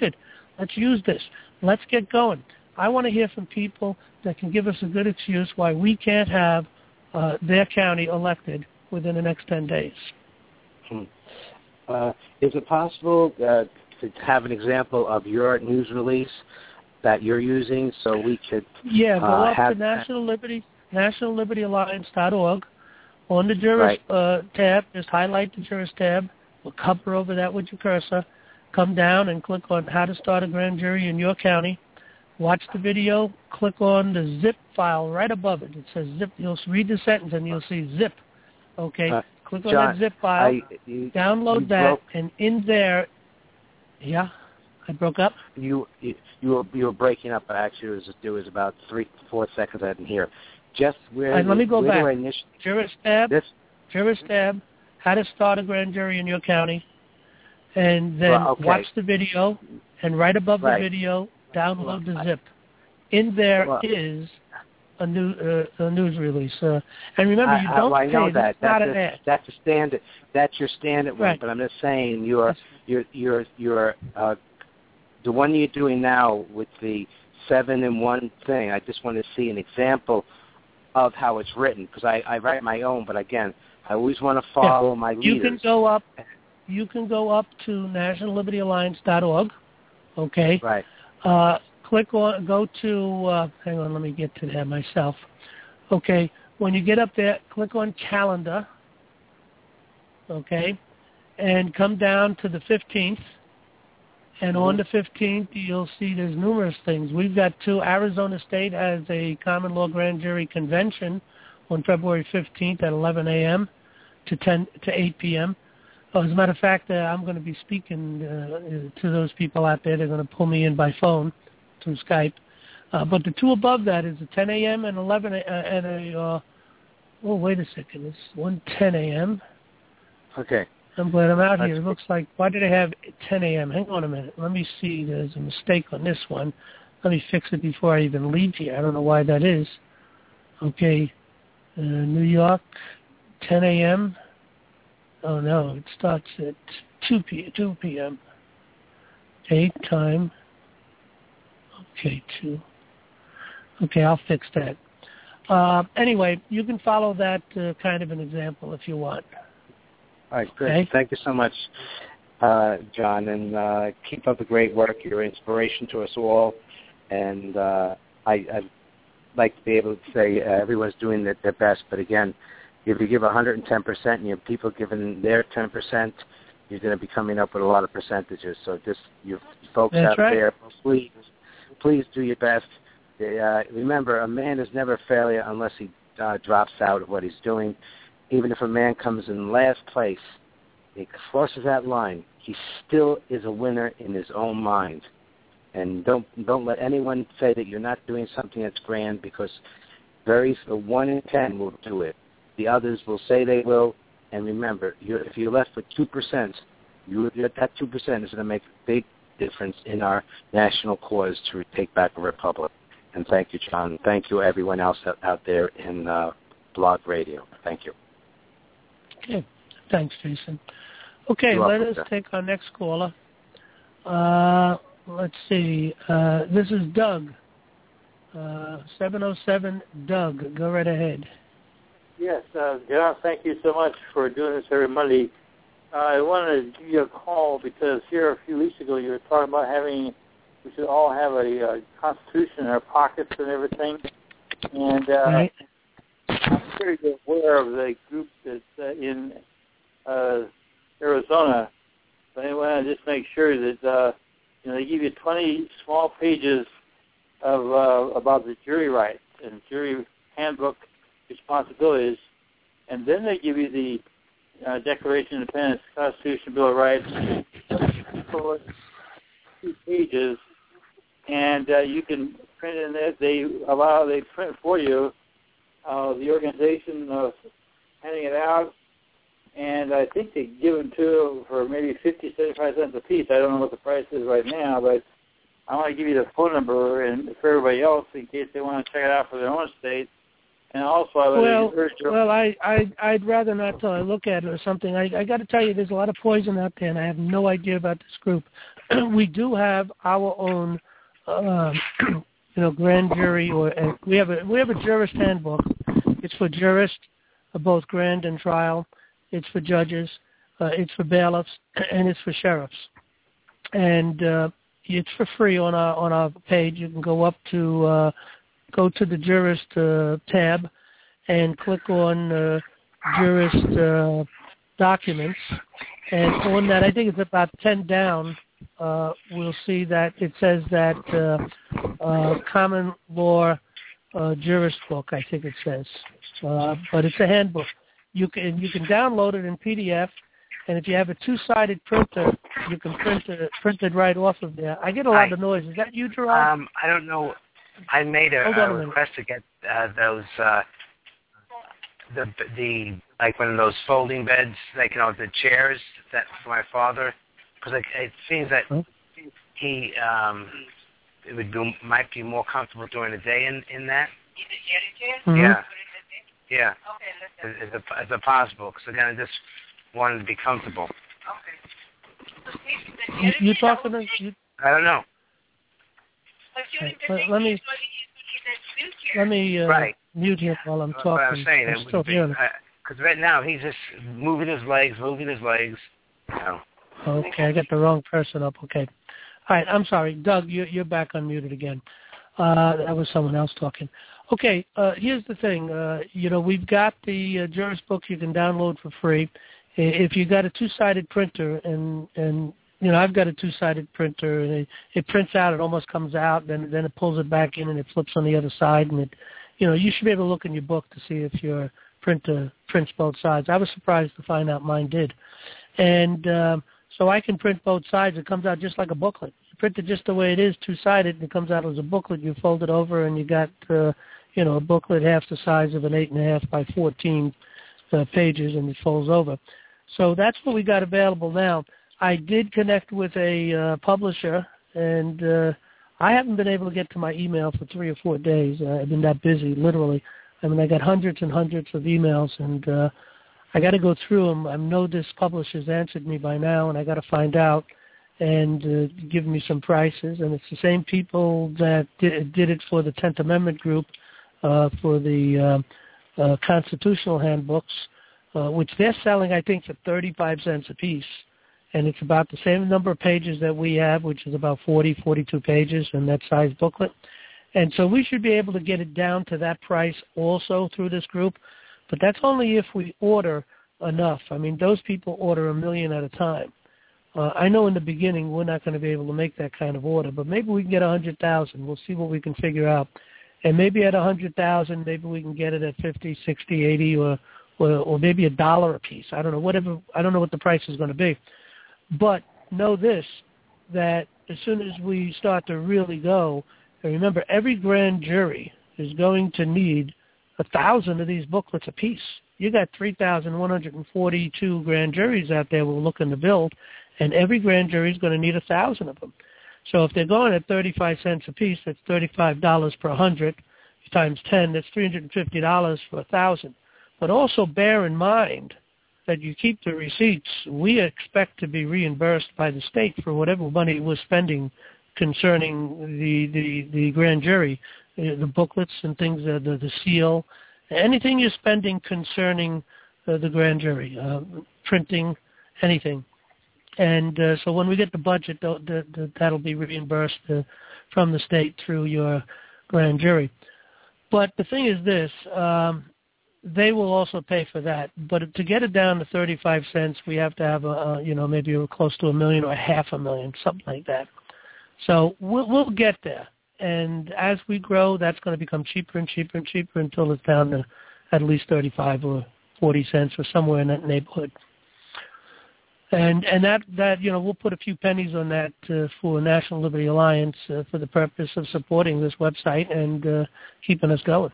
Speaker 2: Let's use this. Let's get going. I want to hear from people that can give us a good excuse why we can't have uh, their county elected within the next ten days.
Speaker 6: Hmm. Uh, is it possible uh, to have an example of your news release that you're using so we could
Speaker 2: Yeah, go
Speaker 6: uh,
Speaker 2: up
Speaker 6: have
Speaker 2: to National Liberty, national liberty alliance dot org. On the Juris
Speaker 6: right.
Speaker 2: uh, tab, just highlight the Juris tab. We'll cover over that with your cursor. Come down and click on how to start a grand jury in your county. Watch the video. Click on the zip file right above it. It says zip. You'll read the sentence and you'll see zip. Okay.
Speaker 6: Uh,
Speaker 2: click on
Speaker 6: John,
Speaker 2: that zip file.
Speaker 6: I, you,
Speaker 2: download
Speaker 6: you
Speaker 2: that,
Speaker 6: broke,
Speaker 2: and in there, yeah, I broke up.
Speaker 6: You you you were, you were breaking up. Actually, it was, it was about three, four seconds. I didn't hear. Just where?
Speaker 2: Right, let me go
Speaker 6: where
Speaker 2: back.
Speaker 6: do I initially,
Speaker 2: Juris tab.
Speaker 6: this,
Speaker 2: Juris tab. How to start a grand jury in your county, and then
Speaker 6: well, okay.
Speaker 2: watch the video. And right above
Speaker 6: right.
Speaker 2: the video, download the zip. In there
Speaker 6: well,
Speaker 2: is a new uh, a news release. Uh, and remember, you
Speaker 6: I,
Speaker 2: don't
Speaker 6: I, well, I know
Speaker 2: pay.
Speaker 6: that.
Speaker 2: That's not
Speaker 6: That's
Speaker 2: an
Speaker 6: a,
Speaker 2: ad.
Speaker 6: that's a standard. That's your standard one.
Speaker 2: Right.
Speaker 6: But I'm just saying, you're you're you're you're uh, the one you're doing now with the seven in one thing. I just want to see an example of how it's written because I, I write my own. But again, I always want to follow
Speaker 2: yeah.
Speaker 6: my leaders.
Speaker 2: You can go up. You can go up to national liberty alliance dot org. Okay.
Speaker 6: Right.
Speaker 2: Uh, click on. Go to. Uh, hang on. Let me get to that myself. Okay. When you get up there, click on calendar. Okay. And come down to the fifteenth. And on the fifteenth, you'll see there's numerous things. We've got two. Arizona State has a common law grand jury convention on February fifteenth at eleven a.m. to ten to eight p.m. Oh, as a matter of fact, uh, I'm going to be speaking uh, to those people out there. They're going to pull me in by phone through Skype. Uh, but the two above that is a ten a.m. and eleven a, uh, and a. Uh, oh, wait a second. It's one ten a.m.
Speaker 6: Okay.
Speaker 2: I'm glad I'm out
Speaker 6: That's
Speaker 2: here. It looks like, why did I have ten a.m.? Hang on a minute. Let me see. There's a mistake on this one. Let me fix it before I even leave here. I don't know why that is. Okay. Uh, New York, ten a.m. Oh, no. It starts at two p.m. Okay, time. Okay, two. Okay, I'll fix that. Uh, anyway, you can follow that uh, kind of an example if you want.
Speaker 6: All right, good.
Speaker 2: Okay.
Speaker 6: Thank you so much, uh, John, and uh, keep up the great work. You're an inspiration to us all, and uh, I, I'd like to be able to say uh, everyone's doing their, their best, but again, if you give one hundred ten percent and you have people giving their ten percent, you're going to be coming up with a lot of percentages. So just you folks
Speaker 2: That's
Speaker 6: out
Speaker 2: right.
Speaker 6: there, please, please do your best. Uh, remember, a man is never a failure unless he uh, drops out of what he's doing. Even if a man comes in last place, he crosses that line, he still is a winner in his own mind. And don't don't let anyone say that you're not doing something that's grand, because very one in ten will do it. The others will say they will. And remember, you're, if you're left with two percent, you, that two percent is going to make a big difference in our national cause to take back the republic. And thank you, John. Thank you, everyone else out, out there in uh, Blog Radio. Thank you.
Speaker 2: Okay. Thanks, Jason. Okay,
Speaker 6: You're
Speaker 2: let
Speaker 6: welcome,
Speaker 2: us
Speaker 6: sir.
Speaker 2: take our next caller. Uh, let's see. Uh, this is Doug. Uh, seven oh seven, Doug. Go right ahead.
Speaker 7: Yes, uh, John, thank you so much for doing this every Monday. Uh, I wanted to give you a call because here a few weeks ago you were talking about having, we should all have a uh, constitution in our pockets and everything. And uh,
Speaker 2: Right.
Speaker 7: I'm sure you're aware of the group that's uh, in uh, Arizona. But I want to just make sure that uh, you know they give you twenty small pages of uh, about the jury rights and jury handbook responsibilities, and then they give you the uh, Declaration of Independence, Constitution, Bill of Rights, two pages, and uh, you can print in there. They allow they print for you. Uh, the organization uh, handing it out, and I think they give them to you for maybe fifty, seventy-five cents a piece. I don't know what the price is right now, but I want to give you the phone number and for everybody else in case they want to check it out for their own state. And also, I would
Speaker 2: Well,
Speaker 7: urge you.
Speaker 2: well, I, I, I'd rather not uh, look at it or something. I, I got to tell you, there's a lot of poison out there, and I have no idea about this group. we do have our own, uh, you know, grand jury, or uh, we have a we have a jurist handbook. It's for jurists, uh, both grand and trial. It's for judges. Uh, it's for bailiffs, and it's for sheriffs. And uh, it's for free on our on our page. You can go up to uh, go to the jurist uh, tab and click on uh, jurist uh, documents. And on that, I think it's about ten down. Uh, we'll see that it says that uh, uh, common law uh, jurist book. I think it says, uh, but it's a handbook. You can you can download it in P D F. And if you have a two-sided printer, you can print it, print it right off of there. I get a lot
Speaker 8: Hi.
Speaker 2: of noise. Is that you, Gerard?
Speaker 8: Um, I don't know. I made a,
Speaker 2: Hold
Speaker 8: a
Speaker 2: on a
Speaker 8: request to get uh, those, uh, the the like one of those folding beds, like, you know, the chairs that for my father, because it, it seems that
Speaker 2: huh?
Speaker 8: he um, it would be might be more comfortable during the day in in that.
Speaker 2: Mm-hmm.
Speaker 8: Yeah, yeah. Is, is, it, is it possible? Because again, I just wanted to be comfortable.
Speaker 2: You, you talking to you?
Speaker 8: I don't know.
Speaker 2: Right, let, let me let me uh,
Speaker 8: right.
Speaker 2: mute him while I'm talking.
Speaker 8: But I'm saying
Speaker 2: I'm
Speaker 8: it
Speaker 2: still
Speaker 8: would be,
Speaker 2: hearing.
Speaker 8: because right now he's just moving his legs, moving his legs. You know.
Speaker 2: Okay, I got the wrong person up. Okay, all right. I'm sorry, Doug. You, you're back unmuted again. Uh, that was someone else talking. Okay, uh, here's the thing. Uh, you know, we've got the uh, jurist book you can download for free. If you got a two-sided printer, and and you know, I've got a two-sided printer, and it, it prints out, it almost comes out, then then it pulls it back in, and it flips on the other side, and it, you know, you should be able to look in your book to see if your printer prints both sides. I was surprised to find out mine did, and um, so I can print both sides. It comes out just like a booklet. You print it just the way it is, two-sided, and it comes out as a booklet. You fold it over, and you got, uh, you know, a booklet half the size of an eight and a half by fourteen uh, pages, and it folds over. So that's what we got available now. I did connect with a uh, publisher, and uh, I haven't been able to get to my email for three or four days. Uh, I've been that busy, literally. I mean, I got hundreds and hundreds of emails, and uh, I got to go through them. I know this publisher's answered me by now, and I got to find out and uh, give me some prices. And it's the same people that did, did it for the tenth Amendment group, uh, for the uh, uh, constitutional handbooks, uh, which they're selling, I think, for thirty-five cents a piece. And it's about the same number of pages that we have, which is about forty, forty-two pages in that size booklet. And so we should be able to get it down to that price also through this group. But that's only if we order enough. I mean, those people order a million at a time. Uh, I know in the beginning we're not going to be able to make that kind of order, but maybe we can get one hundred thousand. We'll see what we can figure out. And maybe at one hundred thousand, maybe we can get it at fifty, sixty, eighty, or, or, or maybe a dollar a piece. I don't know, whatever. I don't know what the price is going to be. But know this, that as soon as we start to really go, and remember, every grand jury is going to need a thousand of these booklets apiece. You got three thousand one hundred forty-two grand juries out there we're looking to build, and every grand jury is going to need a thousand of them. So if they're going at thirty-five cents apiece, that's thirty-five dollars per hundred times ten. That's three hundred fifty dollars for a thousand. But also bear in mind that you keep the receipts. We expect to be reimbursed by the state for whatever money we're spending concerning the the, the grand jury, the booklets and things, uh, the, the seal, anything you're spending concerning uh, the grand jury, uh, printing, anything. And uh, so when we get the budget, th- th- th- that'll be reimbursed uh, from the state through your grand jury. But the thing is this, um, they will also pay for that. But to get it down to thirty-five cents, we have to have, a, a you know, maybe close to a million or half a million, something like that. So we'll, we'll get there. And as we grow, that's going to become cheaper and cheaper and cheaper until it's down to at least thirty-five or forty cents or somewhere in that neighborhood. And and that, that you know, we'll put a few pennies on that uh, for National Liberty Alliance uh, for the purpose of supporting this website and uh, keeping us going.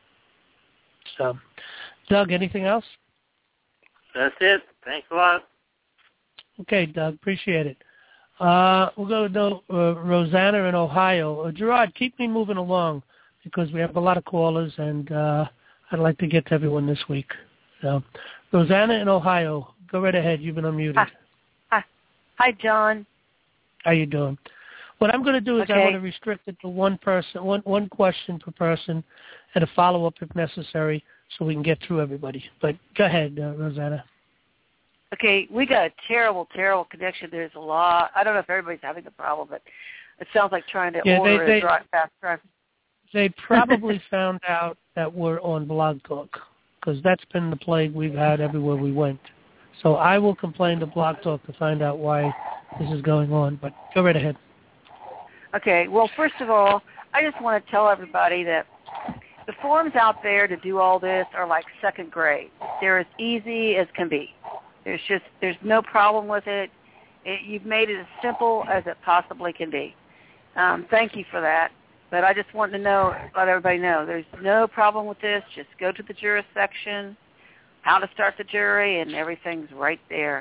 Speaker 2: So, Doug, anything else?
Speaker 7: That's it. Thanks a lot.
Speaker 2: Okay, Doug, appreciate it. Uh, we'll go to uh, Rosanna in Ohio. Uh, Gerard, keep me moving along because we have a lot of callers, and uh, I'd like to get to everyone this week. So, Rosanna in Ohio, go right ahead. You've been unmuted.
Speaker 9: Hi, Hi. Hi John.
Speaker 2: How you doing? What I'm going to do is
Speaker 9: okay.
Speaker 2: I want to restrict it to one person, one one question per person, and a follow-up if necessary, so we can get through everybody. But go ahead, uh, Rosanna.
Speaker 9: Okay, we got a terrible, terrible connection. There's a lot. I don't know if everybody's having a problem, but it sounds like trying to
Speaker 2: yeah,
Speaker 9: order
Speaker 2: they, they,
Speaker 9: a drive, fast drive.
Speaker 2: They probably found out that we're on Blog Talk, because that's been the plague we've had everywhere we went. So I will complain to Blog Talk to find out why this is going on, but go right ahead.
Speaker 9: Okay, well, first of all, I just want to tell everybody that the forms out there to do all this are like second grade. They're as easy as can be. There's just, there's no problem with it. it you've made it as simple as it possibly can be. Um, thank you for that. But I just want to know, let everybody know, there's no problem with this. Just go to the juris section, how to start the jury, and everything's right there.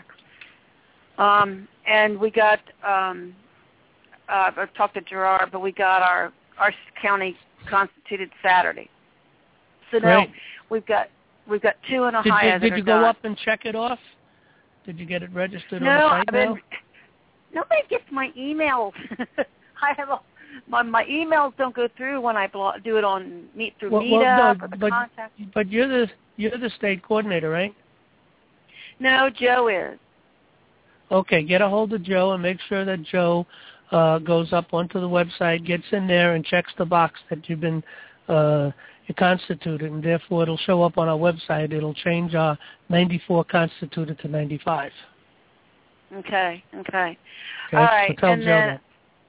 Speaker 9: Um, and we got, um, uh, I talked to Gerard, but we got our, our county constituted Saturday. So now
Speaker 2: Great.
Speaker 9: we've got we've got two in
Speaker 2: Did,
Speaker 9: Ohio
Speaker 2: did,
Speaker 9: that
Speaker 2: did
Speaker 9: are
Speaker 2: you go
Speaker 9: done.
Speaker 2: up and check it off? Did you get it registered
Speaker 9: no,
Speaker 2: on the site
Speaker 9: I've been,
Speaker 2: now?
Speaker 9: Nobody gets my emails. I have a, my my emails don't go through when I blog, do it on meet through
Speaker 2: well,
Speaker 9: Meetup
Speaker 2: well, no,
Speaker 9: or the
Speaker 2: but,
Speaker 9: contact.
Speaker 2: But you're the you're the state coordinator, right?
Speaker 9: No, Joe is.
Speaker 2: Okay, get a hold of Joe and make sure that Joe uh, goes up onto the website, gets in there, and checks the box that you've been uh, constituted, and therefore it'll show up on our website. It'll change our ninety-four constituted to ninety-five.
Speaker 9: Okay, okay.
Speaker 2: Okay,
Speaker 9: All right,
Speaker 2: so tell
Speaker 9: and
Speaker 2: Joe
Speaker 9: then,
Speaker 2: that.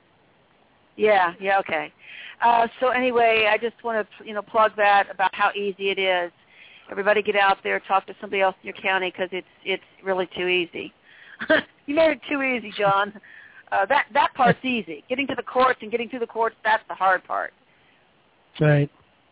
Speaker 9: Yeah, yeah, okay. Uh, so anyway, I just want to, you know, plug that about how easy it is. Everybody get out there, talk to somebody else in your county, because it's it's really too easy. You made it too easy, John. Uh, that that part's easy. Getting to the courts and getting through the courts, that's the hard part.
Speaker 2: Right.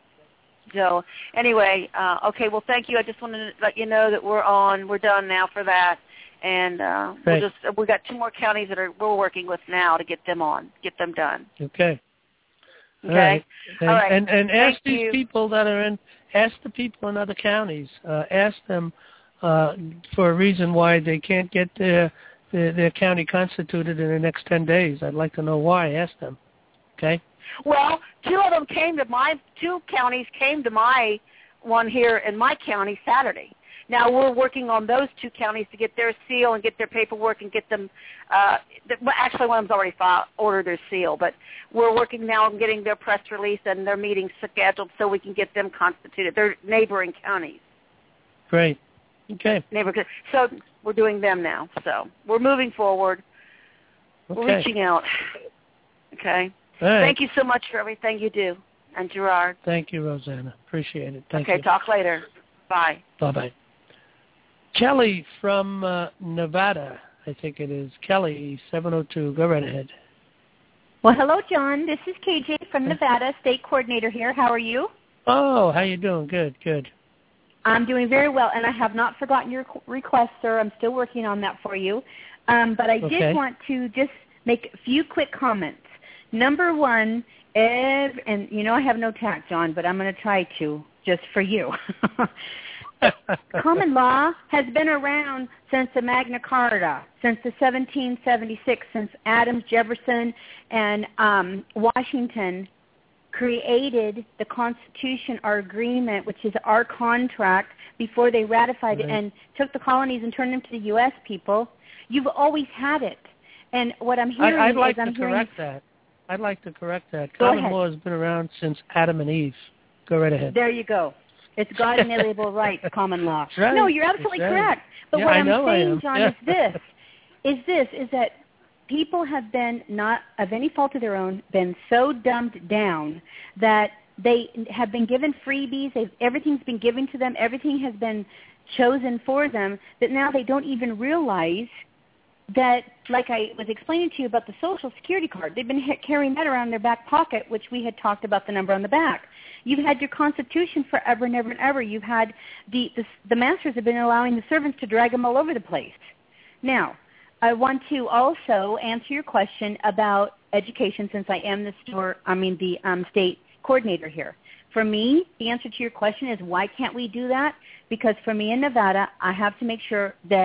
Speaker 9: So anyway, uh, okay, well, thank you. I just wanted to let you know that we're on. We're done now for that. And uh, we'll just we've got two more counties that are we're working with now to get them on, get them done.
Speaker 2: Okay.
Speaker 9: Okay.
Speaker 2: All right. And,
Speaker 9: All right.
Speaker 2: and, and ask
Speaker 9: Thank
Speaker 2: these
Speaker 9: you.
Speaker 2: people that are in, ask the people in other counties, uh, ask them uh, for a reason why they can't get their, their their county constituted in the next ten days. I'd like to know why. Ask them. Okay.
Speaker 9: Well, two of them came to my two counties came to my one here in my county Saturday. Now we're working on those two counties to get their seal and get their paperwork and get them. Uh, well, actually, one of them's already filed, ordered their seal, but we're working now on getting their press release and their meetings scheduled so we can get them constituted. They're neighboring counties.
Speaker 2: Great. Okay.
Speaker 9: Neighboring. So we're doing them now. So we're moving forward.
Speaker 2: Okay.
Speaker 9: We're reaching out. Okay.
Speaker 2: All right.
Speaker 9: Thank you so much for everything you do, and Gerard.
Speaker 2: Thank you, Rosanna. Appreciate it. Thank
Speaker 9: okay.
Speaker 2: you.
Speaker 9: Talk later. Bye.
Speaker 2: Bye bye. Kelly from uh, Nevada, I think it is. Kelly, seven oh two. Go right ahead.
Speaker 10: Well, hello, John. This is K J from Nevada, state coordinator here. How are you?
Speaker 2: Oh, how you doing? Good, good.
Speaker 10: I'm doing very well, and I have not forgotten your request, sir. I'm still working on that for you. Um, but I
Speaker 2: Okay.
Speaker 10: did want to just make a few quick comments. Number one, ev- and you know I have no tact, John, but I'm going to try to, just for you. Common law has been around since the Magna Carta, since the seventeen seventy-six, since Adams, Jefferson, and um, Washington created the Constitution, our agreement, which is our contract, before they ratified
Speaker 2: Right.
Speaker 10: it and took the colonies and turned them to the U S people. You've always had it. And what I'm hearing
Speaker 2: I, I'd like
Speaker 10: is I'm
Speaker 2: to
Speaker 10: hearing...
Speaker 2: correct that. I'd like to correct that.
Speaker 10: Go
Speaker 2: Common
Speaker 10: ahead.
Speaker 2: law has been around since Adam and Eve. Go right ahead.
Speaker 10: There you go. It's God inalienable rights, common law.
Speaker 2: That's right.
Speaker 10: No, you're absolutely
Speaker 2: That's right.
Speaker 10: correct. But
Speaker 2: Yeah,
Speaker 10: what
Speaker 2: I
Speaker 10: I'm
Speaker 2: know I
Speaker 10: saying,
Speaker 2: am.
Speaker 10: John,
Speaker 2: Yeah.
Speaker 10: is this, is this, is that people have been, not of any fault of their own, been so dumbed down that they have been given freebies, they've, everything's been given to them, everything has been chosen for them, that now they don't even realize that, like I was explaining to you about the Social Security card, they've been ha- carrying that around in their back pocket, which we had talked about the number on the back. You've had your Constitution forever and ever and ever. You've had the, the the masters have been allowing the servants to drag them all over the place. Now, I want to also answer your question about education, since I am the store, I mean the um, state coordinator here. For me, the answer to your question is why can't we do that? Because for me in Nevada, I have to make sure that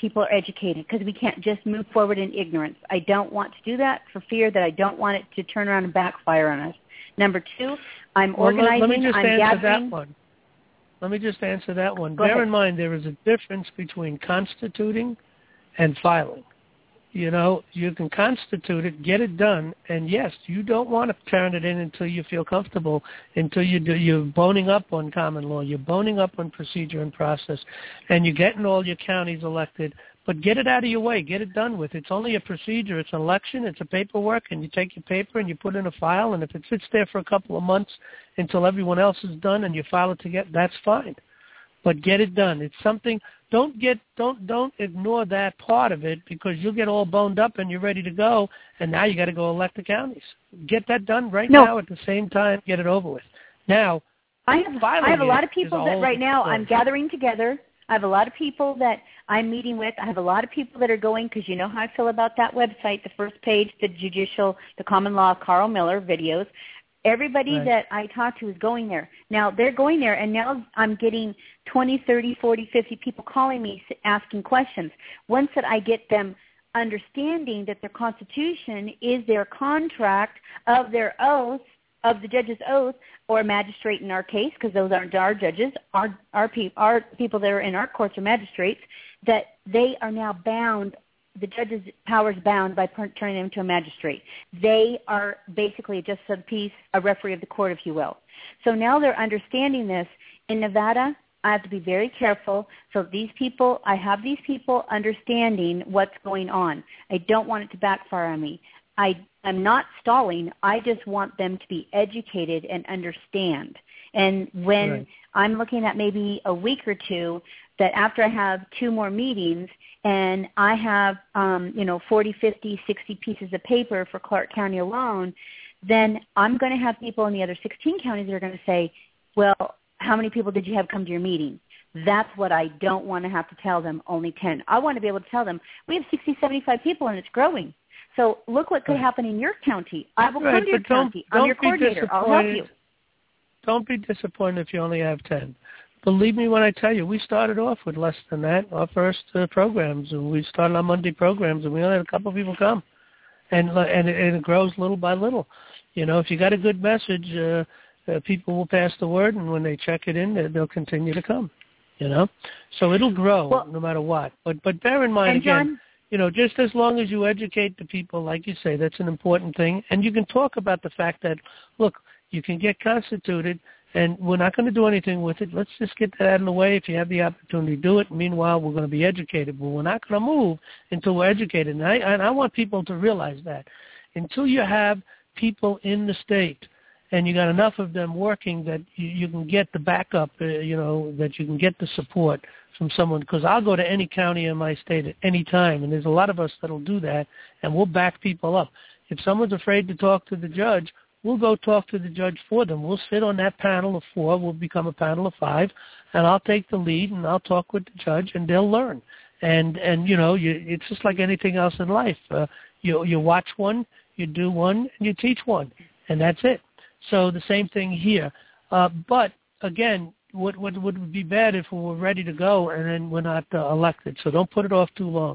Speaker 10: people are educated, because we can't just move forward in ignorance. I don't want to do that for fear that I don't want it to turn around and backfire on us. Number two, I'm
Speaker 2: well,
Speaker 10: organizing.
Speaker 2: Let, let me just
Speaker 10: I'm
Speaker 2: answer
Speaker 10: gathering.
Speaker 2: that one. Let me just answer that one.
Speaker 10: Go
Speaker 2: Bear
Speaker 10: ahead.
Speaker 2: in mind there is a difference between constituting and filing. You know, you can constitute it, get it done, and yes, you don't want to turn it in until you feel comfortable, until you do, you're boning up on common law, you're boning up on procedure and process, and you're getting all your counties elected, but get it out of your way, get it done with. It's only a procedure, it's an election, it's a paperwork, and you take your paper and you put it in a file, and if it sits there for a couple of months until everyone else is done and you file it together, that's fine. But get it done. It's something. Don't get don't don't ignore that part of it, because you'll get all boned up and you're ready to go, and now you got to go elect the counties. Get that done right
Speaker 10: no.
Speaker 2: now at the same time. Get it over with. Now,
Speaker 10: I have I have a lot of people that right now I'm gathering together. I have a lot of people that I'm meeting with. I have a lot of people that are going, because you know how I feel about that website, the first page, the judicial, the common law, Carl Miller videos. Everybody
Speaker 2: right.
Speaker 10: that I talk to is going there. Now, they're going there, and now I'm getting twenty, thirty, forty, fifty people calling me asking questions. Once that I get them understanding that their Constitution is their contract of their oath, of the judge's oath, or magistrate in our case, because those aren't our judges, our, our, pe- our people that are in our courts are magistrates, that they are now bound, the judge's powers bound by turning them into a magistrate. They are basically just a piece, a referee of the court, if you will. So now they're understanding this. In Nevada, I have to be very careful. So these people, I have these people understanding what's going on. I don't want it to backfire on me. I am not stalling. I just want them to be educated and understand. And when
Speaker 2: right.
Speaker 10: I'm looking at maybe a week or two, that after I have two more meetings and I have, um, you know, forty, fifty, sixty pieces of paper for Clark County alone, then I'm going to have people in the other sixteen counties that are going to say, well, how many people did you have come to your meeting? That's what I don't want to have to tell them, only ten. I want to be able to tell them, we have sixty, seventy-five people and it's growing. So look what could happen in your county. I will
Speaker 2: right,
Speaker 10: come to your county. I'm your coordinator. I'll help you.
Speaker 2: Don't be disappointed if you only have ten. Believe me when I tell you, we started off with less than that, our first uh, programs, and we started our Monday programs, and we only had a couple of people come. And and it, and it grows little by little. You know, if you got a good message, uh, uh, people will pass the word, and when they check it in, they'll continue to come. You know? So it'll grow
Speaker 10: well,
Speaker 2: no matter what. But but bear in mind,
Speaker 10: John,
Speaker 2: again, you know, just as long as you educate the people, like you say, that's an important thing. And you can talk about the fact that, look, you can get constituted, and we're not going to do anything with it. Let's just get that out of the way. If you have the opportunity to do it, meanwhile, we're going to be educated. But we're not going to move until we're educated. And I, and I want people to realize that. Until you have people in the state and you got enough of them working that you, you can get the backup, uh, you know, that you can get the support from someone. Because I'll go to any county in my state at any time, and there's a lot of us that will do that, and we'll back people up. If someone's afraid to talk to the judge, we'll go talk to the judge for them. We'll sit on that panel of four. We'll become a panel of five, and I'll take the lead, and I'll talk with the judge, and they'll learn. And, and you know, you, it's just like anything else in life. Uh, you, you watch one, you do one, and you teach one, and that's it. So the same thing here. Uh, but, again, what, what would be bad if we were ready to go and then we're not uh, elected. So don't put it off too long.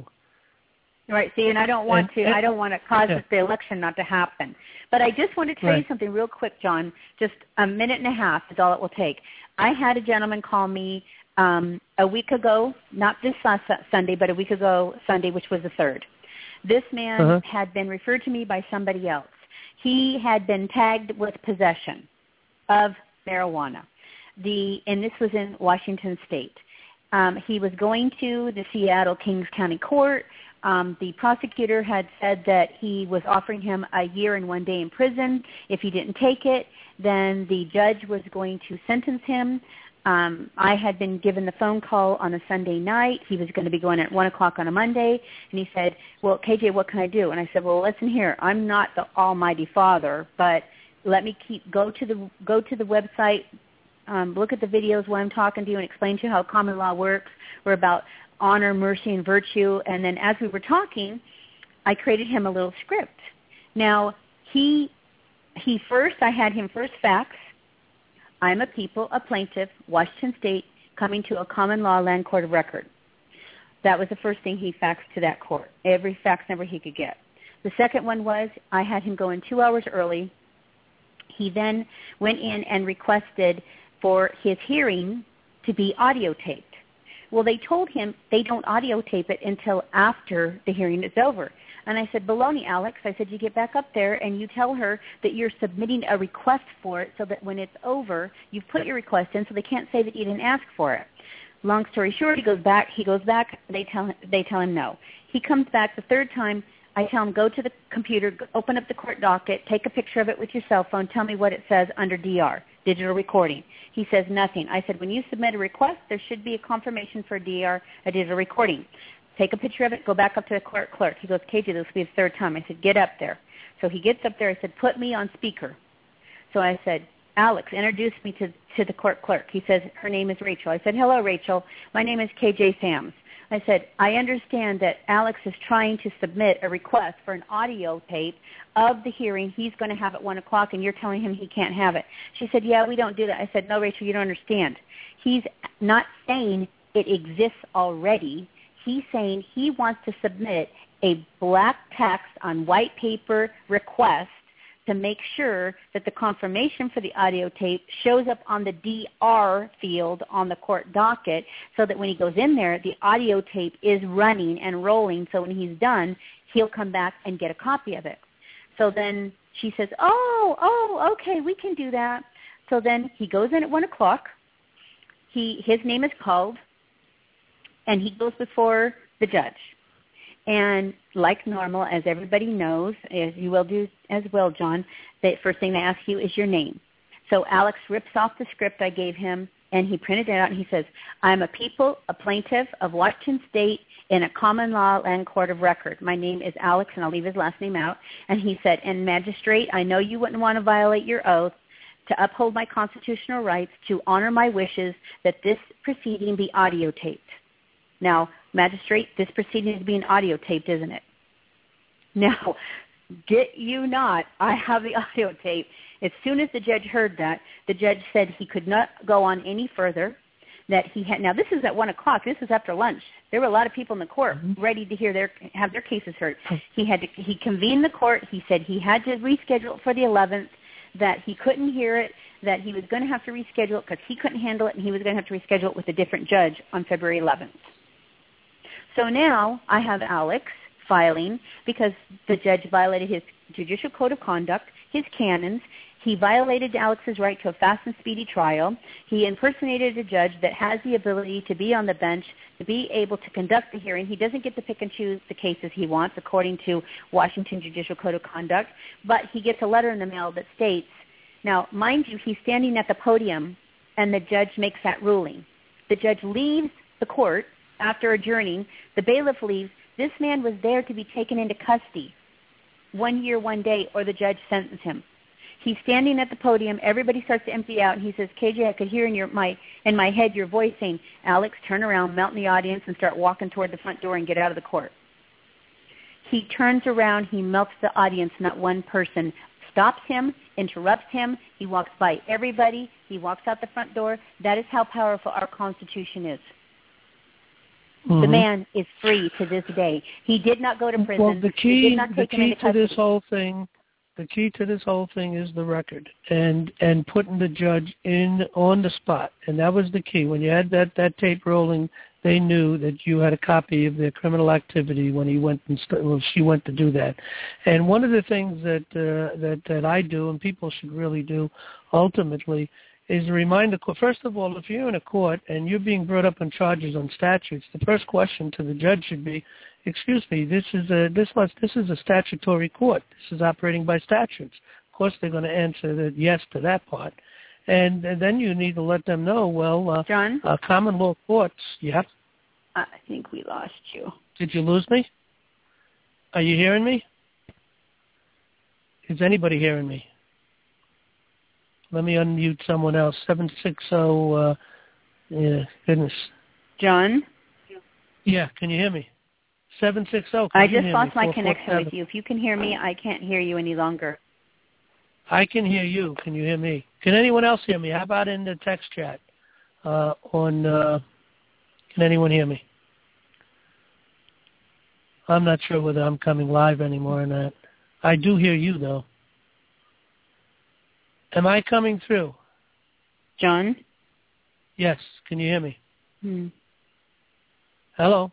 Speaker 10: Right. See, and I don't want
Speaker 2: and,
Speaker 10: to.
Speaker 2: and,
Speaker 10: I don't want to cause
Speaker 2: yeah.
Speaker 10: the election not to happen. But I just want to tell
Speaker 2: right.
Speaker 10: you something real quick, John. Just a minute and a half is all it will take. I had a gentleman call me um, a week ago, not this last Sunday, but a week ago Sunday, which was the third. This man
Speaker 2: uh-huh.
Speaker 10: had been referred to me by somebody else. He had been tagged with possession of marijuana. The and this was in Washington State. Um, he was going to the Seattle Kings County Court. Um, the prosecutor had said that he was offering him a year and one day in prison. If he didn't take it, then the judge was going to sentence him. Um, I had been given the phone call on a Sunday night. He was going to be going at one o'clock on a Monday. And he said, well, K J, what can I do? And I said, well, listen here. I'm not the almighty father, but let me keep go to the go to the website, um, look at the videos while I'm talking to you and explain to you how common law works. We're about honor, mercy, and virtue. And then as we were talking, I created him a little script. Now, he he first, I had him first fax, I'm a people, a plaintiff, Washington State, coming to a common law land court of record. That was the first thing he faxed to that court, every fax number he could get. The second one was I had him go in two hours early. He then went in and requested for his hearing to be audio taped. Well, they told him they don't audio tape it until after the hearing is over. And I said, baloney, Alex. I said, you get back up there and you tell her that you're submitting a request for it so that when it's over, you've put your request in so they can't say that you didn't ask for it. Long story short, he goes back. He goes back. They tell, they tell him no. He comes back the third time. I tell him, go to the computer, open up the court docket, take a picture of it with your cell phone, tell me what it says under D R, digital recording. He says nothing. I said, when you submit a request, there should be a confirmation for a D R, a digital recording. Take a picture of it, go back up to the court clerk. He goes, K J, this will be the third time. I said, get up there. So he gets up there. I said, put me on speaker. So I said, Alex, introduce me to, to the court clerk. He says, her name is Rachel. I said, hello, Rachel. My name is K J Sams. I said, I understand that Alex is trying to submit a request for an audio tape of the hearing he's going to have at one o'clock, and you're telling him he can't have it. She said, yeah, we don't do that. I said, no, Rachel, you don't understand. He's not saying it exists already. He's saying he wants to submit a black text on white paper request to make sure that the confirmation for the audio tape shows up on the D R field on the court docket so that when he goes in there, the audio tape is running and rolling, so when he's done, he'll come back and get a copy of it. So then she says, oh, oh, okay, we can do that. So then he goes in at one o'clock. He, his name is called, and he goes before the judge. And like normal, as everybody knows, as you will do as well, John, the first thing they ask you is your name. So Alex rips off the script I gave him, and he printed it out, and he says, I'm a people, a plaintiff of Washington State in a common law land court of record. My name is Alex, and I'll leave his last name out. And he said, and magistrate, I know you wouldn't want to violate your oath to uphold my constitutional rights, to honor my wishes, that this proceeding be audio taped. Now, magistrate, this proceeding is being audio taped, isn't it? Now, get you not, I have the audio tape. As soon as the judge heard that, the judge said he could not go on any further, that he had, now this is at one o'clock, this is after lunch. There were a lot of people in the court mm-hmm. ready to hear their, have their cases heard. He had to, he convened the court, he said he had to reschedule it for the eleventh, that he couldn't hear it, that he was going to have to reschedule it because he couldn't handle it, and he was going to have to reschedule it with a different judge on February eleventh. So now I have Alex filing because the judge violated his judicial code of conduct, his canons. He violated Alex's right to a fast and speedy trial. He impersonated a judge that has the ability to be on the bench, to be able to conduct the hearing. He doesn't get to pick and choose the cases he wants according to Washington Judicial Code of Conduct, but he gets a letter in the mail that states, now, mind you, he's standing at the podium and the judge makes that ruling. The judge leaves the court after adjourning. The bailiff leaves. This man was there to be taken into custody one year, one day, or the judge sentenced him. He's standing at the podium. Everybody starts to empty out, and he says, K J, I could hear in your my in my head your voice saying, Alex, turn around, mount in the audience, and start walking toward the front door and get out of the court. He turns around. He melts the audience. Not one person stops him, interrupts him. He walks by everybody. He walks out the front door. That is how powerful our Constitution is. Mm-hmm. The man is free to this day. He did not go to prison.
Speaker 2: Well, the key,
Speaker 10: he did not take
Speaker 2: the
Speaker 10: him
Speaker 2: key
Speaker 10: into
Speaker 2: to
Speaker 10: custody.
Speaker 2: this whole thing, the key to this whole thing is the record and and putting the judge in on the spot, and that was the key. When you had that, that tape rolling, they knew that you had a copy of their criminal activity when he went and st- well, she went to do that. And one of the things that uh, that that I do, and people should really do, ultimately, is to remind the court, first of all, if you're in a court and you're being brought up on charges on statutes, the first question to the judge should be, excuse me, this is a this was this is a statutory court. This is operating by statutes. Of course, they're going to answer that yes to that part, and, and then you need to let them know. Well, uh,
Speaker 10: John,
Speaker 2: uh, common law courts. Yeah.
Speaker 10: I think we lost you.
Speaker 2: Did you lose me? Are you hearing me? Is anybody hearing me? Let me unmute someone else. seven six zero, uh, yeah, goodness.
Speaker 10: John?
Speaker 2: Yeah, can you hear me? seven six zero.
Speaker 10: I just lost my connection with you. If you can hear me, I can't hear you any longer.
Speaker 2: I can hear you. Can you hear me? Can anyone else hear me? How about in the text chat? Uh, on, uh, can anyone hear me? I'm not sure whether I'm coming live anymore or not. I do hear you, though. Am I coming through?
Speaker 10: John?
Speaker 2: Yes. Can you hear me?
Speaker 10: Hmm.
Speaker 2: Hello?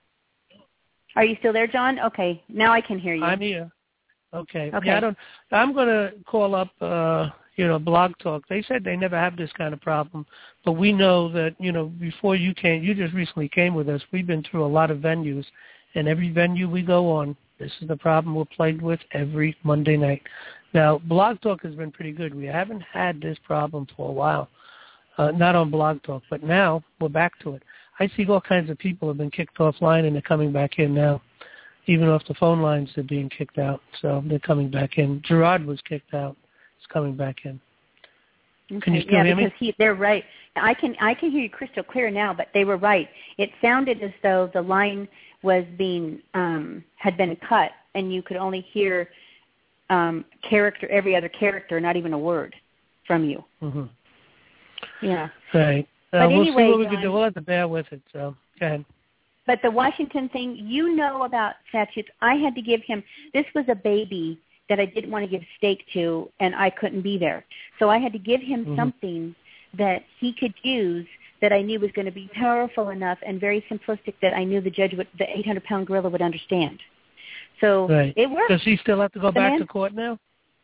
Speaker 10: Are you still there, John? Okay. Now I can hear you.
Speaker 2: I'm here. Okay.
Speaker 10: Okay.
Speaker 2: Yeah, I don't, I'm going to call up, uh, you know, Blog Talk. They said they never have this kind of problem, but we know that, you know, before you came, you just recently came with us. We've been through a lot of venues, and every venue we go on, this is the problem we're plagued with every Monday night. Now, Blog Talk has been pretty good. We haven't had this problem for a while, uh, not on Blog Talk, but now we're back to it. I see all kinds of people have been kicked offline, and they're coming back in now. Even off the phone lines, they're being kicked out, so they're coming back in. Gerard was kicked out. He's coming back in.
Speaker 10: Okay.
Speaker 2: Can you still
Speaker 10: yeah,
Speaker 2: hear me?
Speaker 10: because he, they're right. I can I can hear you crystal clear now, but they were right. It sounded as though the line was being um, had been cut, and you could only hear um, character, every other character, not even a word from you.
Speaker 2: Mm-hmm.
Speaker 10: Yeah.
Speaker 2: Right. Uh,
Speaker 10: But
Speaker 2: we'll
Speaker 10: anyway,
Speaker 2: see what we
Speaker 10: John,
Speaker 2: can do. We'll have to bear with it. So go ahead.
Speaker 10: But the Washington thing, you know about statutes. I had to give him, this was a baby that I didn't want to give steak to, and I couldn't be there. So I had to give him mm-hmm. something that he could use that I knew was going to be powerful enough and very simplistic that I knew the judge, would, the eight hundred pound gorilla would understand. So
Speaker 2: right.
Speaker 10: it worked.
Speaker 2: Does he still have to go
Speaker 10: the
Speaker 2: back
Speaker 10: man,
Speaker 2: to court now?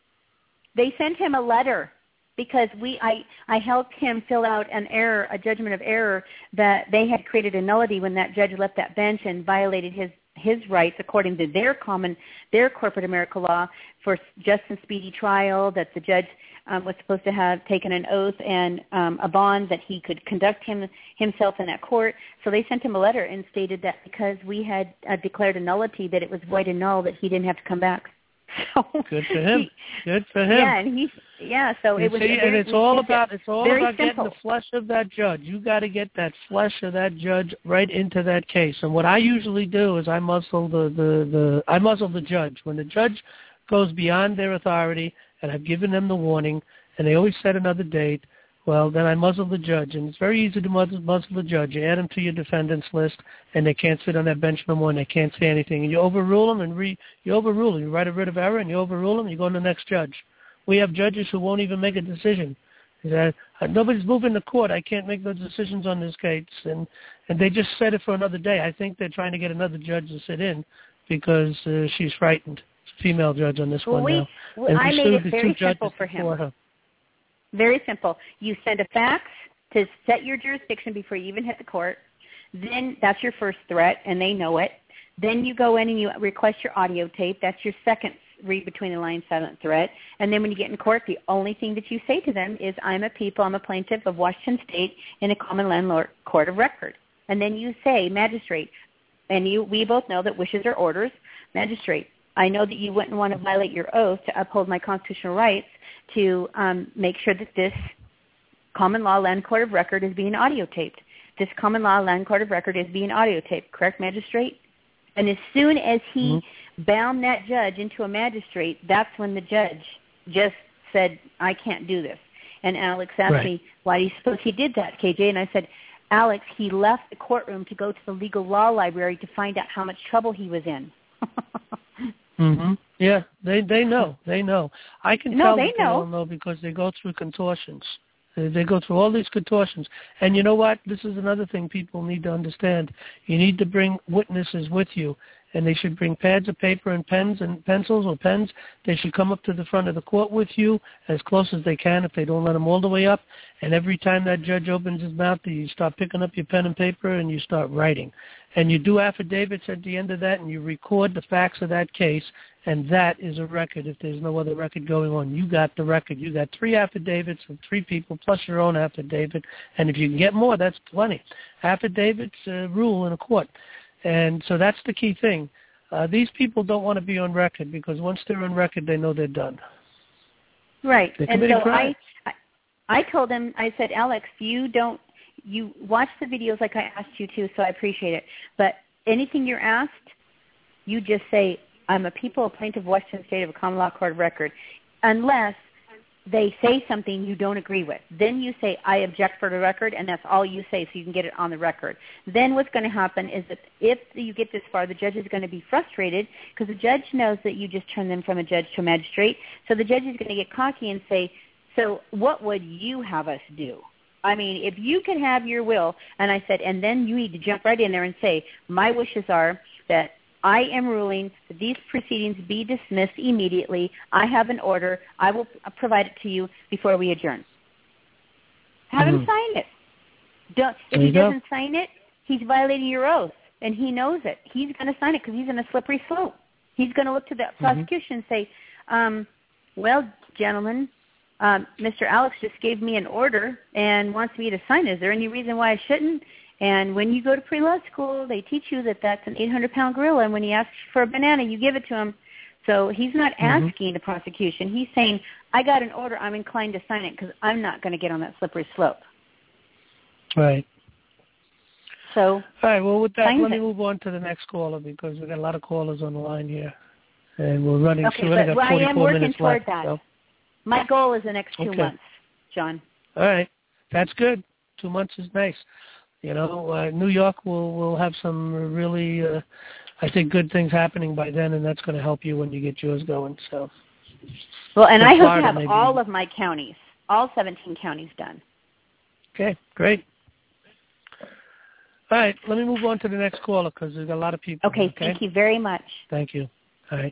Speaker 10: They sent him a letter. Because we, I, I helped him fill out an error, a judgment of error that they had created a nullity when that judge left that bench and violated his his rights according to their common, their corporate America law for just and speedy trial. That the judge um, was supposed to have taken an oath and um, a bond that he could conduct him himself in that court. So they sent him a letter and stated that because we had uh, declared a nullity, that it was void and null, that he didn't have to come back. So
Speaker 2: good for him.
Speaker 10: He,
Speaker 2: good for him.
Speaker 10: Yeah, and he, yeah. So
Speaker 2: you
Speaker 10: it was.
Speaker 2: See,
Speaker 10: very,
Speaker 2: and it's all about it's all about
Speaker 10: simple.
Speaker 2: getting the flesh of that judge. You got to get that flesh of that judge right into that case. And what I usually do is I muzzle the the, the I muzzle the judge when the judge goes beyond their authority, and I've given them the warning, and they always set another date. Well, then I muzzle the judge, and it's very easy to muzzle, muzzle the judge. You add them to your defendants list, and they can't sit on that bench no more, and they can't say anything. And you overrule them, and re, you overrule them. You write a writ of error, and you overrule them, you go to the next judge. We have judges who won't even make a decision. That nobody's moving the court. I can't make those decisions on this case, and and they just set it for another day. I think they're trying to get another judge to sit in because uh, she's frightened. It's a female judge on this
Speaker 10: well,
Speaker 2: one
Speaker 10: we,
Speaker 2: now.
Speaker 10: Well,
Speaker 2: and
Speaker 10: I
Speaker 2: we
Speaker 10: made
Speaker 2: sued
Speaker 10: it
Speaker 2: the
Speaker 10: very
Speaker 2: two
Speaker 10: simple
Speaker 2: judges
Speaker 10: for him.
Speaker 2: before her.
Speaker 10: Very simple. You send a fax to set your jurisdiction before you even hit the court. Then that's your first threat, and they know it. Then you go in and you request your audio tape. That's your second read between the lines silent threat. And then when you get in court, the only thing that you say to them is, I'm a people, I'm a plaintiff of Washington State in a common landlord court of record. And then you say, magistrate, and you we both know that wishes are orders. Magistrate, I know that you wouldn't want to violate your oath to uphold my constitutional rights to um, make sure that this common law land court of record is being audio taped. This common law land court of record is being audio taped, correct, magistrate? And as soon as he mm-hmm. bound that judge into a magistrate, that's when the judge just said, I can't do this. And Alex asked
Speaker 2: right.
Speaker 10: me, why do you suppose he did that, K J? And I said, Alex, he left the courtroom to go to the legal law library to find out how much trouble he was in.
Speaker 2: Mm-hmm. Yeah, they they know. They know. I can
Speaker 10: no,
Speaker 2: tell
Speaker 10: they
Speaker 2: that they
Speaker 10: know.
Speaker 2: don't know because they go through contortions. They, they go through all these contortions. And you know what? This is another thing people need to understand. You need to bring witnesses with you, and they should bring pads of paper and pens and pencils or pens. They should come up to the front of the court with you as close as they can if they don't let them all the way up. And every time that judge opens his mouth, you start picking up your pen and paper and you start writing. And you do affidavits at the end of that, and you record the facts of that case, and that is a record if there's no other record going on. You got the record. You got three affidavits of three people plus your own affidavit, and if you can get more, that's plenty. Affidavits uh, rule in a court. And so that's the key thing. Uh, these people don't want to be on record because once they're on record, they know they're done.
Speaker 10: Right.
Speaker 2: They're
Speaker 10: and so
Speaker 2: crime.
Speaker 10: I, I, I told him, I said, Alex, you don't, you watch the videos like I asked you to, so I appreciate it. But anything you're asked, you just say, I'm a people, a plaintiff of Washington State of a common law court of record, unless they say something you don't agree with. Then you say, I object for the record, and that's all you say so you can get it on the record. Then what's going to happen is that if you get this far, the judge is going to be frustrated because the judge knows that you just turned them from a judge to a magistrate. So the judge is going to get cocky and say, so what would you have us do? I mean, if you could have your will, and I said, and then you need to jump right in there and say, my wishes are that I am ruling that these proceedings be dismissed immediately. I have an order. I will provide it to you before we adjourn. Have mm-hmm. him sign it. Don't, if he doesn't go. sign it, he's violating your oath, and he knows it. He's going to sign it because he's in a slippery slope. He's going to look to the mm-hmm. prosecution and say, um, well, gentlemen, um, Mister Alex just gave me an order and wants me to sign it. Is there any reason why I shouldn't? And when you go to pre-law school, they teach you that that's an eight hundred pound gorilla, and when he asks for a banana, you give it to him. So he's not mm-hmm. asking the prosecution. He's saying, I got an order. I'm inclined to sign it because I'm not going to get on that slippery slope.
Speaker 2: Right.
Speaker 10: So,
Speaker 2: all right, well, with that, let
Speaker 10: it.
Speaker 2: me move on to the next caller because we've got a lot of callers on the line here, and we're running
Speaker 10: okay,
Speaker 2: through it.
Speaker 10: But,
Speaker 2: well,
Speaker 10: I am working
Speaker 2: minutes
Speaker 10: toward
Speaker 2: left,
Speaker 10: that.
Speaker 2: So.
Speaker 10: My goal is the next two
Speaker 2: okay.
Speaker 10: months, John.
Speaker 2: All right. That's good. Two months is nice. You know, uh, New York will will have some really, uh, I think, good things happening by then, and that's going to help you when you get yours going. So,
Speaker 10: well, and I hope
Speaker 2: Florida,
Speaker 10: to have
Speaker 2: maybe.
Speaker 10: all of my counties, all seventeen counties done.
Speaker 2: Okay, great. All right, let me move on to the next caller because there's a lot of people.
Speaker 10: Okay,
Speaker 2: okay,
Speaker 10: thank you very much.
Speaker 2: Thank you. All right.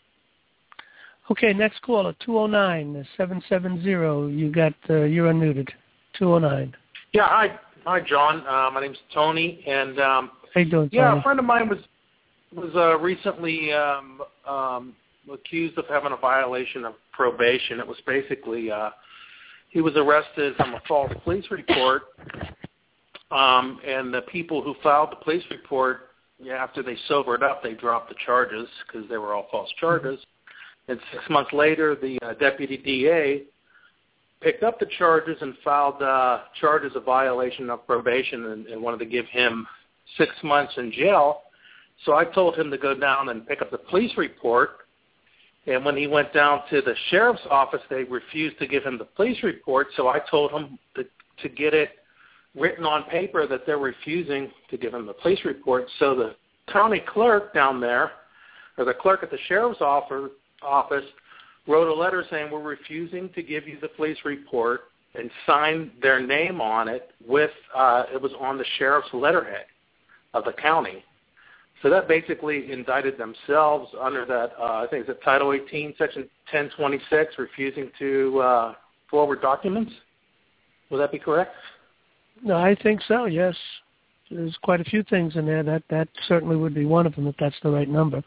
Speaker 2: Okay, next caller, two oh nine, seven seven zero. You got, uh, you're unmuted. two oh nine.
Speaker 11: Yeah, hi. Hi, John. Uh, my name's Tony, and um,
Speaker 2: how you doing, Tony?
Speaker 11: Yeah, a friend of mine was was uh, recently um, um, accused of having a violation of probation. It was basically uh, he was arrested from a false police report, um, and the people who filed the police report, yeah, after they sobered up, they dropped the charges because they were all false charges. Mm-hmm. And six months later, the uh, deputy D A picked up the charges and filed uh, charges of violation of probation and, and wanted to give him six months in jail. So I told him to go down and pick up the police report. And when he went down to the sheriff's office, they refused to give him the police report. So I told him to, to get it written on paper that they're refusing to give him the police report. So the county clerk down there, or the clerk at the sheriff's office, office wrote a letter saying we're refusing to give you the police report and signed their name on it with, uh, it was on the sheriff's letterhead of the county. So that basically indicted themselves under that, uh, I think it's Title eighteen, Section ten twenty-six, refusing to uh, forward documents. Would that be correct?
Speaker 2: No, I think so, yes. There's quite a few things in there. That, that certainly would be one of them if that's the right number.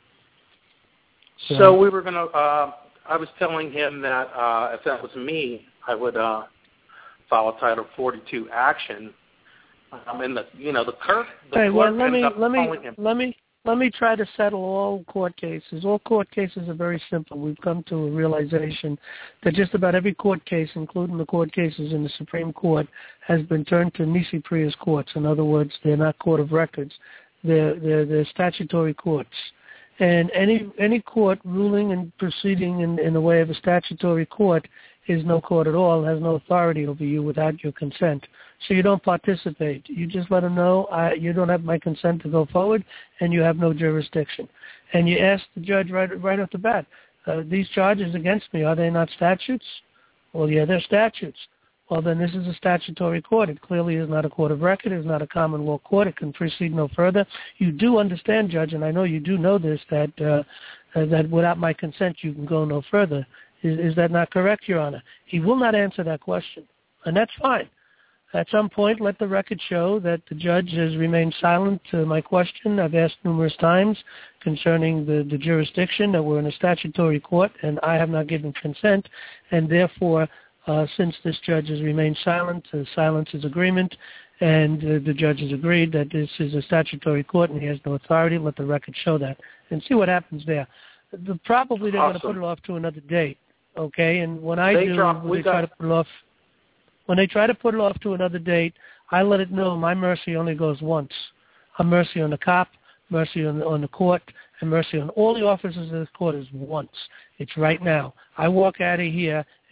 Speaker 2: So,
Speaker 11: so we were going to... Uh, I was telling him that uh, if that was me, I would uh, file a Title forty-two action. Um, and the you know the clerk. The
Speaker 2: hey, well,
Speaker 11: clerk
Speaker 2: let me
Speaker 11: up
Speaker 2: let me
Speaker 11: him.
Speaker 2: let me let me try to settle all court cases. All court cases are very simple. We've come to a realization that just about every court case, including the court cases in the Supreme Court, has been turned to nisi prius courts. In other words, they're not court of records. They're they're, they're statutory courts. And any any court ruling and proceeding in, in the way of a statutory court is no court at all, has no authority over you without your consent. So you don't participate. You just let them know, I, you don't have my consent to go forward, and you have no jurisdiction. And you ask the judge right, right off the bat, uh, these charges against me, are they not statutes? Well, yeah, they're statutes. Well, then this is a statutory court. It clearly is not a court of record. It is not a common law court. It can proceed no further. You do understand, Judge, and I know you do know this, that uh, uh, that without my consent you can go no further. Is, is that not correct, Your Honor? He will not answer that question, and that's fine. At some point, let the record show that the judge has remained silent to my question. I've asked numerous times concerning the, the jurisdiction, that we're in a statutory court, and I have not given consent, and therefore, Uh, since this judge has remained silent, uh, silence is agreement, and uh, the judge has agreed that this is a statutory court and he has no authority. Let the record show that and see what happens there. The, probably they're
Speaker 11: awesome.
Speaker 2: going to put it off to another date, okay? And when I
Speaker 11: they
Speaker 2: do,
Speaker 11: drop,
Speaker 2: when they
Speaker 11: got...
Speaker 2: try to put it off, when they try to put it off to another date, I let it know my mercy only goes once. A mercy on the cop, mercy on the, on the court, and mercy on all the officers of this court is once. It's right now. I walk out of here,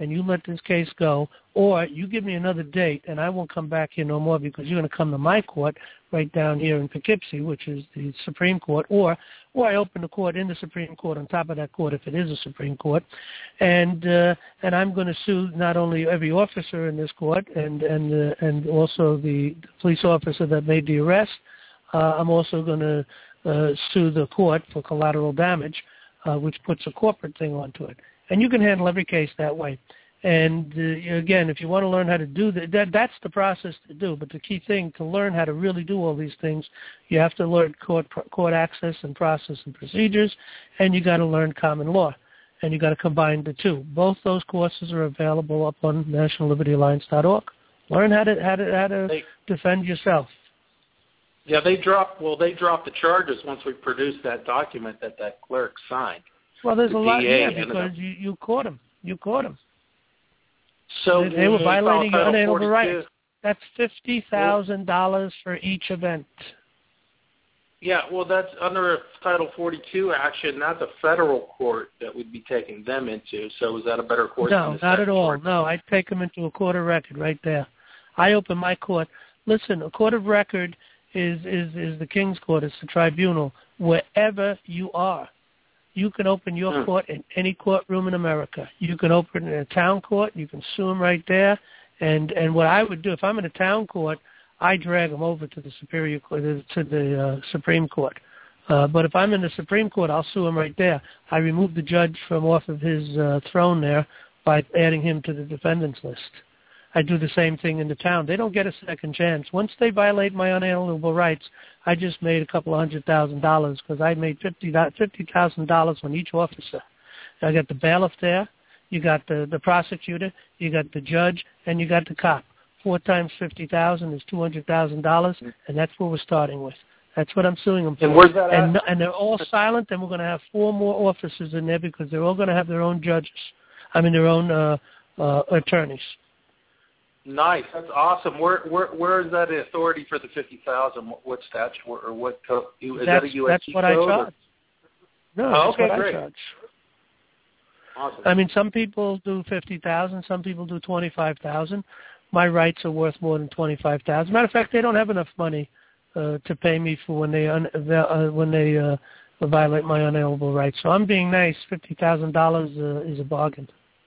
Speaker 2: and you let this case go, or you give me another date and I won't come back here no more because you're going to come to my court right down here in Poughkeepsie, which is the Supreme Court, or or I open the court in the Supreme Court on top of that court if it is a Supreme Court, and uh, and I'm going to sue not only every officer in this court and and uh, and also the, the police officer that made the arrest. Uh, I'm also going to uh, sue the court for collateral damage, uh, which puts a corporate thing onto it. And you can handle every case that way. And, uh, again, if you want to learn how to do that, that, that's the process to do. But the key thing, to learn how to really do all these things, you have to learn court court access and process and procedures, and you got to learn common law. And you got to combine the two. Both those courses are available up on national liberty alliance dot org. Learn how to how to how to
Speaker 11: they,
Speaker 2: defend yourself.
Speaker 11: Yeah, they dropped. Well, they dropped the charges once we produced that document that that clerk signed.
Speaker 2: Well, there's
Speaker 11: the
Speaker 2: a lot,
Speaker 11: D A
Speaker 2: yeah, because you, you caught them. You caught them.
Speaker 11: So
Speaker 2: they, they were violating your unalienable rights. That's fifty thousand dollars for each event.
Speaker 11: Yeah, well, that's under a Title forty-two action. That's a federal court that would be taking them into. So is that a better course?
Speaker 2: No,
Speaker 11: than the
Speaker 2: not at all.
Speaker 11: court?
Speaker 2: No, I'd take them into a court of record right there. I open my court. Listen, a court of record is, is, is the King's Court. It's the tribunal. Wherever you are, you can open your hmm. court in any courtroom in America. You can open it in a town court. You can sue them right there. And and what I would do, if I'm in a town court, I drag them over to the Superior Court, to the uh, Supreme Court. Uh, but if I'm in the Supreme Court, I'll sue him right there. I remove the judge from off of his uh, throne there by adding him to the defendants list. I do the same thing in the town. They don't get a second chance. Once they violate my unalienable rights, I just made a couple of hundred thousand dollars because I made fifty thousand dollars on each officer. I got the bailiff there, you got the, the prosecutor, you got the judge, and you got the cop. Four times fifty thousand is two hundred thousand dollars, and that's what we're starting with. That's what I'm suing them for.
Speaker 11: And where's that at?
Speaker 2: And, and they're all silent, and we're going to have four more officers in there because they're all going to have their own judges. I mean, their own uh, uh, attorneys.
Speaker 11: Nice, that's awesome. Where where where is that authority for the fifty thousand? What, what statute or what code? Is
Speaker 2: that's,
Speaker 11: that a U S
Speaker 2: that's what
Speaker 11: code?
Speaker 2: I charge. No,
Speaker 11: oh,
Speaker 2: that's
Speaker 11: okay,
Speaker 2: what
Speaker 11: great.
Speaker 2: I charge.
Speaker 11: Awesome.
Speaker 2: I mean, some people do fifty thousand, some people do twenty-five thousand. My rights are worth more than twenty-five thousand. Matter of fact, they don't have enough money uh, to pay me for when they un- uh, when they uh, violate my unalienable rights. So I'm being nice. Fifty thousand uh, dollars is a bargain.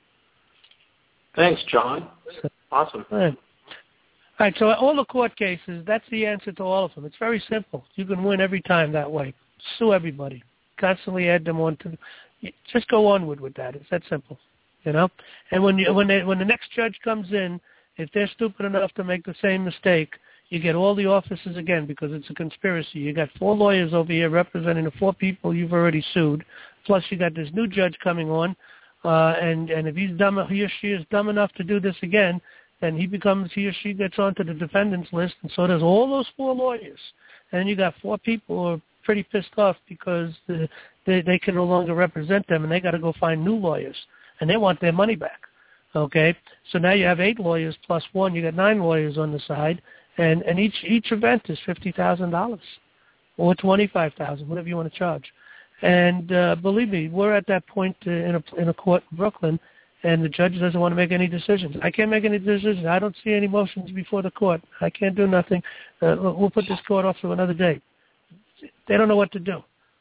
Speaker 11: Thanks, John. Awesome.
Speaker 2: All right. All right, so all the court cases, that's the answer to all of them. It's very simple. You can win every time that way. Sue everybody. Constantly add them on to the, just go onward with that. It's that simple, you know? And when you, when they, when the next judge comes in, if they're stupid enough to make the same mistake, you get all the officers again because it's a conspiracy. You got four lawyers over here representing the four people you've already sued, plus you got this new judge coming on. Uh, and, and if he's dumb, he or she is dumb enough to do this again, then he becomes, he or she gets onto the defendants list, and so does all those four lawyers. And then you got four people who are pretty pissed off because the, they, they can no longer represent them, and they got to go find new lawyers, and they want their money back. Okay, so now you have eight lawyers plus one. You got nine lawyers on the side, and, and each each event is fifty thousand dollars or twenty-five thousand dollars, whatever you want to charge. And uh, believe me, we're at that point uh, in a in a court in Brooklyn, and the judge doesn't want to make any decisions. I can't make any decisions. I don't see any motions before the court. I can't do nothing. Uh, we'll put this court off to another day. They don't know what to do.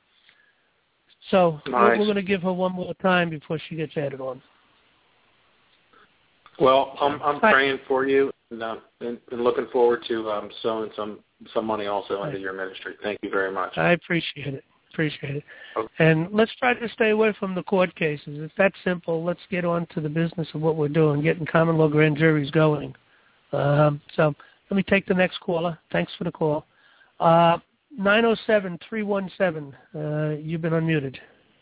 Speaker 2: So nice. we're, we're going to give her one more time before she gets added on.
Speaker 11: Well, I'm I'm praying for you, and, uh, and, and looking forward to um, sowing some some money also into your ministry. Thank you very much.
Speaker 2: I appreciate it. Appreciate it. Okay. And let's try to stay away from the court cases. It's that simple. Let's get on to the business of what we're doing, getting common law grand juries going. Um, so let me take the next caller. Thanks for the call. Uh, nine oh seven, three one seven. Uh, you've been unmuted.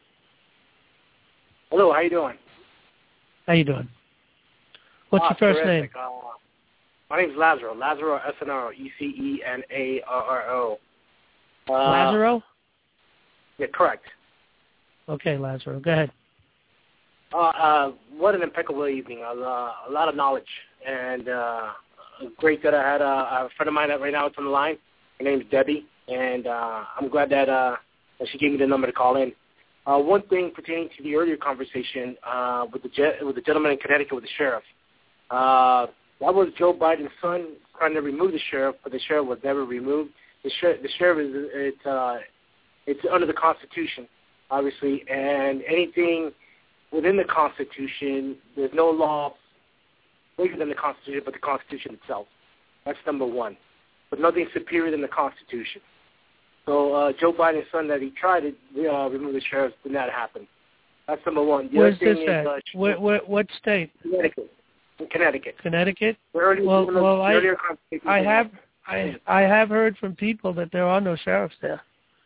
Speaker 12: Hello, how you doing?
Speaker 2: How you doing? What's
Speaker 12: ah,
Speaker 2: your first
Speaker 12: terrific.
Speaker 2: name?
Speaker 12: Uh, my name's Lazaro. Lazaro Ecenaro, E C E N A R R O. Uh,
Speaker 2: Lazaro?
Speaker 12: Yeah, correct.
Speaker 2: Okay, Lazaro. Go ahead.
Speaker 12: Uh, uh, what an impeccable evening. Uh, a lot of knowledge. And uh, great that I had a, a friend of mine that right now is on the line. Her name's Debbie. And uh, I'm glad that, uh, that she gave me the number to call in. Uh, one thing pertaining to the earlier conversation uh, with the ge- with the gentleman in Connecticut with the sheriff, uh, that was Joe Biden's son trying to remove the sheriff, but the sheriff was never removed. The, sher- the sheriff is it's uh, it's under the Constitution, obviously, and anything within the Constitution, there's no law bigger than the Constitution, but the Constitution itself. That's number one. But nothing superior than the Constitution. So uh, Joe Biden's son that he tried to uh, remove the sheriff did not happen. That's number one. The
Speaker 2: Where's
Speaker 12: other
Speaker 2: this
Speaker 12: thing
Speaker 2: at?
Speaker 12: Is, uh,
Speaker 2: where, where, what state?
Speaker 12: Connecticut. In Connecticut.
Speaker 2: Connecticut?
Speaker 12: Earlier,
Speaker 2: well, well I, I
Speaker 12: have
Speaker 2: have I I have heard from people that there are no sheriffs there.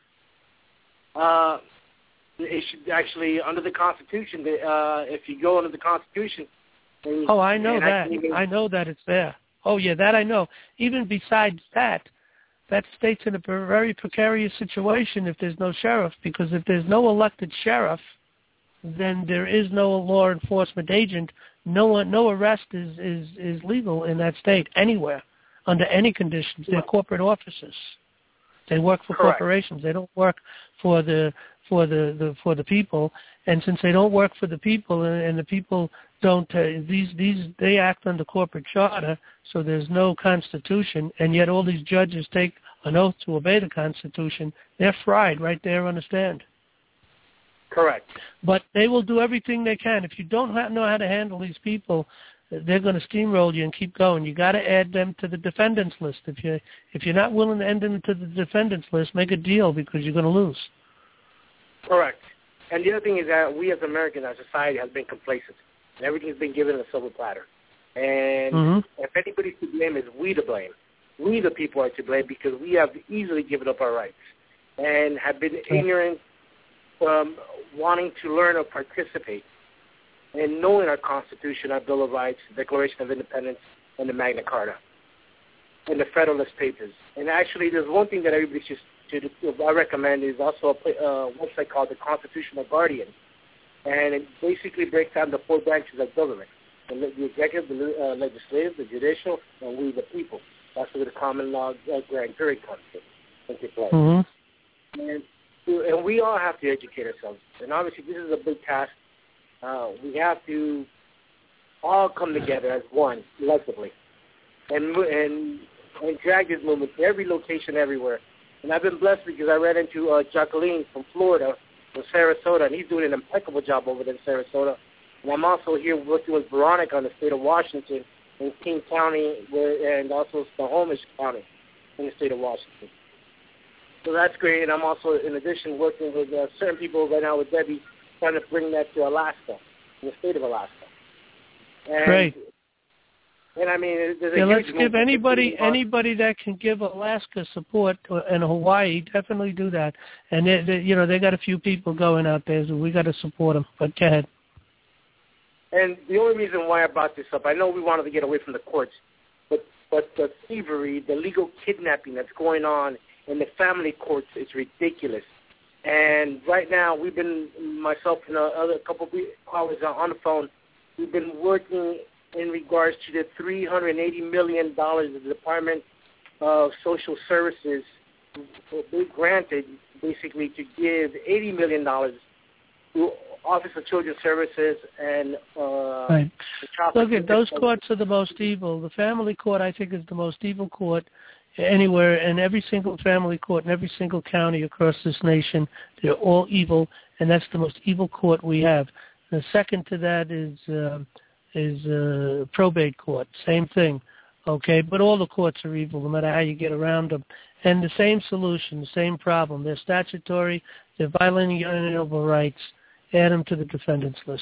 Speaker 12: Uh, it should actually under the Constitution. They, uh, if you go under the Constitution. Then,
Speaker 2: oh, I know that.
Speaker 12: I, even,
Speaker 2: I know that it's there. Oh yeah, that I know. Even besides that. That state's in a very precarious situation if there's no sheriff, because if there's no elected sheriff, then there is no law enforcement agent. No one, no arrest is, is, is legal in that state anywhere, under any conditions. They're corporate officers. They work for
Speaker 12: Correct.
Speaker 2: corporations. They don't work for the for the, the for the people. And since they don't work for the people, and, and the people don't uh, these these they act under corporate charter, so there's no Constitution, and yet all these judges take an oath to obey the Constitution. They're fried right there on the stand.
Speaker 12: Correct.
Speaker 2: But they will do everything they can. If you don't know how to handle these people, they're going to steamroll you and keep going. You got to add them to the defendants list. If you if you're not willing to add them to the defendants list, make a deal, because you're going to lose.
Speaker 12: Correct. And the other thing is that we as Americans, our society has been complacent, and everything's been given in a silver platter. And
Speaker 2: mm-hmm.
Speaker 12: if anybody's to blame, it's we to blame. We, the people, are to blame, because we have easily given up our rights and have been ignorant from wanting to learn or participate in knowing our Constitution, our Bill of Rights, the Declaration of Independence, and the Magna Carta, and the Federalist Papers. And actually, there's one thing that everybody should, should I recommend is also a uh, website called the Constitutional Guardian, and it basically breaks down the four branches of government: the, the executive, the uh, legislative, the judicial, and we, the people. That's where the common law uh, grand jury comes into play.
Speaker 2: Mm-hmm.
Speaker 12: And, and we all have to educate ourselves. And obviously, this is a big task. Uh, we have to all come together as one, collectively, and and and drag this movement to every location, everywhere. And I've been blessed because I ran into uh, Jacqueline from Florida, from Sarasota, and he's doing an impeccable job over there in Sarasota. And I'm also here working with Veronica in the state of Washington, in King County, where, and also Snohomish County in the state of Washington. So that's great. And I'm also, in addition, working with uh, certain people right now with Debbie, trying to bring that to Alaska, in the state of Alaska. And,
Speaker 2: great.
Speaker 12: And I mean, there's a
Speaker 2: yeah,
Speaker 12: huge
Speaker 2: let's give anybody anybody that can give Alaska support and Hawaii, definitely do that. And they, they, you know, they got a few people going out there, so we got to support them. But go ahead.
Speaker 12: And the only reason why I brought this up, I know we wanted to get away from the courts, but but the thievery, the legal kidnapping that's going on in the family courts is ridiculous. And right now, we've been, myself and a other couple of colleagues on the phone, we've been working in regards to the three hundred eighty million dollars the Department of Social Services granted, basically, to give eighty million dollars to Office of Children's Services and uh,
Speaker 2: right.
Speaker 12: the
Speaker 2: Look, at those courts are the most evil. The family court, I think, is the most evil court anywhere, and every single family court in every single county across this nation. They're all evil, and that's the most evil court we have. The second to that is uh, is uh, probate court. Same thing, okay? But all the courts are evil, no matter how you get around them. And the same solution, the same problem. They're statutory. They're violating your inalienable rights. Add them to the defendants list.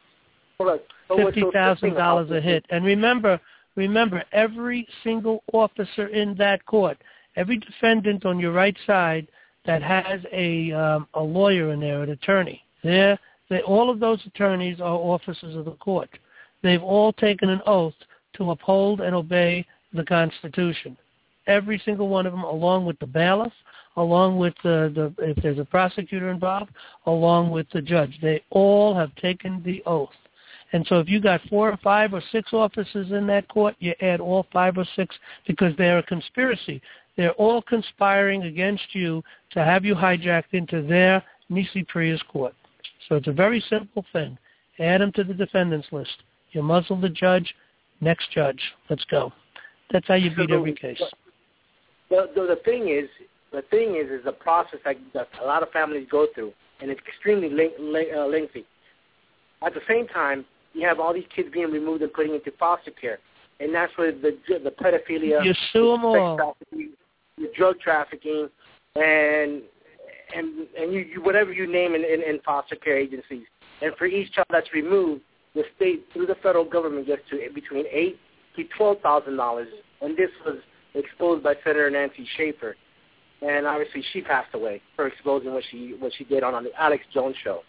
Speaker 2: Fifty thousand dollars a hit. And remember, remember, every single officer in that court, every defendant on your right side that has a um, a lawyer in there, an attorney, they're, they all of those attorneys are officers of the court. They've all taken an oath to uphold and obey the Constitution. Every single one of them, along with the bailiff, along with the, the if there's a prosecutor involved, along with the judge. They all have taken the oath. And so if you got four or five or six officers in that court, you add all five or six because they're a conspiracy. They're all conspiring against you to have you hijacked into their Nisi Prius Court. So it's a very simple thing. Add them to the defendants list. You muzzle the judge, next judge. Let's go. That's how you beat every case.
Speaker 12: The, the, the thing is, the thing is, is the process that, that a lot of families go through, and it's extremely lengthy. At the same time, you have all these kids being removed and putting into foster care, and that's where the the pedophilia,
Speaker 2: you sue them
Speaker 12: the
Speaker 2: all,
Speaker 12: trafficking, the drug trafficking, and and and you, you whatever you name in, in, in foster care agencies. And for each child that's removed, the state through the federal government gets to between eight to twelve thousand dollars. And this was exposed by Senator Nancy Schaefer, and obviously she passed away for exposing what she what she did on, on the Alex Jones show.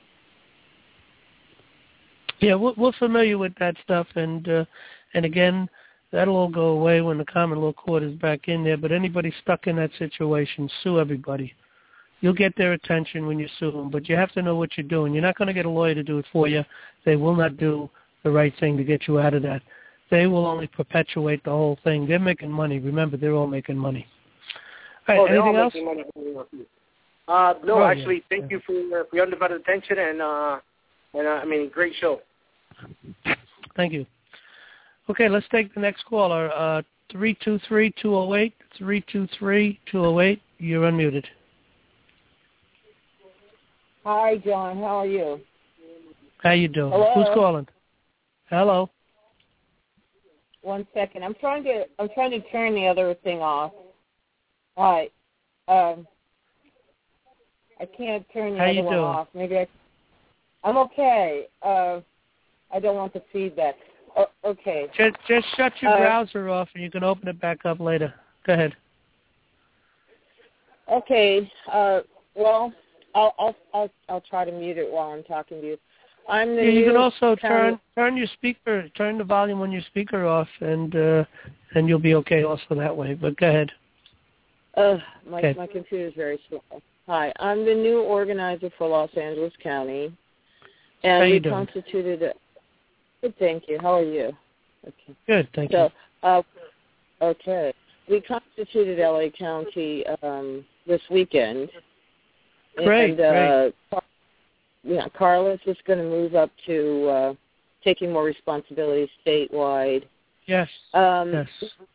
Speaker 2: Yeah, we're, we're familiar with that stuff, and uh, and again, that'll all go away when the common law court is back in there. But anybody stuck in that situation, sue everybody. You'll get their attention when you sue them, but you have to know what you're doing. You're not going to get a lawyer to do it for you. They will not do the right thing to get you out of that. They will only perpetuate the whole thing. They're making money. Remember, they're all making money. All right,
Speaker 12: oh,
Speaker 2: anything else?
Speaker 12: Money. Uh, no,
Speaker 2: oh,
Speaker 12: actually,
Speaker 2: yeah.
Speaker 12: thank you for, for your undivided attention, and, uh, and uh, I mean, great show.
Speaker 2: Thank you. Okay, let's take the next caller. Uh, three two three, two oh eight, three two three, two oh eight. You're unmuted.
Speaker 13: Hi, John. How are you?
Speaker 2: How you doing?
Speaker 13: Hello?
Speaker 2: Who's calling? Hello.
Speaker 13: One second. I'm trying to I'm trying to turn the other thing off. All right. Um, I can't turn the
Speaker 2: How
Speaker 13: other
Speaker 2: you
Speaker 13: one
Speaker 2: doing?
Speaker 13: off. Maybe I. I'm okay. Uh, I don't want the feedback. Uh, okay.
Speaker 2: Just, just shut your
Speaker 13: uh,
Speaker 2: browser off, and you can open it back up later. Go ahead.
Speaker 13: Okay. Uh, well, I'll I'll I'll I'll try to mute it while I'm talking to you. I'm the
Speaker 2: yeah, you
Speaker 13: new
Speaker 2: can also
Speaker 13: county-
Speaker 2: turn turn your speaker, turn the volume on your speaker off, and uh, and you'll be okay also that way. But go ahead.
Speaker 13: Uh, my
Speaker 2: okay.
Speaker 13: my computer is very slow. Hi, I'm the new organizer for Los Angeles County, and
Speaker 2: How
Speaker 13: we
Speaker 2: you doing?
Speaker 13: constituted. A, good, thank you. How are you? Okay.
Speaker 2: Good, thank
Speaker 13: so,
Speaker 2: you.
Speaker 13: Uh, okay, we constituted L A County um, this weekend.
Speaker 2: Great,
Speaker 13: and, uh,
Speaker 2: great.
Speaker 13: Yeah, Carlos is going to move up to uh, taking more responsibility statewide.
Speaker 2: Yes.
Speaker 13: Um,
Speaker 2: yes.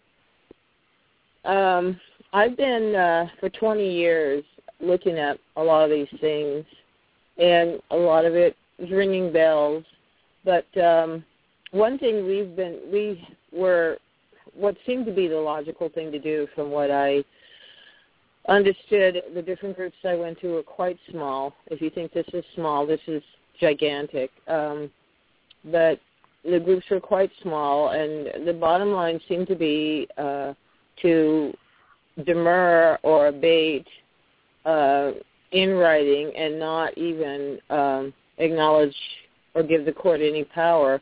Speaker 13: Um, I've been uh, for twenty years looking at a lot of these things, and a lot of it is ringing bells. But um, one thing we've been we were what seemed to be the logical thing to do, from what I understood, the different groups I went to were quite small. If you think this is small, this is gigantic. Um, but the groups were quite small, and the bottom line seemed to be uh, to demur or abate uh, in writing and not even um, acknowledge or give the court any power.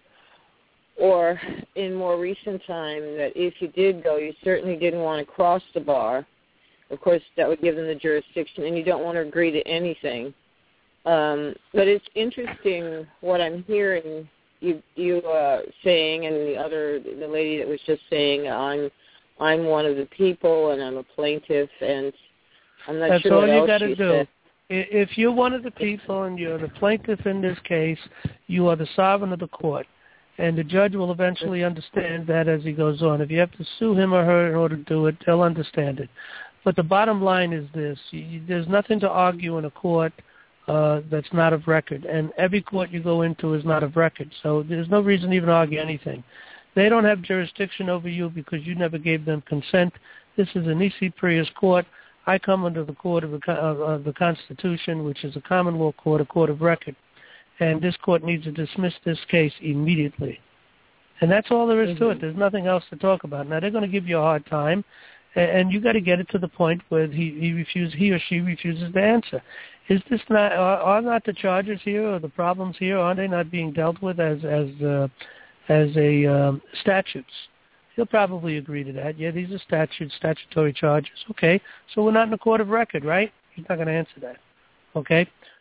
Speaker 13: Or in more recent time, that if you did go, you certainly didn't want to cross the bar. Of course, that would give them the jurisdiction, and you don't want to agree to anything. Um, but it's interesting what I'm hearing you you uh, saying, and the other the lady that was just saying, I'm I'm one of the people, and I'm a plaintiff, and I'm not
Speaker 2: That's
Speaker 13: sure
Speaker 2: all
Speaker 13: what
Speaker 2: you
Speaker 13: else
Speaker 2: got to
Speaker 13: you
Speaker 2: do.
Speaker 13: said.
Speaker 2: If you're one of the people and you're the plaintiff in this case, you are the sovereign of the court. And the judge will eventually understand that as he goes on. If you have to sue him or her in order to do it, they'll understand it. But the bottom line is this. You, there's nothing to argue in a court uh, that's not of record. And every court you go into is not of record. So there's no reason to even argue anything. They don't have jurisdiction over you because you never gave them consent. This is a nisi prius court. I come under the court of the, uh, of the Constitution, which is a common law court, a court of record. And this court needs to dismiss this case immediately. And that's all there is mm-hmm. to it. There's nothing else to talk about. Now, they're going to give you a hard time, and, and you got to get it to the point where he, he refuses, he or she refuses to answer. Is this not, are, are not the charges here or the problems here, are they not being dealt with as as uh, as a um, statutes? He'll probably agree to that. Yeah, these are statutes, statutory charges. Okay, so we're not in a court of record, right? He's not going to answer that. Okay?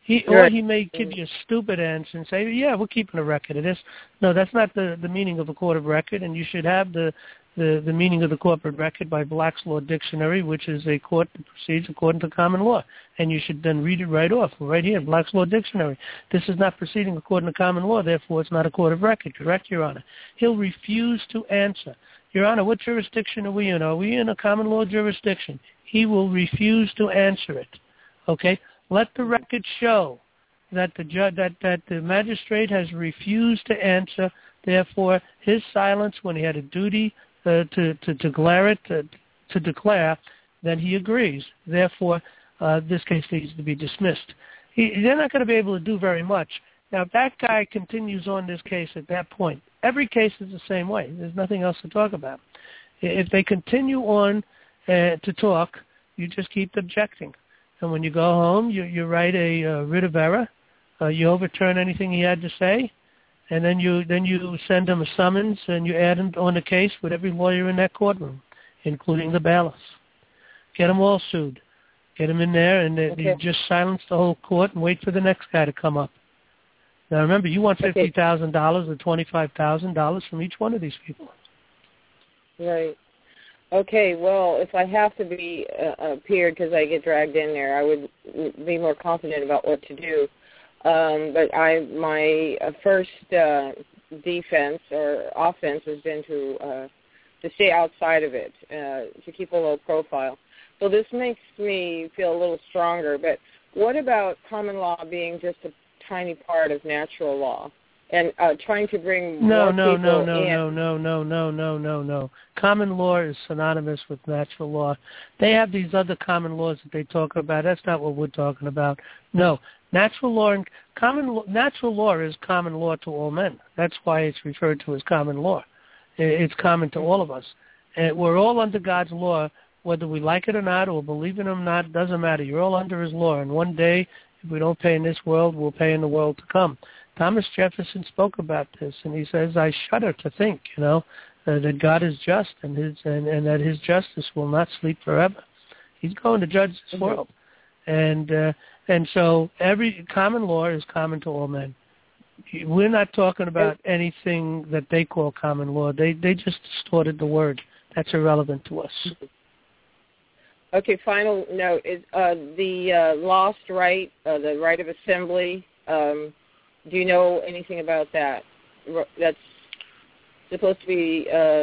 Speaker 2: He
Speaker 13: Right.
Speaker 2: Or he may give you a stupid answer and say, yeah, we're keeping a record of this. No, that's not the, the meaning of a court of record, and you should have the, the, the meaning of the corporate record by Black's Law Dictionary, which is a court that proceeds according to common law. And you should then read it right off, right here, Black's Law Dictionary. This is not proceeding according to common law, therefore it's not a court of record. Correct, Your Honor? He'll refuse to answer. Your Honor, what jurisdiction are we in? Are we in a common law jurisdiction? He will refuse to answer it. Okay? Let the record show that the ju- that, that the magistrate has refused to answer. Therefore, his silence when he had a duty uh, to, to declare it, to, to declare, then he agrees. Therefore, uh, this case needs to be dismissed. He, they're not going to be able to do very much. Now, if that guy continues on this case at that point, every case is the same way. There's nothing else to talk about. If they continue on uh, to talk, you just keep objecting. And when you go home, you, you write a uh, writ of error. Uh, you overturn anything he had to say, and then you then you send him a summons, and you add him on the case with every lawyer in that courtroom, including the bailiffs. Get them all sued. Get them in there, and they,
Speaker 13: Okay.
Speaker 2: you just silence the whole court and wait for the next guy to come up. Now remember, you want fifty thousand dollars or twenty-five thousand dollars from each one of these people.
Speaker 13: Right. Okay, well, if I have to be uh, appeared because I get dragged in there, I would be more confident about what to do. Um, but I, my uh, first uh, defense or offense has been to uh, to stay outside of it, uh, to keep a low profile. So this makes me feel a little stronger. But what about common law being just a tiny part of natural law? And uh, trying to bring
Speaker 2: No,
Speaker 13: more
Speaker 2: no,
Speaker 13: people
Speaker 2: no, no,
Speaker 13: in.
Speaker 2: no, no, no, no, no, no, no. Common law is synonymous with natural law. They have these other common laws that they talk about. That's not what we're talking about. No, natural law and common law, natural law is common law to all men. That's why it's referred to as common law. It's common to all of us. And we're all under God's law, whether we like it or not, or believe in him or not. Doesn't matter. You're all under his law. And one day, if we don't pay in this world, we'll pay in the world to come. Thomas Jefferson spoke about this, and he says, I shudder to think, you know, uh, that God is just and his and, and that his justice will not sleep forever. He's going to judge this mm-hmm. world. And uh, and so every common law is common to all men. We're not talking about anything that they call common law. They they just distorted the word. That's irrelevant to us.
Speaker 13: Okay, final note is uh, the uh, lost right, uh, the right of assembly. Um, do you know anything about that? That's supposed to be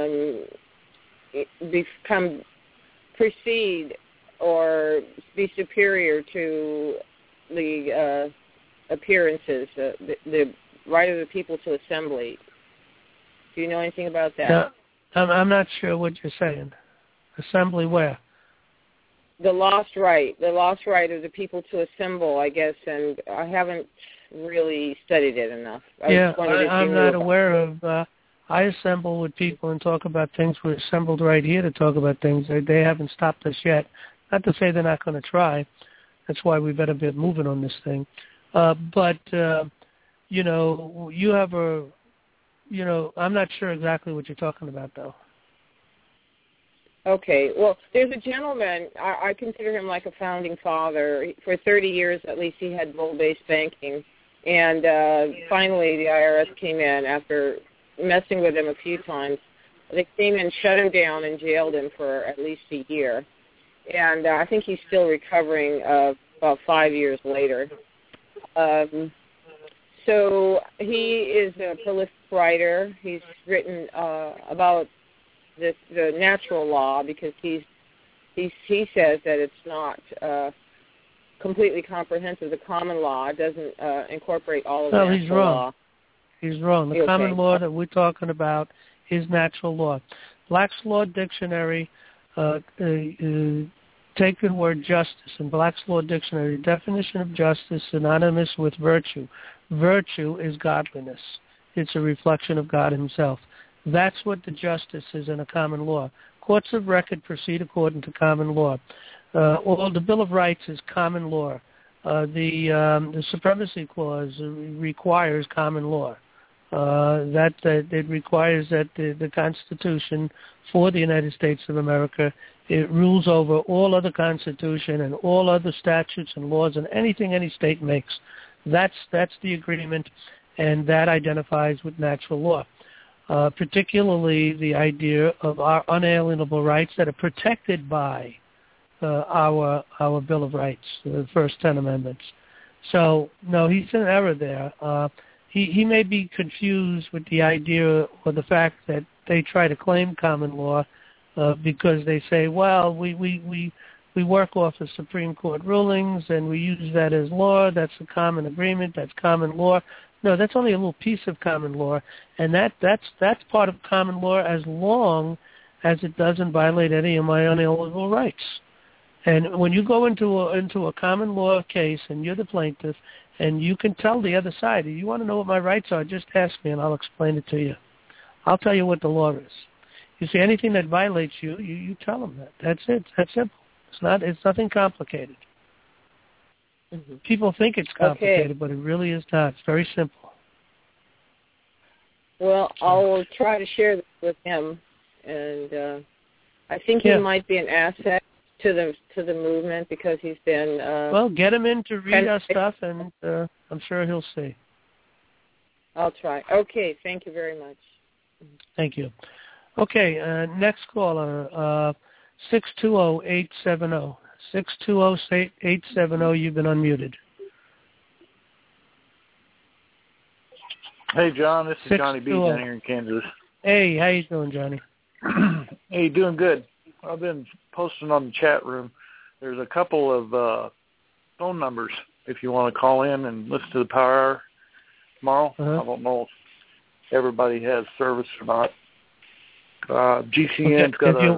Speaker 13: um, become precede or be superior to the uh, appearances, uh, the, the right of the people to assembly. Do you know anything about that?
Speaker 2: No, I'm, I'm not sure what you're saying. Assembly where?
Speaker 13: The lost right, the lost right of the people to assemble, I guess, and I haven't really studied it enough. I
Speaker 2: yeah,
Speaker 13: just wondered
Speaker 2: I,
Speaker 13: if you
Speaker 2: I'm
Speaker 13: knew
Speaker 2: not
Speaker 13: about
Speaker 2: aware of. Uh, I assemble with people and talk about things. We're assembled right here to talk about things. They, they haven't stopped us yet. Not to say they're not going to try. That's why we better get moving on this thing. Uh, but, uh, you know, you have a, you know, I'm not sure exactly what you're talking about, though.
Speaker 13: Okay. Well, there's a gentleman, I, I consider him like a founding father. For thirty years, at least, he had role-based banking. And uh, finally, the I R S came in after messing with him a few times. They came and shut him down and jailed him for at least a year. And uh, I think he's still recovering uh, about five years later. Um, so he is a prolific writer. He's written uh, about this, the natural law because he's, he's he says that it's not uh, completely comprehensive. The common law doesn't uh, incorporate all of the
Speaker 2: no,
Speaker 13: natural
Speaker 2: he's wrong.
Speaker 13: law.
Speaker 2: He's wrong. The
Speaker 13: okay.
Speaker 2: common law that we're talking about is natural law. Black's Law Dictionary, uh, uh, uh, take the word justice in Black's Law Dictionary. The definition of justice synonymous with virtue. Virtue is godliness. It's a reflection of God himself. That's what the justice is in a common law. Courts of record proceed according to common law. Uh, all the Bill of Rights is common law. Uh, the, um, the Supremacy Clause requires common law. uh, that, that it requires that the, the Constitution for the United States of America, it rules over all other Constitution and all other statutes and laws and anything any state makes. That's that's the agreement, and that identifies with natural law, uh, particularly the idea of our unalienable rights that are protected by uh, our our Bill of Rights, the first ten amendments. So, no, he's in error there. Uh, he, he may be confused with the idea or the fact that they try to claim common law uh, because they say, well, we, we, we, we work off of Supreme Court rulings and we use that as law. That's a common agreement. That's common law. No, that's only a little piece of common law, and that, that's, that's part of common law as long as it doesn't violate any of my unalienable rights. And when you go into a, into a common law case and you're the plaintiff and you can tell the other side, you want to know what my rights are, just ask me and I'll explain it to you. I'll tell you what the law is. You see, anything that violates you, you, you tell them that. That's it. That's simple. It's not. It's nothing complicated. Mm-hmm. People think it's complicated, okay. but it really is not. It's very simple.
Speaker 13: Well, I'll try to share this with him, and uh, I think he
Speaker 2: yeah.
Speaker 13: might be an asset to the to the movement because he's been uh,
Speaker 2: well get him in to read our stuff and uh, I'm sure he'll see.
Speaker 13: I'll try. Okay, thank you very much.
Speaker 2: Thank you. Okay, uh, next caller, uh, six two zero eight seven zero. six two zero eight seven zero, you've been unmuted.
Speaker 5: Hey John, this is Johnny B down here in Kansas.
Speaker 2: Hey, how you doing, Johnny?
Speaker 5: Hey, doing good. I've been posting on the chat room. There's a couple of uh, phone numbers if you want to call in and listen to the Power Hour tomorrow. Uh-huh. I don't know if everybody has service or not. Uh, G C N's okay. got a...
Speaker 2: You...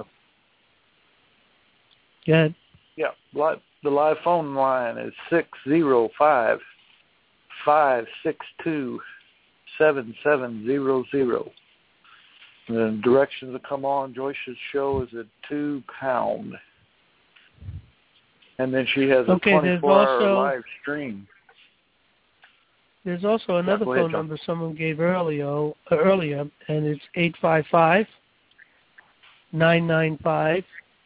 Speaker 2: Go ahead.
Speaker 5: Yeah, live, the live phone line is six zero five, five six two, seven seven zero zero. And the directions to come on Joyce's show is at two pound. And then she has a
Speaker 2: okay,
Speaker 5: twenty-four hour
Speaker 2: also,
Speaker 5: live stream.
Speaker 2: There's also another
Speaker 5: yeah,
Speaker 2: phone
Speaker 5: ahead,
Speaker 2: number someone gave earlier, earlier, and it's eight five five, nine nine five,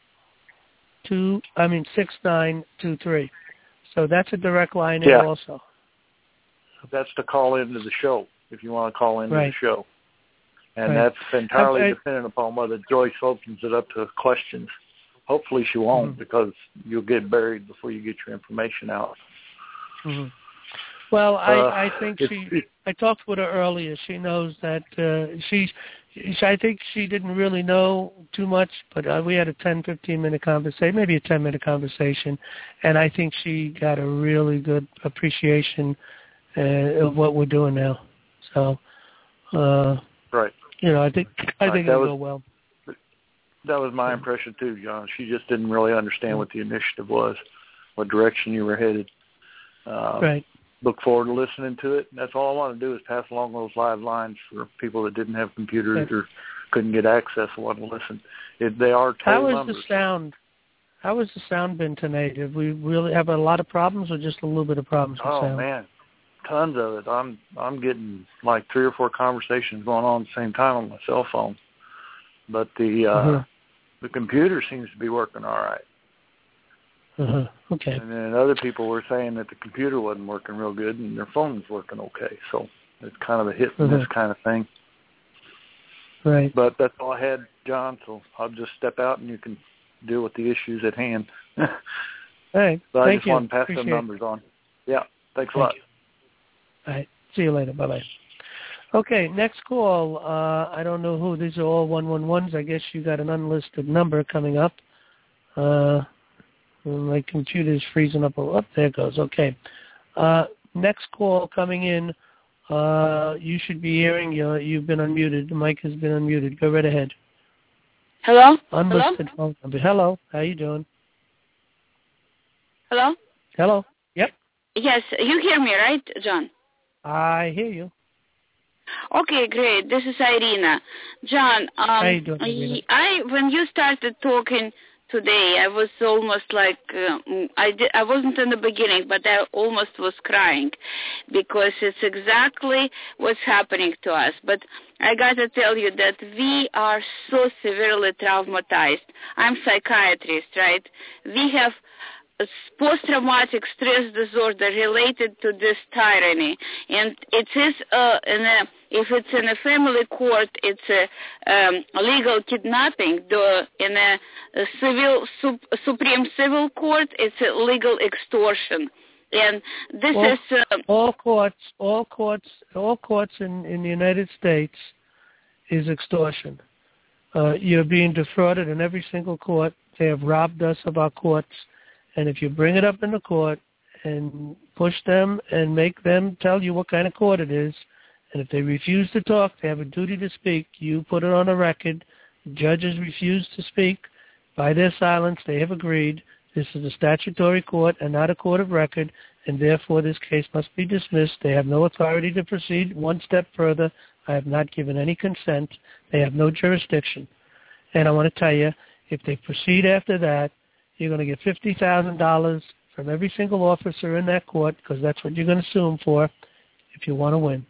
Speaker 2: two, I mean six nine two three. So that's a direct line
Speaker 5: yeah.
Speaker 2: in also.
Speaker 5: That's to call into the show, if you want to call into
Speaker 2: right.
Speaker 5: the show. And
Speaker 2: right.
Speaker 5: that's entirely
Speaker 2: I, I,
Speaker 5: dependent upon whether Joyce opens it up to questions. Hopefully she won't, mm-hmm. because you'll get buried before you get your information out.
Speaker 2: Mm-hmm. Well, I,
Speaker 5: uh,
Speaker 2: I think she. I talked with her earlier. She knows that uh, she's. She, I think she didn't really know too much, but uh, we had a ten, fifteen minute conversation, maybe a ten minute conversation, and I think she got a really good appreciation uh, of what we're doing now. So, uh,
Speaker 5: right.
Speaker 2: You know, I think I
Speaker 5: right,
Speaker 2: think it'll
Speaker 5: was,
Speaker 2: go well.
Speaker 5: That was my impression too, John. She just didn't really understand what the initiative was, what direction you were headed. Uh,
Speaker 2: right.
Speaker 5: Look forward to listening to it. That's all I want to do is pass along those live lines for people that didn't have computers yeah. or couldn't get access or want to listen. It, they are total
Speaker 2: How is
Speaker 5: numbers.
Speaker 2: the sound? How has the sound been tonight? Have we really have a lot of problems or just a little bit of problems with
Speaker 5: oh,
Speaker 2: sound?
Speaker 5: Oh, man. Tons of it. I'm I'm getting like three or four conversations going on at the same time on my cell phone. But the uh, uh-huh. the computer seems to be working all right.
Speaker 2: Uh-huh. Okay.
Speaker 5: And then other people were saying that the computer wasn't working real good and their phone was working okay. So it's kind of a hit and
Speaker 2: uh-huh.
Speaker 5: miss kind of thing.
Speaker 2: Right.
Speaker 5: But that's all I had, John, so I'll just step out and you can deal with the issues at hand.
Speaker 2: All right.
Speaker 5: So I
Speaker 2: Thank
Speaker 5: just
Speaker 2: you.
Speaker 5: want to pass
Speaker 2: Appreciate
Speaker 5: some numbers
Speaker 2: it.
Speaker 5: on. Yeah. Thanks a
Speaker 2: Thank
Speaker 5: lot.
Speaker 2: You. All right. See you later. Bye-bye. Okay, next call. Uh, I don't know who. These are all one one ones. I guess you got an unlisted number coming up. Uh, my computer's freezing up. Oh, there it goes. Okay. Uh, next call coming in. Uh, you should be hearing. You, you've been unmuted. The mic has been unmuted. Go right ahead.
Speaker 14: Hello?
Speaker 2: Unlisted
Speaker 14: Hello?
Speaker 2: phone number. Hello. How you doing?
Speaker 14: Hello?
Speaker 2: Hello. Yep.
Speaker 14: Yes, you hear me, right, John?
Speaker 2: I hear you.
Speaker 14: Okay, great. This is Irina. John, um,
Speaker 2: How you doing, Irina?
Speaker 14: I when you started talking today. I was almost like uh, I did, I wasn't in the beginning, but I almost was crying because it's exactly what's happening to us. But I got to tell you that we are so severely traumatized. I'm a psychiatrist, right? We have post-traumatic stress disorder related to this tyranny, and it is uh, in a, if it's in a family court, it's a um, legal kidnapping. The in a, a civil sup, supreme civil court, it's a legal extortion, and this
Speaker 2: all,
Speaker 14: is uh,
Speaker 2: all courts, all courts, all courts in, in the United States is extortion. Uh, you're being defrauded in every single court. They have robbed us of our courts. And if you bring it up in the court and push them and make them tell you what kind of court it is, and if they refuse to talk, they have a duty to speak. You put it on a record. Judges refuse to speak. By their silence, they have agreed. This is a statutory court and not a court of record, and therefore this case must be dismissed. They have no authority to proceed one step further. I have not given any consent. They have no jurisdiction. And I want to tell you, if they proceed after that, you're going to get fifty thousand dollars from every single officer in that court, because that's what you're going to sue them for if you want to win.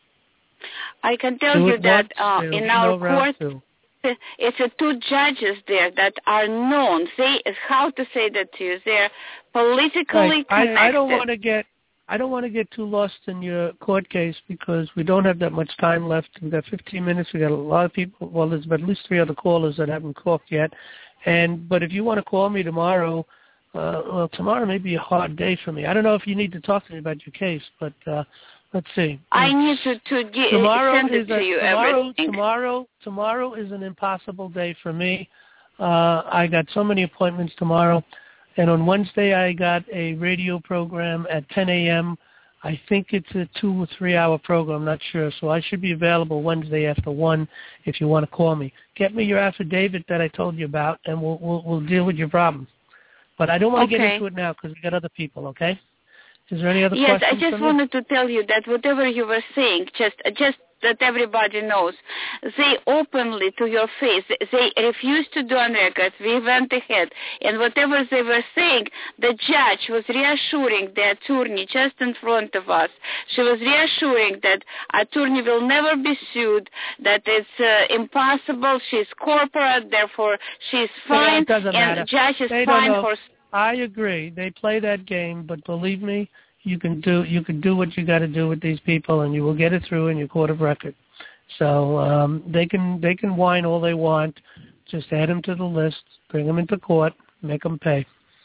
Speaker 14: I can tell
Speaker 2: Do
Speaker 14: you
Speaker 2: it
Speaker 14: that
Speaker 2: once,
Speaker 14: uh, in
Speaker 2: no
Speaker 14: our
Speaker 2: round
Speaker 14: court,
Speaker 2: two.
Speaker 14: it's a two judges there that are known. They, how to say that to you? They're politically
Speaker 2: Right.
Speaker 14: connected.
Speaker 2: I, I don't want to get I don't want to get too lost in your court case because we don't have that much time left. We've got fifteen minutes. We've got a lot of people. Well, there's at least three other callers that haven't talked yet. And but if you want to call me tomorrow, uh, well, tomorrow may be a hard day for me. I don't know if you need to talk to me about your case, but uh, let's see.
Speaker 14: I need to, to get,
Speaker 2: tomorrow
Speaker 14: send it
Speaker 2: is
Speaker 14: to
Speaker 2: a,
Speaker 14: you.
Speaker 2: Tomorrow,
Speaker 14: everything.
Speaker 2: tomorrow, tomorrow is an impossible day for me. Uh, I got so many appointments tomorrow, and on Wednesday I got a radio program at ten a.m. I think it's a two or three hour program. I'm not sure. So I should be available Wednesday after one if you want to call me. Get me your affidavit that I told you about, and we'll we'll, we'll deal with your problem. But I don't want to
Speaker 14: Okay.
Speaker 2: get into it now because we got other people. Okay? Is there any other
Speaker 14: yes,
Speaker 2: questions?
Speaker 14: I just
Speaker 2: for me?
Speaker 14: wanted to tell you that whatever you were saying, just just that everybody knows, they openly to your face, they refused to do on record. We went ahead, and whatever they were saying, the judge was reassuring the attorney just in front of us. She was reassuring that attorney will never be sued, that it's uh, impossible. She's corporate, therefore she's fine,
Speaker 2: It doesn't
Speaker 14: and
Speaker 2: matter.
Speaker 14: the judge is
Speaker 2: They don't
Speaker 14: fine
Speaker 2: know.
Speaker 14: for.
Speaker 2: I agree. They play that game, but believe me, you can do you can do what you got to do with these people, and you will get it through in your court of record. So um, they can they can whine all they want. Just add them to the list, bring them into court, make them pay.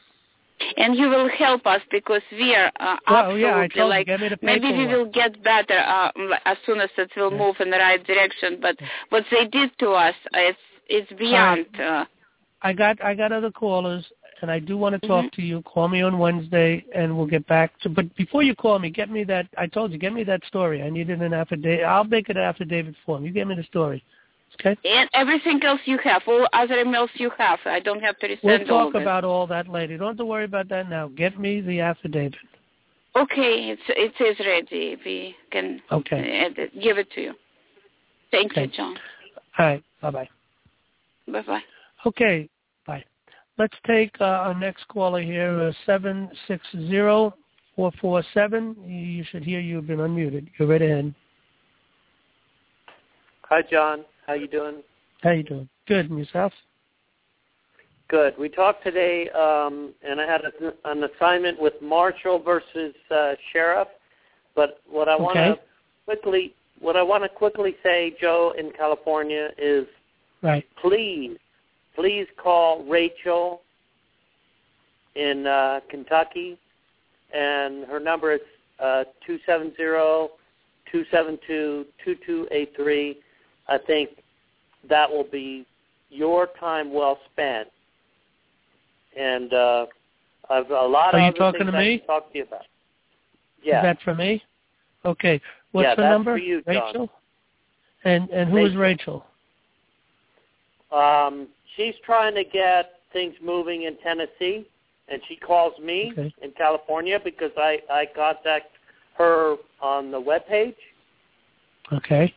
Speaker 14: And you will help us because we are uh,
Speaker 2: Well,
Speaker 14: absolutely
Speaker 2: yeah, I told
Speaker 14: like
Speaker 2: you, get me the
Speaker 14: maybe we
Speaker 2: paperwork.
Speaker 14: will get better uh, as soon as it will move in the right direction. But what they did to us, it's it's beyond. Uh,
Speaker 2: I got I got other callers, and I do want to talk
Speaker 14: mm-hmm.
Speaker 2: to you. Call me on Wednesday, and we'll get back to. But before you call me, get me that. I told you, get me that story. I needed an affidavit. I'll make an affidavit form. You get me the story, okay?
Speaker 14: And everything else you have, all other emails you have. I don't have to resend
Speaker 2: We'll
Speaker 14: all
Speaker 2: talk
Speaker 14: of it.
Speaker 2: about all that later. Don't have to worry about that now. Get me the affidavit.
Speaker 14: Okay, it's it is ready. We can
Speaker 2: Okay.
Speaker 14: edit, give it to you. Thank
Speaker 2: Okay.
Speaker 14: you, John.
Speaker 2: All right. Bye bye.
Speaker 14: Bye bye.
Speaker 2: Okay. Bye. Let's take uh, our next caller here, uh, seven six zero four four seven. You should hear you've been unmuted. You're right ahead.
Speaker 15: Hi, John. How you doing?
Speaker 2: How you doing? Good. And yourself?
Speaker 15: Good. We talked today, um, and I had a, an assignment with Marshall versus uh, Sheriff. But what I want
Speaker 2: Okay.
Speaker 15: to quickly, what I want to quickly say, Joe in California, is
Speaker 2: Right.
Speaker 15: please, please call Rachel in uh, Kentucky, and her number is uh, two seven zero, two seven two, two two eight three. I think that will be your time well spent. And uh, I've a lot
Speaker 2: Are
Speaker 15: of
Speaker 2: you
Speaker 15: other
Speaker 2: talking
Speaker 15: things
Speaker 2: to
Speaker 15: I
Speaker 2: me?
Speaker 15: can talk to you about. Yeah.
Speaker 2: Is that for me? Okay. What's
Speaker 15: Yeah,
Speaker 2: the
Speaker 15: that's
Speaker 2: number?
Speaker 15: for you, John.
Speaker 2: Rachel? And and who is Rachel?
Speaker 15: Um, she's trying to get things moving in Tennessee, and she calls me
Speaker 2: Okay.
Speaker 15: in California because I, I contact her on the webpage.
Speaker 2: Okay.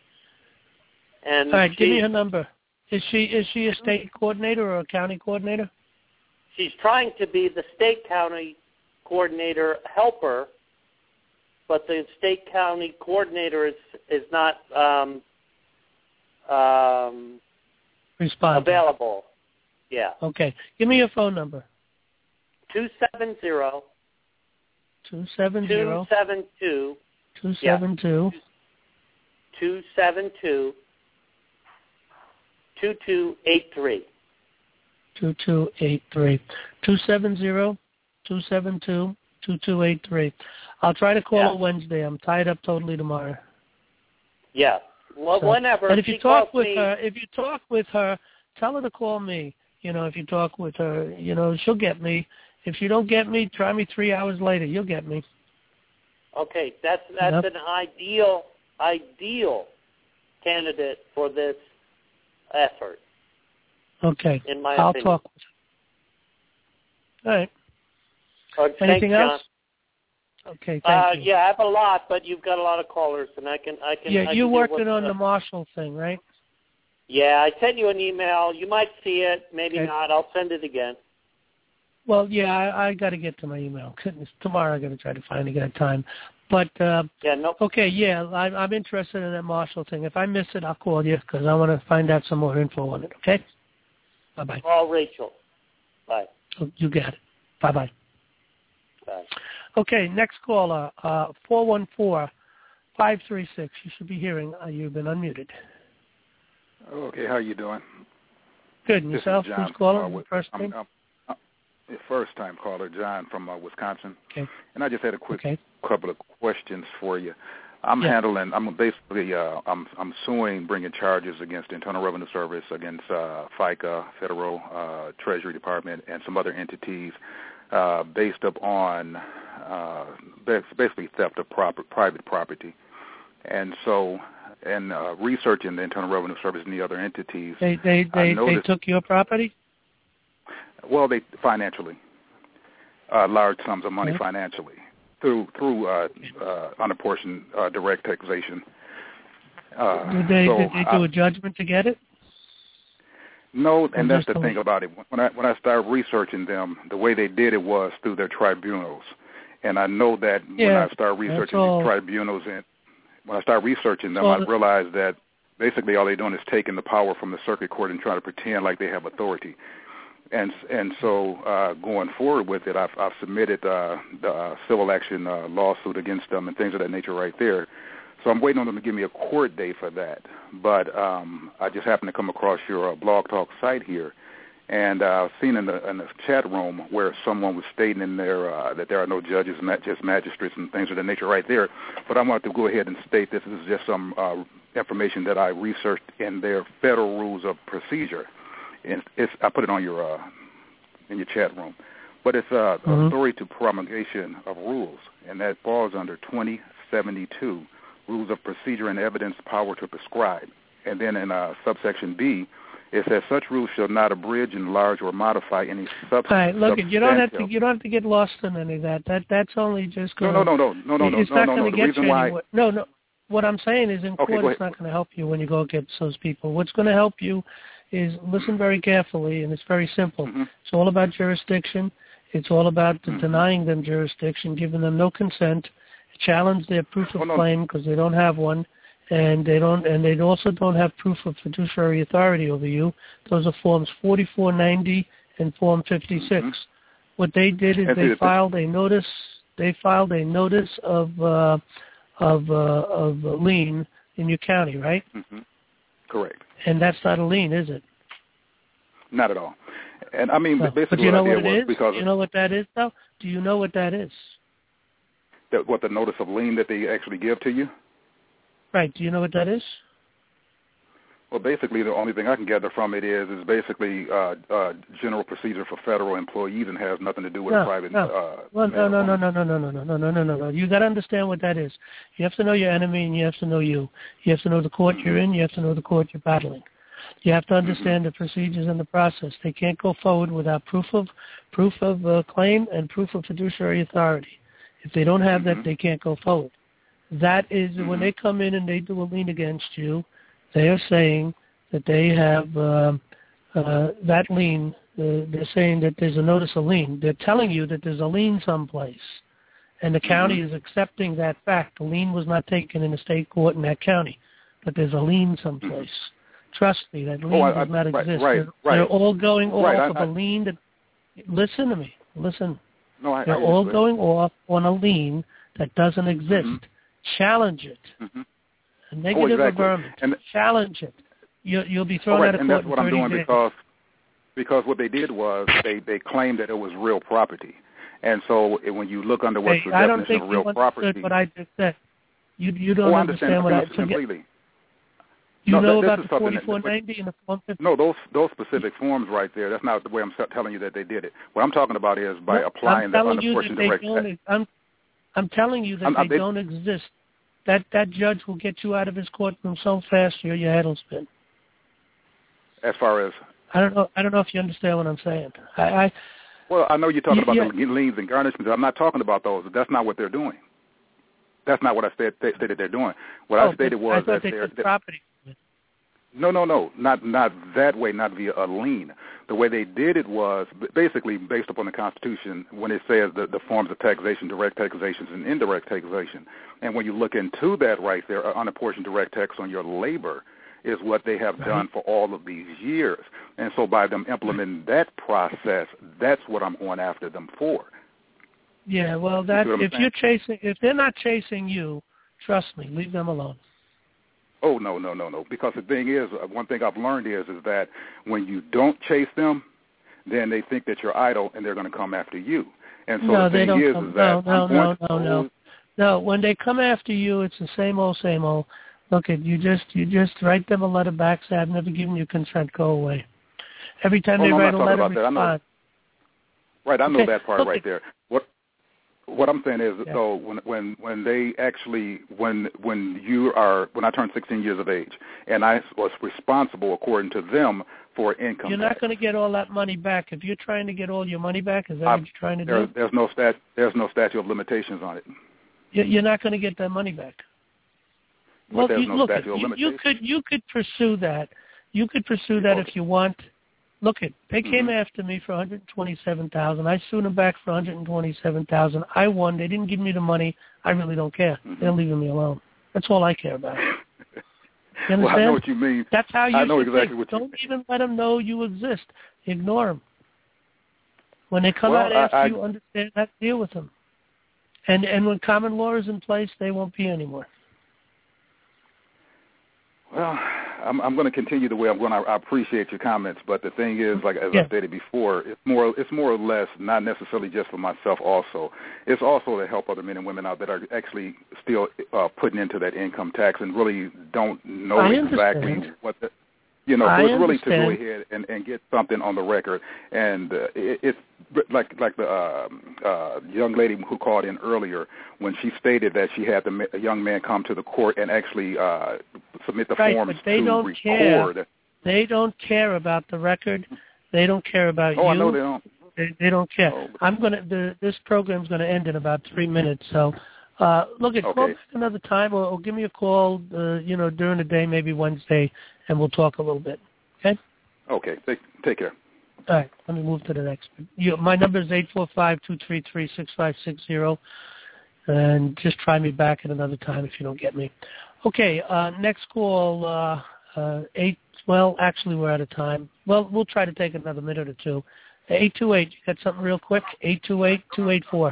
Speaker 15: And
Speaker 2: All right,
Speaker 15: she,
Speaker 2: give me her number. Is she is she a state coordinator or a county coordinator?
Speaker 15: she's trying to be the state county coordinator helper, but the state county coordinator is is not um, um, available. Yeah.
Speaker 2: Okay. Give me your phone number.
Speaker 15: Two seven zero.
Speaker 2: Two seven zero.
Speaker 15: Two seven two.
Speaker 2: Two seven two.
Speaker 15: Two seven two. Two two eight three.
Speaker 2: Two two eight three. Two seven zero. Two seven two. Two two eight three. I'll try to call
Speaker 15: yeah.
Speaker 2: her Wednesday. I'm tied up totally tomorrow.
Speaker 15: Yeah. Well,
Speaker 2: so,
Speaker 15: whenever.
Speaker 2: And if
Speaker 15: she
Speaker 2: you talk
Speaker 15: calls
Speaker 2: with
Speaker 15: me,
Speaker 2: her, if you talk with her, tell her to call me. You know, if you talk with her, you know, she'll get me. If you don't get me, try me three hours later. You'll get me.
Speaker 15: Okay, that's that's
Speaker 2: yep.
Speaker 15: an ideal ideal candidate for this effort.
Speaker 2: Okay.
Speaker 15: In my
Speaker 2: I'll
Speaker 15: opinion.
Speaker 2: talk with her. All right.
Speaker 15: Oh,
Speaker 2: Anything
Speaker 15: thanks,
Speaker 2: else? Okay, thank
Speaker 15: uh,
Speaker 2: you.
Speaker 15: Yeah, I have a lot, but you've got a lot of callers, and I can I can.
Speaker 2: Yeah,
Speaker 15: I
Speaker 2: you're
Speaker 15: can
Speaker 2: working on
Speaker 15: the,
Speaker 2: the Marshall thing, right?
Speaker 15: Yeah, I sent you an email. You might see it, maybe
Speaker 2: okay.
Speaker 15: not. I'll send it again.
Speaker 2: Well, yeah, I, I got to get to my email. Goodness, tomorrow I got to try to find a good time. But uh,
Speaker 15: yeah, no.
Speaker 2: Okay, yeah, I, I'm interested in that Marshall thing. If I miss it, I'll call you because I want to find out some more info on it. Okay. Bye bye.
Speaker 15: Call Rachel. Bye.
Speaker 2: Oh, you got it. Bye bye.
Speaker 15: Bye.
Speaker 2: Okay, next caller, uh, four one four, five three six. You should be hearing. Uh, you've been unmuted.
Speaker 16: Okay, how you doing?
Speaker 2: Good. And
Speaker 16: this
Speaker 2: yourself?
Speaker 16: Is John,
Speaker 2: Who's calling?
Speaker 16: Uh, with,
Speaker 2: first
Speaker 16: I'm,
Speaker 2: name?
Speaker 16: I'm, I'm, I'm first time caller, John from uh, Wisconsin.
Speaker 2: Okay.
Speaker 16: And I just had a quick
Speaker 2: okay.
Speaker 16: couple of questions for you. I'm
Speaker 2: yeah.
Speaker 16: handling. I'm basically. Uh, I'm. I'm suing, bringing charges against Internal Revenue Service, against uh, FICA, Federal uh, Treasury Department, and some other entities, uh, based upon uh, basically theft of proper, private property. And so, and uh, researching the Internal Revenue Service and the other entities,
Speaker 2: they they they,
Speaker 16: noticed,
Speaker 2: they took your property.
Speaker 16: Well, they financially, uh, large sums of money
Speaker 2: okay.
Speaker 16: financially. Through through uh, uh, unapportioned uh, direct taxation. Uh,
Speaker 2: did they
Speaker 16: so
Speaker 2: did they do I, a judgment to get it?
Speaker 16: No, and that's the thing about it. When I when I started researching them, the way they did it was through their tribunals, and I know that
Speaker 2: yeah,
Speaker 16: when I started researching
Speaker 2: all,
Speaker 16: these tribunals, and when I started researching them,
Speaker 2: all,
Speaker 16: I realized that basically all they're doing is taking the power from the circuit court and trying to pretend like they have authority. And and so uh, going forward with it, I've, I've submitted uh, the uh, civil action uh, lawsuit against them and things of that nature right there. So I'm waiting on them to give me a court date for that. But um, I just happened to come across your uh, Blog Talk site here, and I've uh, seen in the, in the chat room where someone was stating in there uh, that there are no judges, not just magistrates and things of that nature right there. But I wanted to go ahead and state this is just some uh, information that I researched in their federal rules of procedure. And it's, I put it on your uh, in your chat room, but it's uh,
Speaker 2: mm-hmm.
Speaker 16: authority to promulgation of rules, and that falls under twenty seventy-two, rules of procedure and evidence power to prescribe. And then in uh, subsection B, it says such rules shall not abridge, enlarge, or modify any sub-
Speaker 2: All right, look,
Speaker 16: substantive.
Speaker 2: you don't have to you don't have to get lost in any of that. That that's only just going.
Speaker 16: No, no, no, no, no, no,
Speaker 2: it's
Speaker 16: no,
Speaker 2: not
Speaker 16: no,
Speaker 2: going
Speaker 16: no.
Speaker 2: to
Speaker 16: The
Speaker 2: get
Speaker 16: reason
Speaker 2: you
Speaker 16: why.
Speaker 2: anywhere. No, no. What I'm saying is in
Speaker 16: okay,
Speaker 2: court, it's not going to help you when you go against those people. What's going to help you is listen very carefully, and it's very simple.
Speaker 16: Mm-hmm.
Speaker 2: It's all about jurisdiction. It's all about
Speaker 16: mm-hmm.
Speaker 2: denying them jurisdiction, giving them no consent, challenge their proof of
Speaker 16: oh, no.
Speaker 2: claim because they don't have one, and they don't, and they also don't have proof of fiduciary authority over you. Those are forms forty-four ninety and Form fifty-six. Mm-hmm. What they did is
Speaker 16: That's
Speaker 2: they
Speaker 16: it.
Speaker 2: filed a notice. They filed a notice of uh, of uh, of lien in your county, right?
Speaker 16: Mm-hmm. Correct.
Speaker 2: And that's not a lien, is it?
Speaker 16: Not at all. And I mean,
Speaker 2: no.
Speaker 16: basically
Speaker 2: but you know
Speaker 16: what I
Speaker 2: what
Speaker 16: did
Speaker 2: it
Speaker 16: was
Speaker 2: is?
Speaker 16: because
Speaker 2: you know what that is, though? Do you know what that is?
Speaker 16: That what the notice of lien that they actually give to you?
Speaker 2: Right. Do you know what that is?
Speaker 16: Well, basically, the only thing I can gather from it is is basically uh, uh, general procedure for federal employees and has nothing to do with
Speaker 2: no,
Speaker 16: private.
Speaker 2: No.
Speaker 16: Uh,
Speaker 2: well, no, no, no, no, no, no, no, no, no, no, no, no, no. You got to understand what that is. You have to know your enemy, and you have to know you. You have to know the court you're in. You have to know the court you're battling. You have to understand the procedures and the process. They can't go forward without proof of proof of uh, claim and proof of fiduciary authority. If they don't have
Speaker 16: mm-hmm.
Speaker 2: that, they can't go forward. That is
Speaker 16: mm-hmm.
Speaker 2: when they come in and they do a lien against you, they are saying that they have uh, uh, that lien Uh, they're saying that there's a notice of lien. They're telling you that there's a lien someplace, and the county
Speaker 16: mm-hmm. is
Speaker 2: accepting that fact. The lien was not taken in the state court in that county, but there's a lien someplace. Mm-hmm. Trust me, that lien
Speaker 16: oh, I,
Speaker 2: does not
Speaker 16: I,
Speaker 2: exist.
Speaker 16: Right,
Speaker 2: they're,
Speaker 16: right.
Speaker 2: they're all going off
Speaker 16: right,
Speaker 2: of
Speaker 16: I, I,
Speaker 2: a lien that. Listen to me. Listen.
Speaker 16: No, I,
Speaker 2: they're
Speaker 16: I
Speaker 2: all going off on a lien that doesn't exist.
Speaker 16: Mm-hmm.
Speaker 2: Challenge it.
Speaker 16: Mm-hmm.
Speaker 2: A negative
Speaker 16: oh, exactly.
Speaker 2: averment.
Speaker 16: And,
Speaker 2: Challenge it. You, you'll be thrown
Speaker 16: oh, right.
Speaker 2: out of
Speaker 16: and
Speaker 2: court
Speaker 16: that's what
Speaker 2: in
Speaker 16: I'm
Speaker 2: thirty
Speaker 16: doing
Speaker 2: days.
Speaker 16: because because what they did was they, they claimed that it was real property. And so it, when you look under what's
Speaker 2: hey,
Speaker 16: the
Speaker 2: I don't
Speaker 16: definition
Speaker 2: think
Speaker 16: of real
Speaker 2: you
Speaker 16: property.
Speaker 2: understood what I just said. You, you don't
Speaker 16: oh, I
Speaker 2: understand,
Speaker 16: understand
Speaker 2: what I
Speaker 16: forget,
Speaker 2: forget.
Speaker 16: completely.
Speaker 2: You
Speaker 16: no,
Speaker 2: know
Speaker 16: that,
Speaker 2: about the forty-four ninety and the Form fifty?
Speaker 16: No, those those specific forms right there, that's not the way I'm telling you that they did it. What I'm talking about is by
Speaker 2: no,
Speaker 16: applying the unapportioned direct
Speaker 2: tax. I'm, I'm telling you that
Speaker 16: I'm,
Speaker 2: they,
Speaker 16: they
Speaker 2: don't exist. That that judge will get you out of his courtroom so fast your your head will spin.
Speaker 16: As far as
Speaker 2: I don't know I don't know if you understand what I'm saying. I, I
Speaker 16: Well, I know you're talking
Speaker 2: yeah,
Speaker 16: about the liens and garnishments. I'm not talking about those. That's not what they're doing. That's not what I said, stated they're doing. What
Speaker 2: oh,
Speaker 16: I stated was
Speaker 2: I thought
Speaker 16: that
Speaker 2: they
Speaker 16: they're
Speaker 2: took property.
Speaker 16: No, no, no, not not that way, not via a lien. The way they did it was basically based upon the Constitution when it says the, the forms of taxation, direct taxation and indirect taxation. And when you look into that right there, unapportioned direct tax on your labor is what they have
Speaker 2: right.
Speaker 16: done for all of these years. And so by them implementing that process, that's what I'm going after them for.
Speaker 2: Yeah, well, that
Speaker 16: you
Speaker 2: if you're chasing, if they're not chasing you, trust me, leave them alone.
Speaker 16: Oh, no, no, no, no. Because the thing is, one thing I've learned is is that when you don't chase them, then they think that you're idle and they're going to come after you. And so
Speaker 2: no,
Speaker 16: the
Speaker 2: they
Speaker 16: thing
Speaker 2: don't
Speaker 16: is,
Speaker 2: come,
Speaker 16: is that
Speaker 2: no, no,
Speaker 16: I'm
Speaker 2: no,
Speaker 16: going
Speaker 2: no, no, no. When they come after you, it's the same old, same old. Look, at you just you just write them a letter back, say I've never given you consent, go away. Every time
Speaker 16: oh,
Speaker 2: they
Speaker 16: no,
Speaker 2: write a letter,
Speaker 16: respond. I know. Right, I know
Speaker 2: okay.
Speaker 16: that part
Speaker 2: Look,
Speaker 16: right there. What What I'm saying is,
Speaker 2: yeah.
Speaker 16: though, when when when they actually when when you are when I turned sixteen years of age and I was responsible according to them for income.
Speaker 2: You're
Speaker 16: tax.
Speaker 2: not going to get all that money back. If you're trying to get all your money back, is that
Speaker 16: I,
Speaker 2: what you're trying to
Speaker 16: there,
Speaker 2: do?
Speaker 16: There's no stat. There's no statute of limitations on it.
Speaker 2: You're not going to get that money back.
Speaker 16: Well,
Speaker 2: look,
Speaker 16: there's
Speaker 2: you,
Speaker 16: no
Speaker 2: look
Speaker 16: statute
Speaker 2: it,
Speaker 16: of
Speaker 2: you,
Speaker 16: limitations.
Speaker 2: you could you could pursue that. You could pursue that
Speaker 16: okay.
Speaker 2: if you want. Look it. They
Speaker 16: mm-hmm.
Speaker 2: came after me for one hundred twenty-seven thousand dollars. I sued them back for one hundred twenty-seven thousand dollars. I won. They didn't give me the money. I really don't care.
Speaker 16: Mm-hmm.
Speaker 2: They're leaving me alone. That's all I care about. You understand?
Speaker 16: Well, I know what you mean.
Speaker 2: That's how you
Speaker 16: I know
Speaker 2: should
Speaker 16: exactly
Speaker 2: think.
Speaker 16: what you
Speaker 2: Don't
Speaker 16: mean.
Speaker 2: even let them know you exist. Ignore them. When they come
Speaker 16: well,
Speaker 2: out after
Speaker 16: I, I,
Speaker 2: you, understand how to deal with them. And and when common law is in place, they won't be anymore.
Speaker 16: Well, I'm, I'm going to continue the way I'm going. I, I appreciate your comments, but the thing is, like as
Speaker 2: yeah.
Speaker 16: I stated before, it's more it's more or less not necessarily just for myself. Also, it's also to help other men and women out that are actually still uh, putting into that income tax and really don't know
Speaker 2: I
Speaker 16: exactly
Speaker 2: understand.
Speaker 16: what the you know. So
Speaker 2: I
Speaker 16: it's really
Speaker 2: understand.
Speaker 16: to go ahead and, and get something on the record. And uh, it, it's like like the uh, uh, young lady who called in earlier when she stated that she had the a young man come to the court and actually uh, submit the
Speaker 2: right,
Speaker 16: forms
Speaker 2: but they
Speaker 16: to
Speaker 2: don't
Speaker 16: record.
Speaker 2: Care. They don't care about the record. They don't care about
Speaker 16: oh,
Speaker 2: you.
Speaker 16: I know they don't.
Speaker 2: They, they don't care.
Speaker 16: Oh.
Speaker 2: I'm gonna. The, this program's gonna end in about three minutes. So, uh, look at
Speaker 16: okay.
Speaker 2: call back another time, or, or give me a call. Uh, you know, during the day, maybe Wednesday, and we'll talk a little bit. Okay.
Speaker 16: Okay. Take take care.
Speaker 2: All right. Let me move to the next. You, my number is eight four five two three three six five six zero, and just try me back at another time if you don't get me. Okay. Uh, next call. Uh, uh, eight. Well, actually, we're out of time. Well, we'll try to take another minute or two. Eight two eight. You got something real quick? Eight two eight two eight four.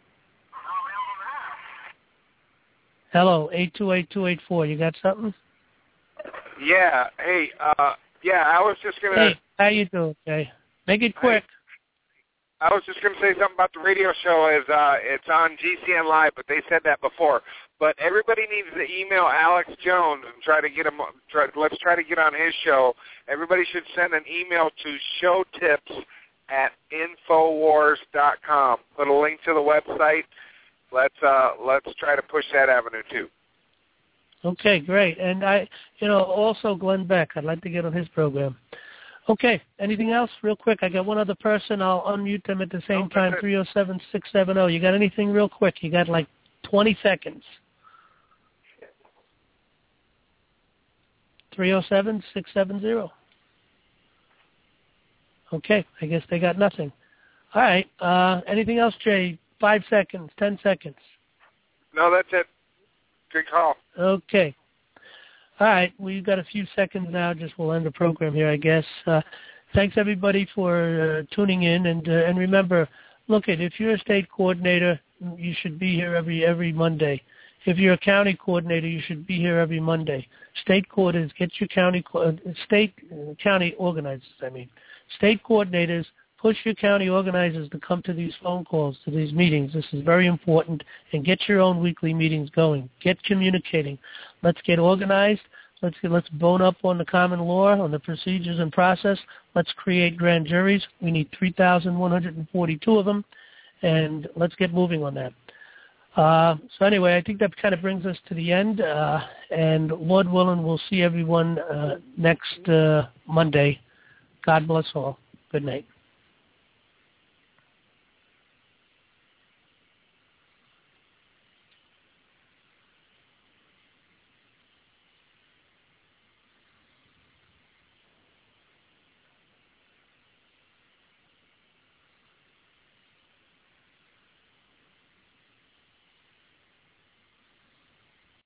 Speaker 2: Hello. Eight two eight two eight four. You got something?
Speaker 17: Yeah. Hey. Uh, yeah. I was just gonna.
Speaker 2: Hey, how you doing, Jay? Make it quick.
Speaker 17: I was just going to say something about the radio show. Is uh, it's on G C N Live, but they said that before. But everybody needs to email Alex Jones and try to get him. Try, let's try to get on his show. Everybody should send an email to showtips at infowars dot com. Put a link to the website. Let's uh, let's try to push that avenue too.
Speaker 2: Okay, great. And I, you know, also Glenn Beck. I'd like to get on his program. Okay. Anything else? Real quick. I got one other person. I'll unmute them at the same
Speaker 17: okay.
Speaker 2: time. three oh seven, six seven oh. You got anything real quick? You got like twenty seconds. three oh seven, six seven oh. Okay, I guess they got nothing. All right. Uh, anything else, Jay? Five seconds, ten seconds.
Speaker 17: No, that's it. Good call.
Speaker 2: Okay. All right. We've got a few seconds now. Just we'll end the program here, I guess. Uh, thanks, everybody, for uh, tuning in. And uh, and remember, look, at if you're a state coordinator, you should be here every every Monday. If you're a county coordinator, you should be here every Monday. State coordinators, get your county, uh, state, uh, county organizers, I mean. State coordinators, push your county organizers to come to these phone calls, to these meetings. This is very important. And get your own weekly meetings going. Get communicating. Let's get organized. Let's get, let's bone up on the common law, on the procedures and process. Let's create grand juries. We need three thousand one hundred forty-two of them. And let's get moving on that. Uh, so anyway, I think that kind of brings us to the end. Uh, and Lord willing, we'll see everyone uh, next uh, Monday. God bless all. Good night.